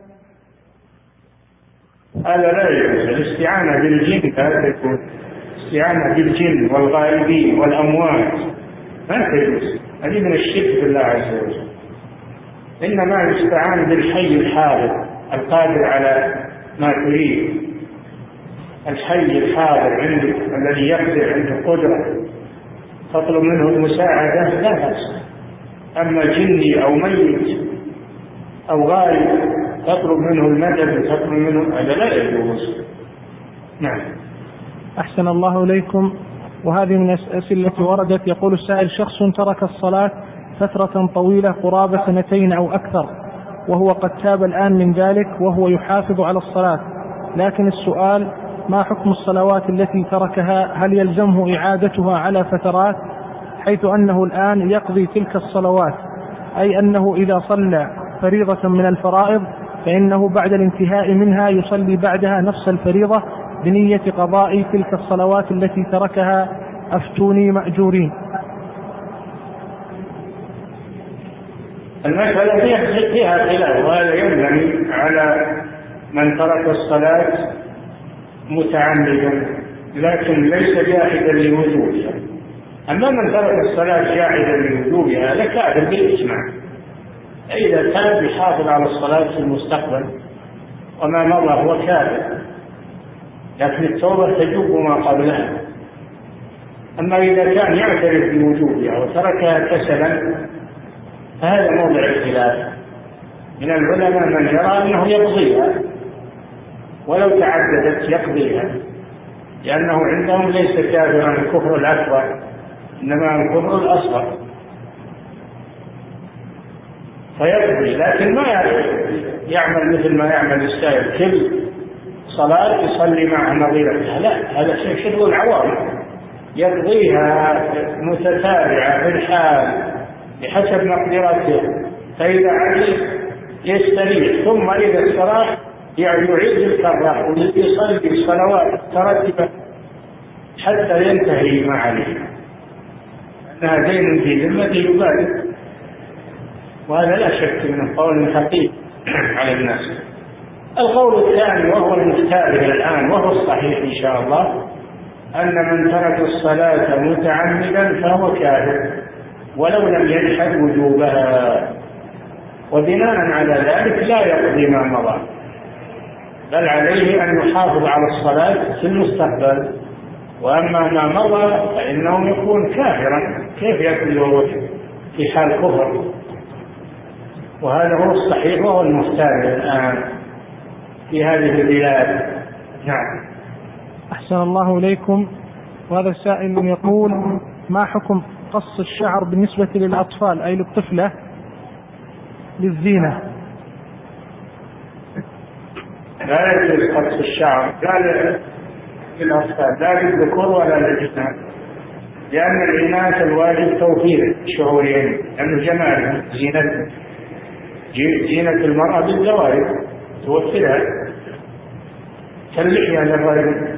هذا لا يجوز. الاستعانة بالجن لا تكون استعانة بالجن والغائبين والأموات، ما تجوز، هذه من الشرك بالله عز وجل. إنما يستعان بالحي الحاضر القادر على ما تريد، الحي الحاضر عندك الذي يقدر، عنده قدرة، تطلب منه المساعدة لا بأس. أما جني أو ميت أو غائب تطلب منه المدد وتطلب منه، هذا لا يجوز. نعم. أحسن الله إليكم. وهذه من الأسئلة التي وردت. يقول السائل: شخص ترك الصلاة فترة طويلة قرابة سنتين أو أكثر، وهو قد تاب الآن من ذلك وهو يحافظ على الصلاة، لكن السؤال: ما حكم الصلوات التي تركها؟ هل يلزمه إعادتها على فترات، حيث أنه الآن يقضي تلك الصلوات، أي أنه إذا صلى فريضة من الفرائض فإنه بعد الانتهاء منها يصلي بعدها نفس الفريضة بنية قضاء تلك الصلوات التي تركها؟ أفتوني مأجورين. المسألة فيها خلاف، وهذا ينبغي على من ترك الصلاة متعمدا لكن ليس جاحدا لوجوبها. أما من ترك الصلاة جاحدا لوجوبها لكافر بالإجماع، إذا كان يحافظ على الصلاة في المستقبل وما مضى هو كافر، لكن التوبة تجوب ما قبلها. أما إذا كان يعترف بوجوبها وتركها كسلا فهذا موضع الخلاف. من العلماء من يرى أنه يقضيها ولو تعددت يقضيها، لأنه عندهم ليس كافرا الكفر الأكبر، إنما الكفر الأصغر، فيقضي، لكن ما يعمل مثل ما يعمل السائل كل صلاة يصلي مع نظيرتها، لا، هذا شغل العوام، يقضيها متتابعة في الحال بحسب مقدرته، فإذا عجز يستريح، ثم إذا استراح يعيد الكرة ويصلي الصلوات ترتبة حتى ينتهي ما عليه، أنها دين في ذمته يبادر، وهذا لا شك من قول خفيف على الناس. القول الثاني وهو المختار الآن وهو الصحيح إن شاء الله، أن من ترك الصلاة متعمدا فهو كافر ولو لم يجحد وجوبها، وبناء على ذلك لا يقضي ما مضى، بل عليه أن يحافظ على الصلاة في المستقبل، وأما ما مضى فإنه يكون كافرا، كيف يكون وهو في حال كفر؟ وهذا هو الصحيح وهو المختار الآن في هذه البلاد. نعم. أحسن الله إليكم. وهذا السائل يقول: ما حكم قص الشعر بالنسبة للأطفال أي للطفلة للزينة؟ لا يجوز قص الشعر لا للأطفال لا للذكور ولا للإناث، لأن الإناث الواجب توفير شعورهم، لأنه جمال زينة زينة المرأة بالزواج توفرها كاللحية للرجل،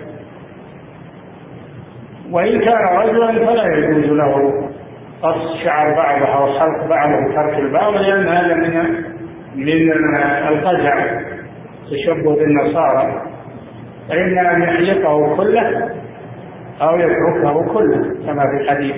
وإن كان رجلا فلا يجوز له قص شعر بعضه أو حلق بعضه وترك البعض، لأن هذا من من القزع تشبه بالنصارى، فإما أن يحلقه كله أو يتركه كله كما في الحديث.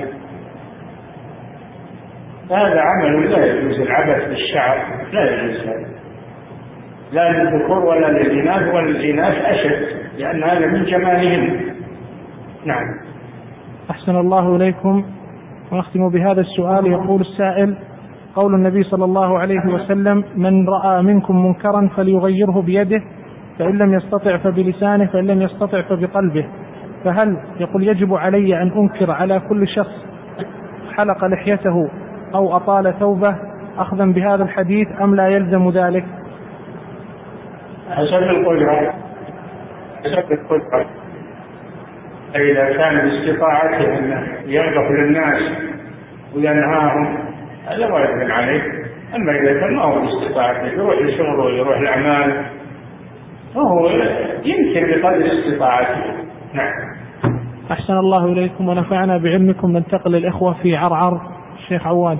هذا عمل لا يجوز، العبث بالشعر لا يجوز، لا للذكور ولا للإناث، والإناث أشد لأن هذا من جمالهم. نعم. أحسن الله إليكم. ونختم بهذا السؤال. يقول السائل: قول النبي صلى الله عليه وسلم: من رأى منكم منكرا فليغيره بيده، فإن لم يستطع فبلسانه، فإن لم يستطع فبقلبه، فهل يقول يجب علي أن أنكر على كل شخص حلق لحيته أو أطال ثوبه أخذا بهذا الحديث أم لا يلزم ذلك؟ حسب القدرة حسب القدرة إذا كان باستطاعته أن يغضب للناس وينهاهم هذا واجب عليه. أما إذا كان ما هو باستطاعته يروح لشغله ويروح الأعمال فهو يمكن بقدر استطاعته. نعم. أحسن الله إليكم ونفعنا بعلمكم. ننتقل الإخوة في عرعر. الشيخ عواد.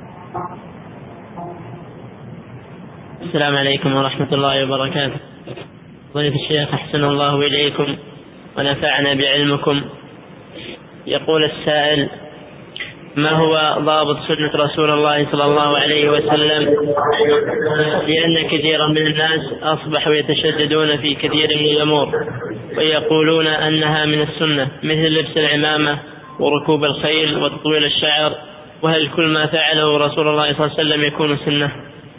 السلام عليكم ورحمة الله وبركاته. ضيف الشيخ أحسن الله إليكم ونفعنا بعلمكم. يقول السائل: ما هو ضابط سنة رسول الله صلى الله عليه وسلم؟ لأن كثيرا من الناس أصبحوا يتشددون في كثير من الأمور ويقولون أنها من السنة، مثل لبس العمامة وركوب الخيل وتطويل الشعر، وهل كل ما فعله رسول الله صلى الله عليه وسلم يكون سنة؟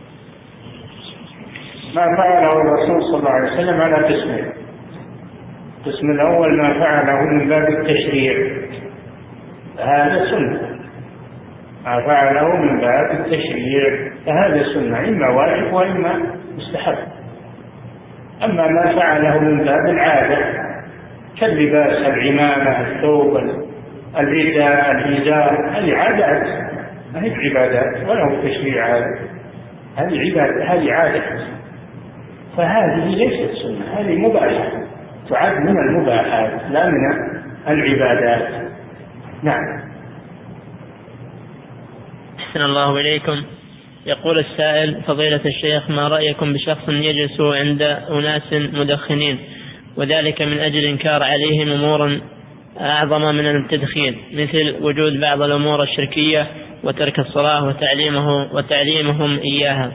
ما فعله الرسول صلى الله عليه وسلم على قسمين. القسم الأول ما فعله من باب التشريع، هذا سنة. ما فعله من باب التشريع فهذا سنة، إما واجب وإما مستحب. أما ما فعله من باب العادة كاللباس، العمامة، الثوب، الرداء، الإزار، هذه عادات ما هي عبادات ولا هو تشريع. هذه عبادة، هذه عادة، فهذه ليست سنة، هذه مباحة، تعد من المباحات لا من العبادات. نعم. أحسن الله إليكم. يقول السائل: فضيلة الشيخ، ما رأيكم بشخص يجلس عند أناس مدخنين وذلك من أجل إنكار عليهم أمور أعظم من التدخين، مثل وجود بعض الأمور الشركية وترك الصلاة وتعليمه وتعليمهم إياها؟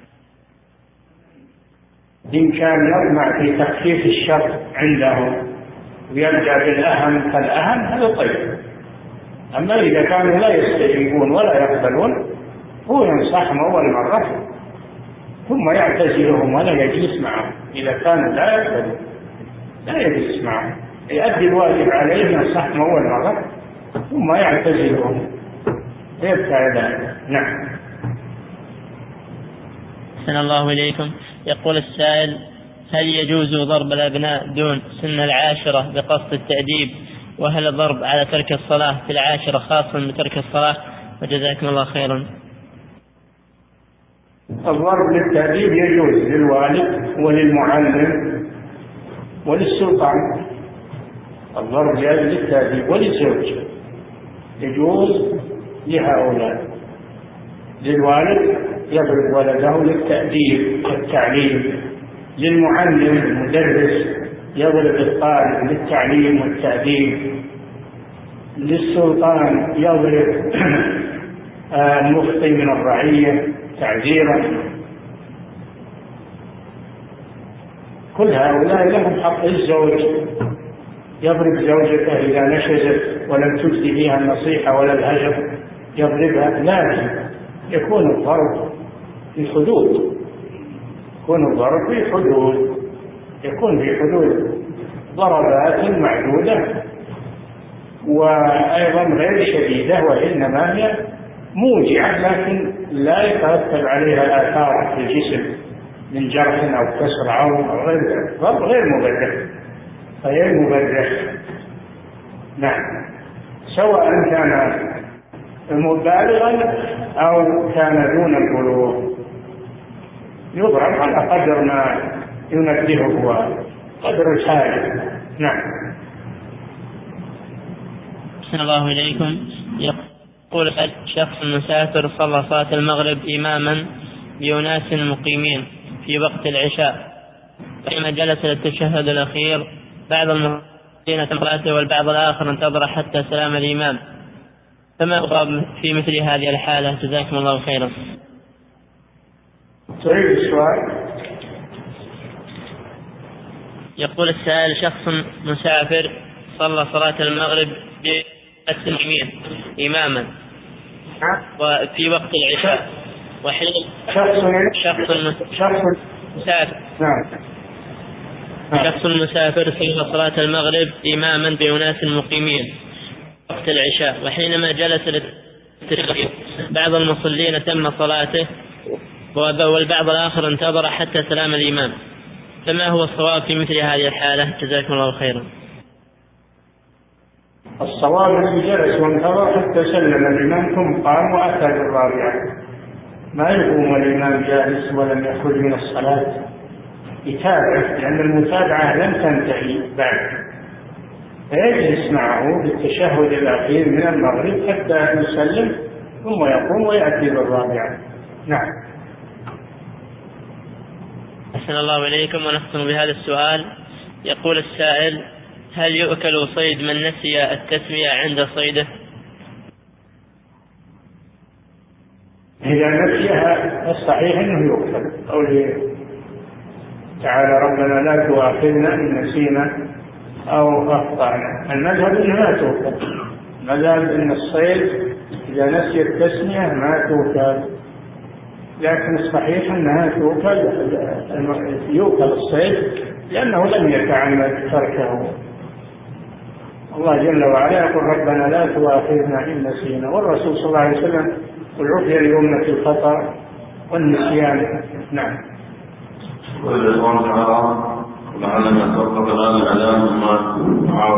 إن كان يطمع في تخفيف الشر عندهم ويرجع بالأهم فالأهم هذا طيب. أما إذا كانوا لا يستجيبون ولا يقبلون هو ينصحهم أول مرة ثم يعتزلهم ولا يجلس معهم. إذا كانوا لا يقبلون لا يجلس معهم، يؤدي الواجب عليه، ينصحهم أول مرة ثم يعتزلهم يبتعد عنه. نعم. أحسن الله إليكم. يقول السائل: هل يجوز ضرب الأبناء دون سن العاشرة بقصد التأديب؟ وهل الضرب على ترك الصلاة في العاشرة خاصا بترك الصلاة؟ وجزاكم الله خيرا. الضرب للتأديب يجوز للوالد وللمعلم وللسلطان. الضرب للتأديب وللزوج يجوز لهؤلاء. للوالد يضرب ولده للتأديب والتعليم، للمعلم المدرس يضرب الطالب للتعليم والتأديب، للسلطان يضرب المخطئ من الرعية تعزيرا. كل هؤلاء لهم حق. الزوج يضرب زوجته إذا نشزت ولم تجدي فيها النصيحة ولا الهجر يضربها، لكن يكون الضرب في حدود، يكون الضرب في حدود، يكون في حدود ضربات معدودة وأيضا غير شديدة، وإنما هي موجعة لكن لا يترتب عليها آثار في الجسم من جرح أو كسر عظم أو غير ذلك. ضرب غير مبرح، غير مبرح. نعم. سواء كان مبالغا أو كان دون البلوغ يضرب على قدر ما ينبهه وقدر الحاجة. نعم. أحسن الله إليكم. يقول شخص مسافر صلى صلاة المغرب إماما بأناس مقيمين في وقت العشاء، فلما جلس للتشهد الأخير بعض المصلين صلاته والبعض الآخر انتظر حتى سلام الإمام، فما هو في مثل هذه الحالة؟ جزاكم الله خيرا. تعيد السؤال. يقول السائل: شخص مسافر صلى صلاة المغرب بالسلمين إماما وفي وقت العشاء، وحين شخص شخص شخص مسافر نعم شخص مسافر صلى صلاة المغرب إماما بأناس مقيمين وقت العشاء، وحينما جلس للتشهد بعض المصلين تم صلاته والبعض الآخر انتظر حتى سلام الإمام، فما هو الصواب في مثل هذه الحالة؟ جزاكم الله خيرا. الصواب الذي جلس وانتظر حتى سلم الإمام ثم قام وأتى بالرابعة، ما يقوم الإمام جالس ولم يخرج من الصلاة، يتابع، لأن المتابعة لم تنتهي بعد، فيجلس معه بالتشهد الأخير من المغرب حتى يسلم ثم يقوم ويأتي بالرابعة. نعم. أحسن الله إليكم، ونختم بهذا السؤال. يقول السائل: هل يؤكل صيد من نسي التسمية عند صيده؟ إذا نسيها الصحيح أنه يؤكل، قوله تعالى: ربنا لا تؤاخذنا إن نسينا أو أخطأنا. المذهب أنه لا تؤكل، المذهب أن الصيد إذا نسي التسمية ما تؤكل، لكن الصحيح أنها تؤكل، يؤكل الصيد لأنه لم يتعمد تركه. الله جل وعلا يقول: ربنا لا تؤاخذنا إن نسينا، والرسول صلى الله عليه وسلم قل عفي لأمة الخطأ والنسيان. نعم. وإذا الله تعالى لعلنا توقف الآن الإعلام ما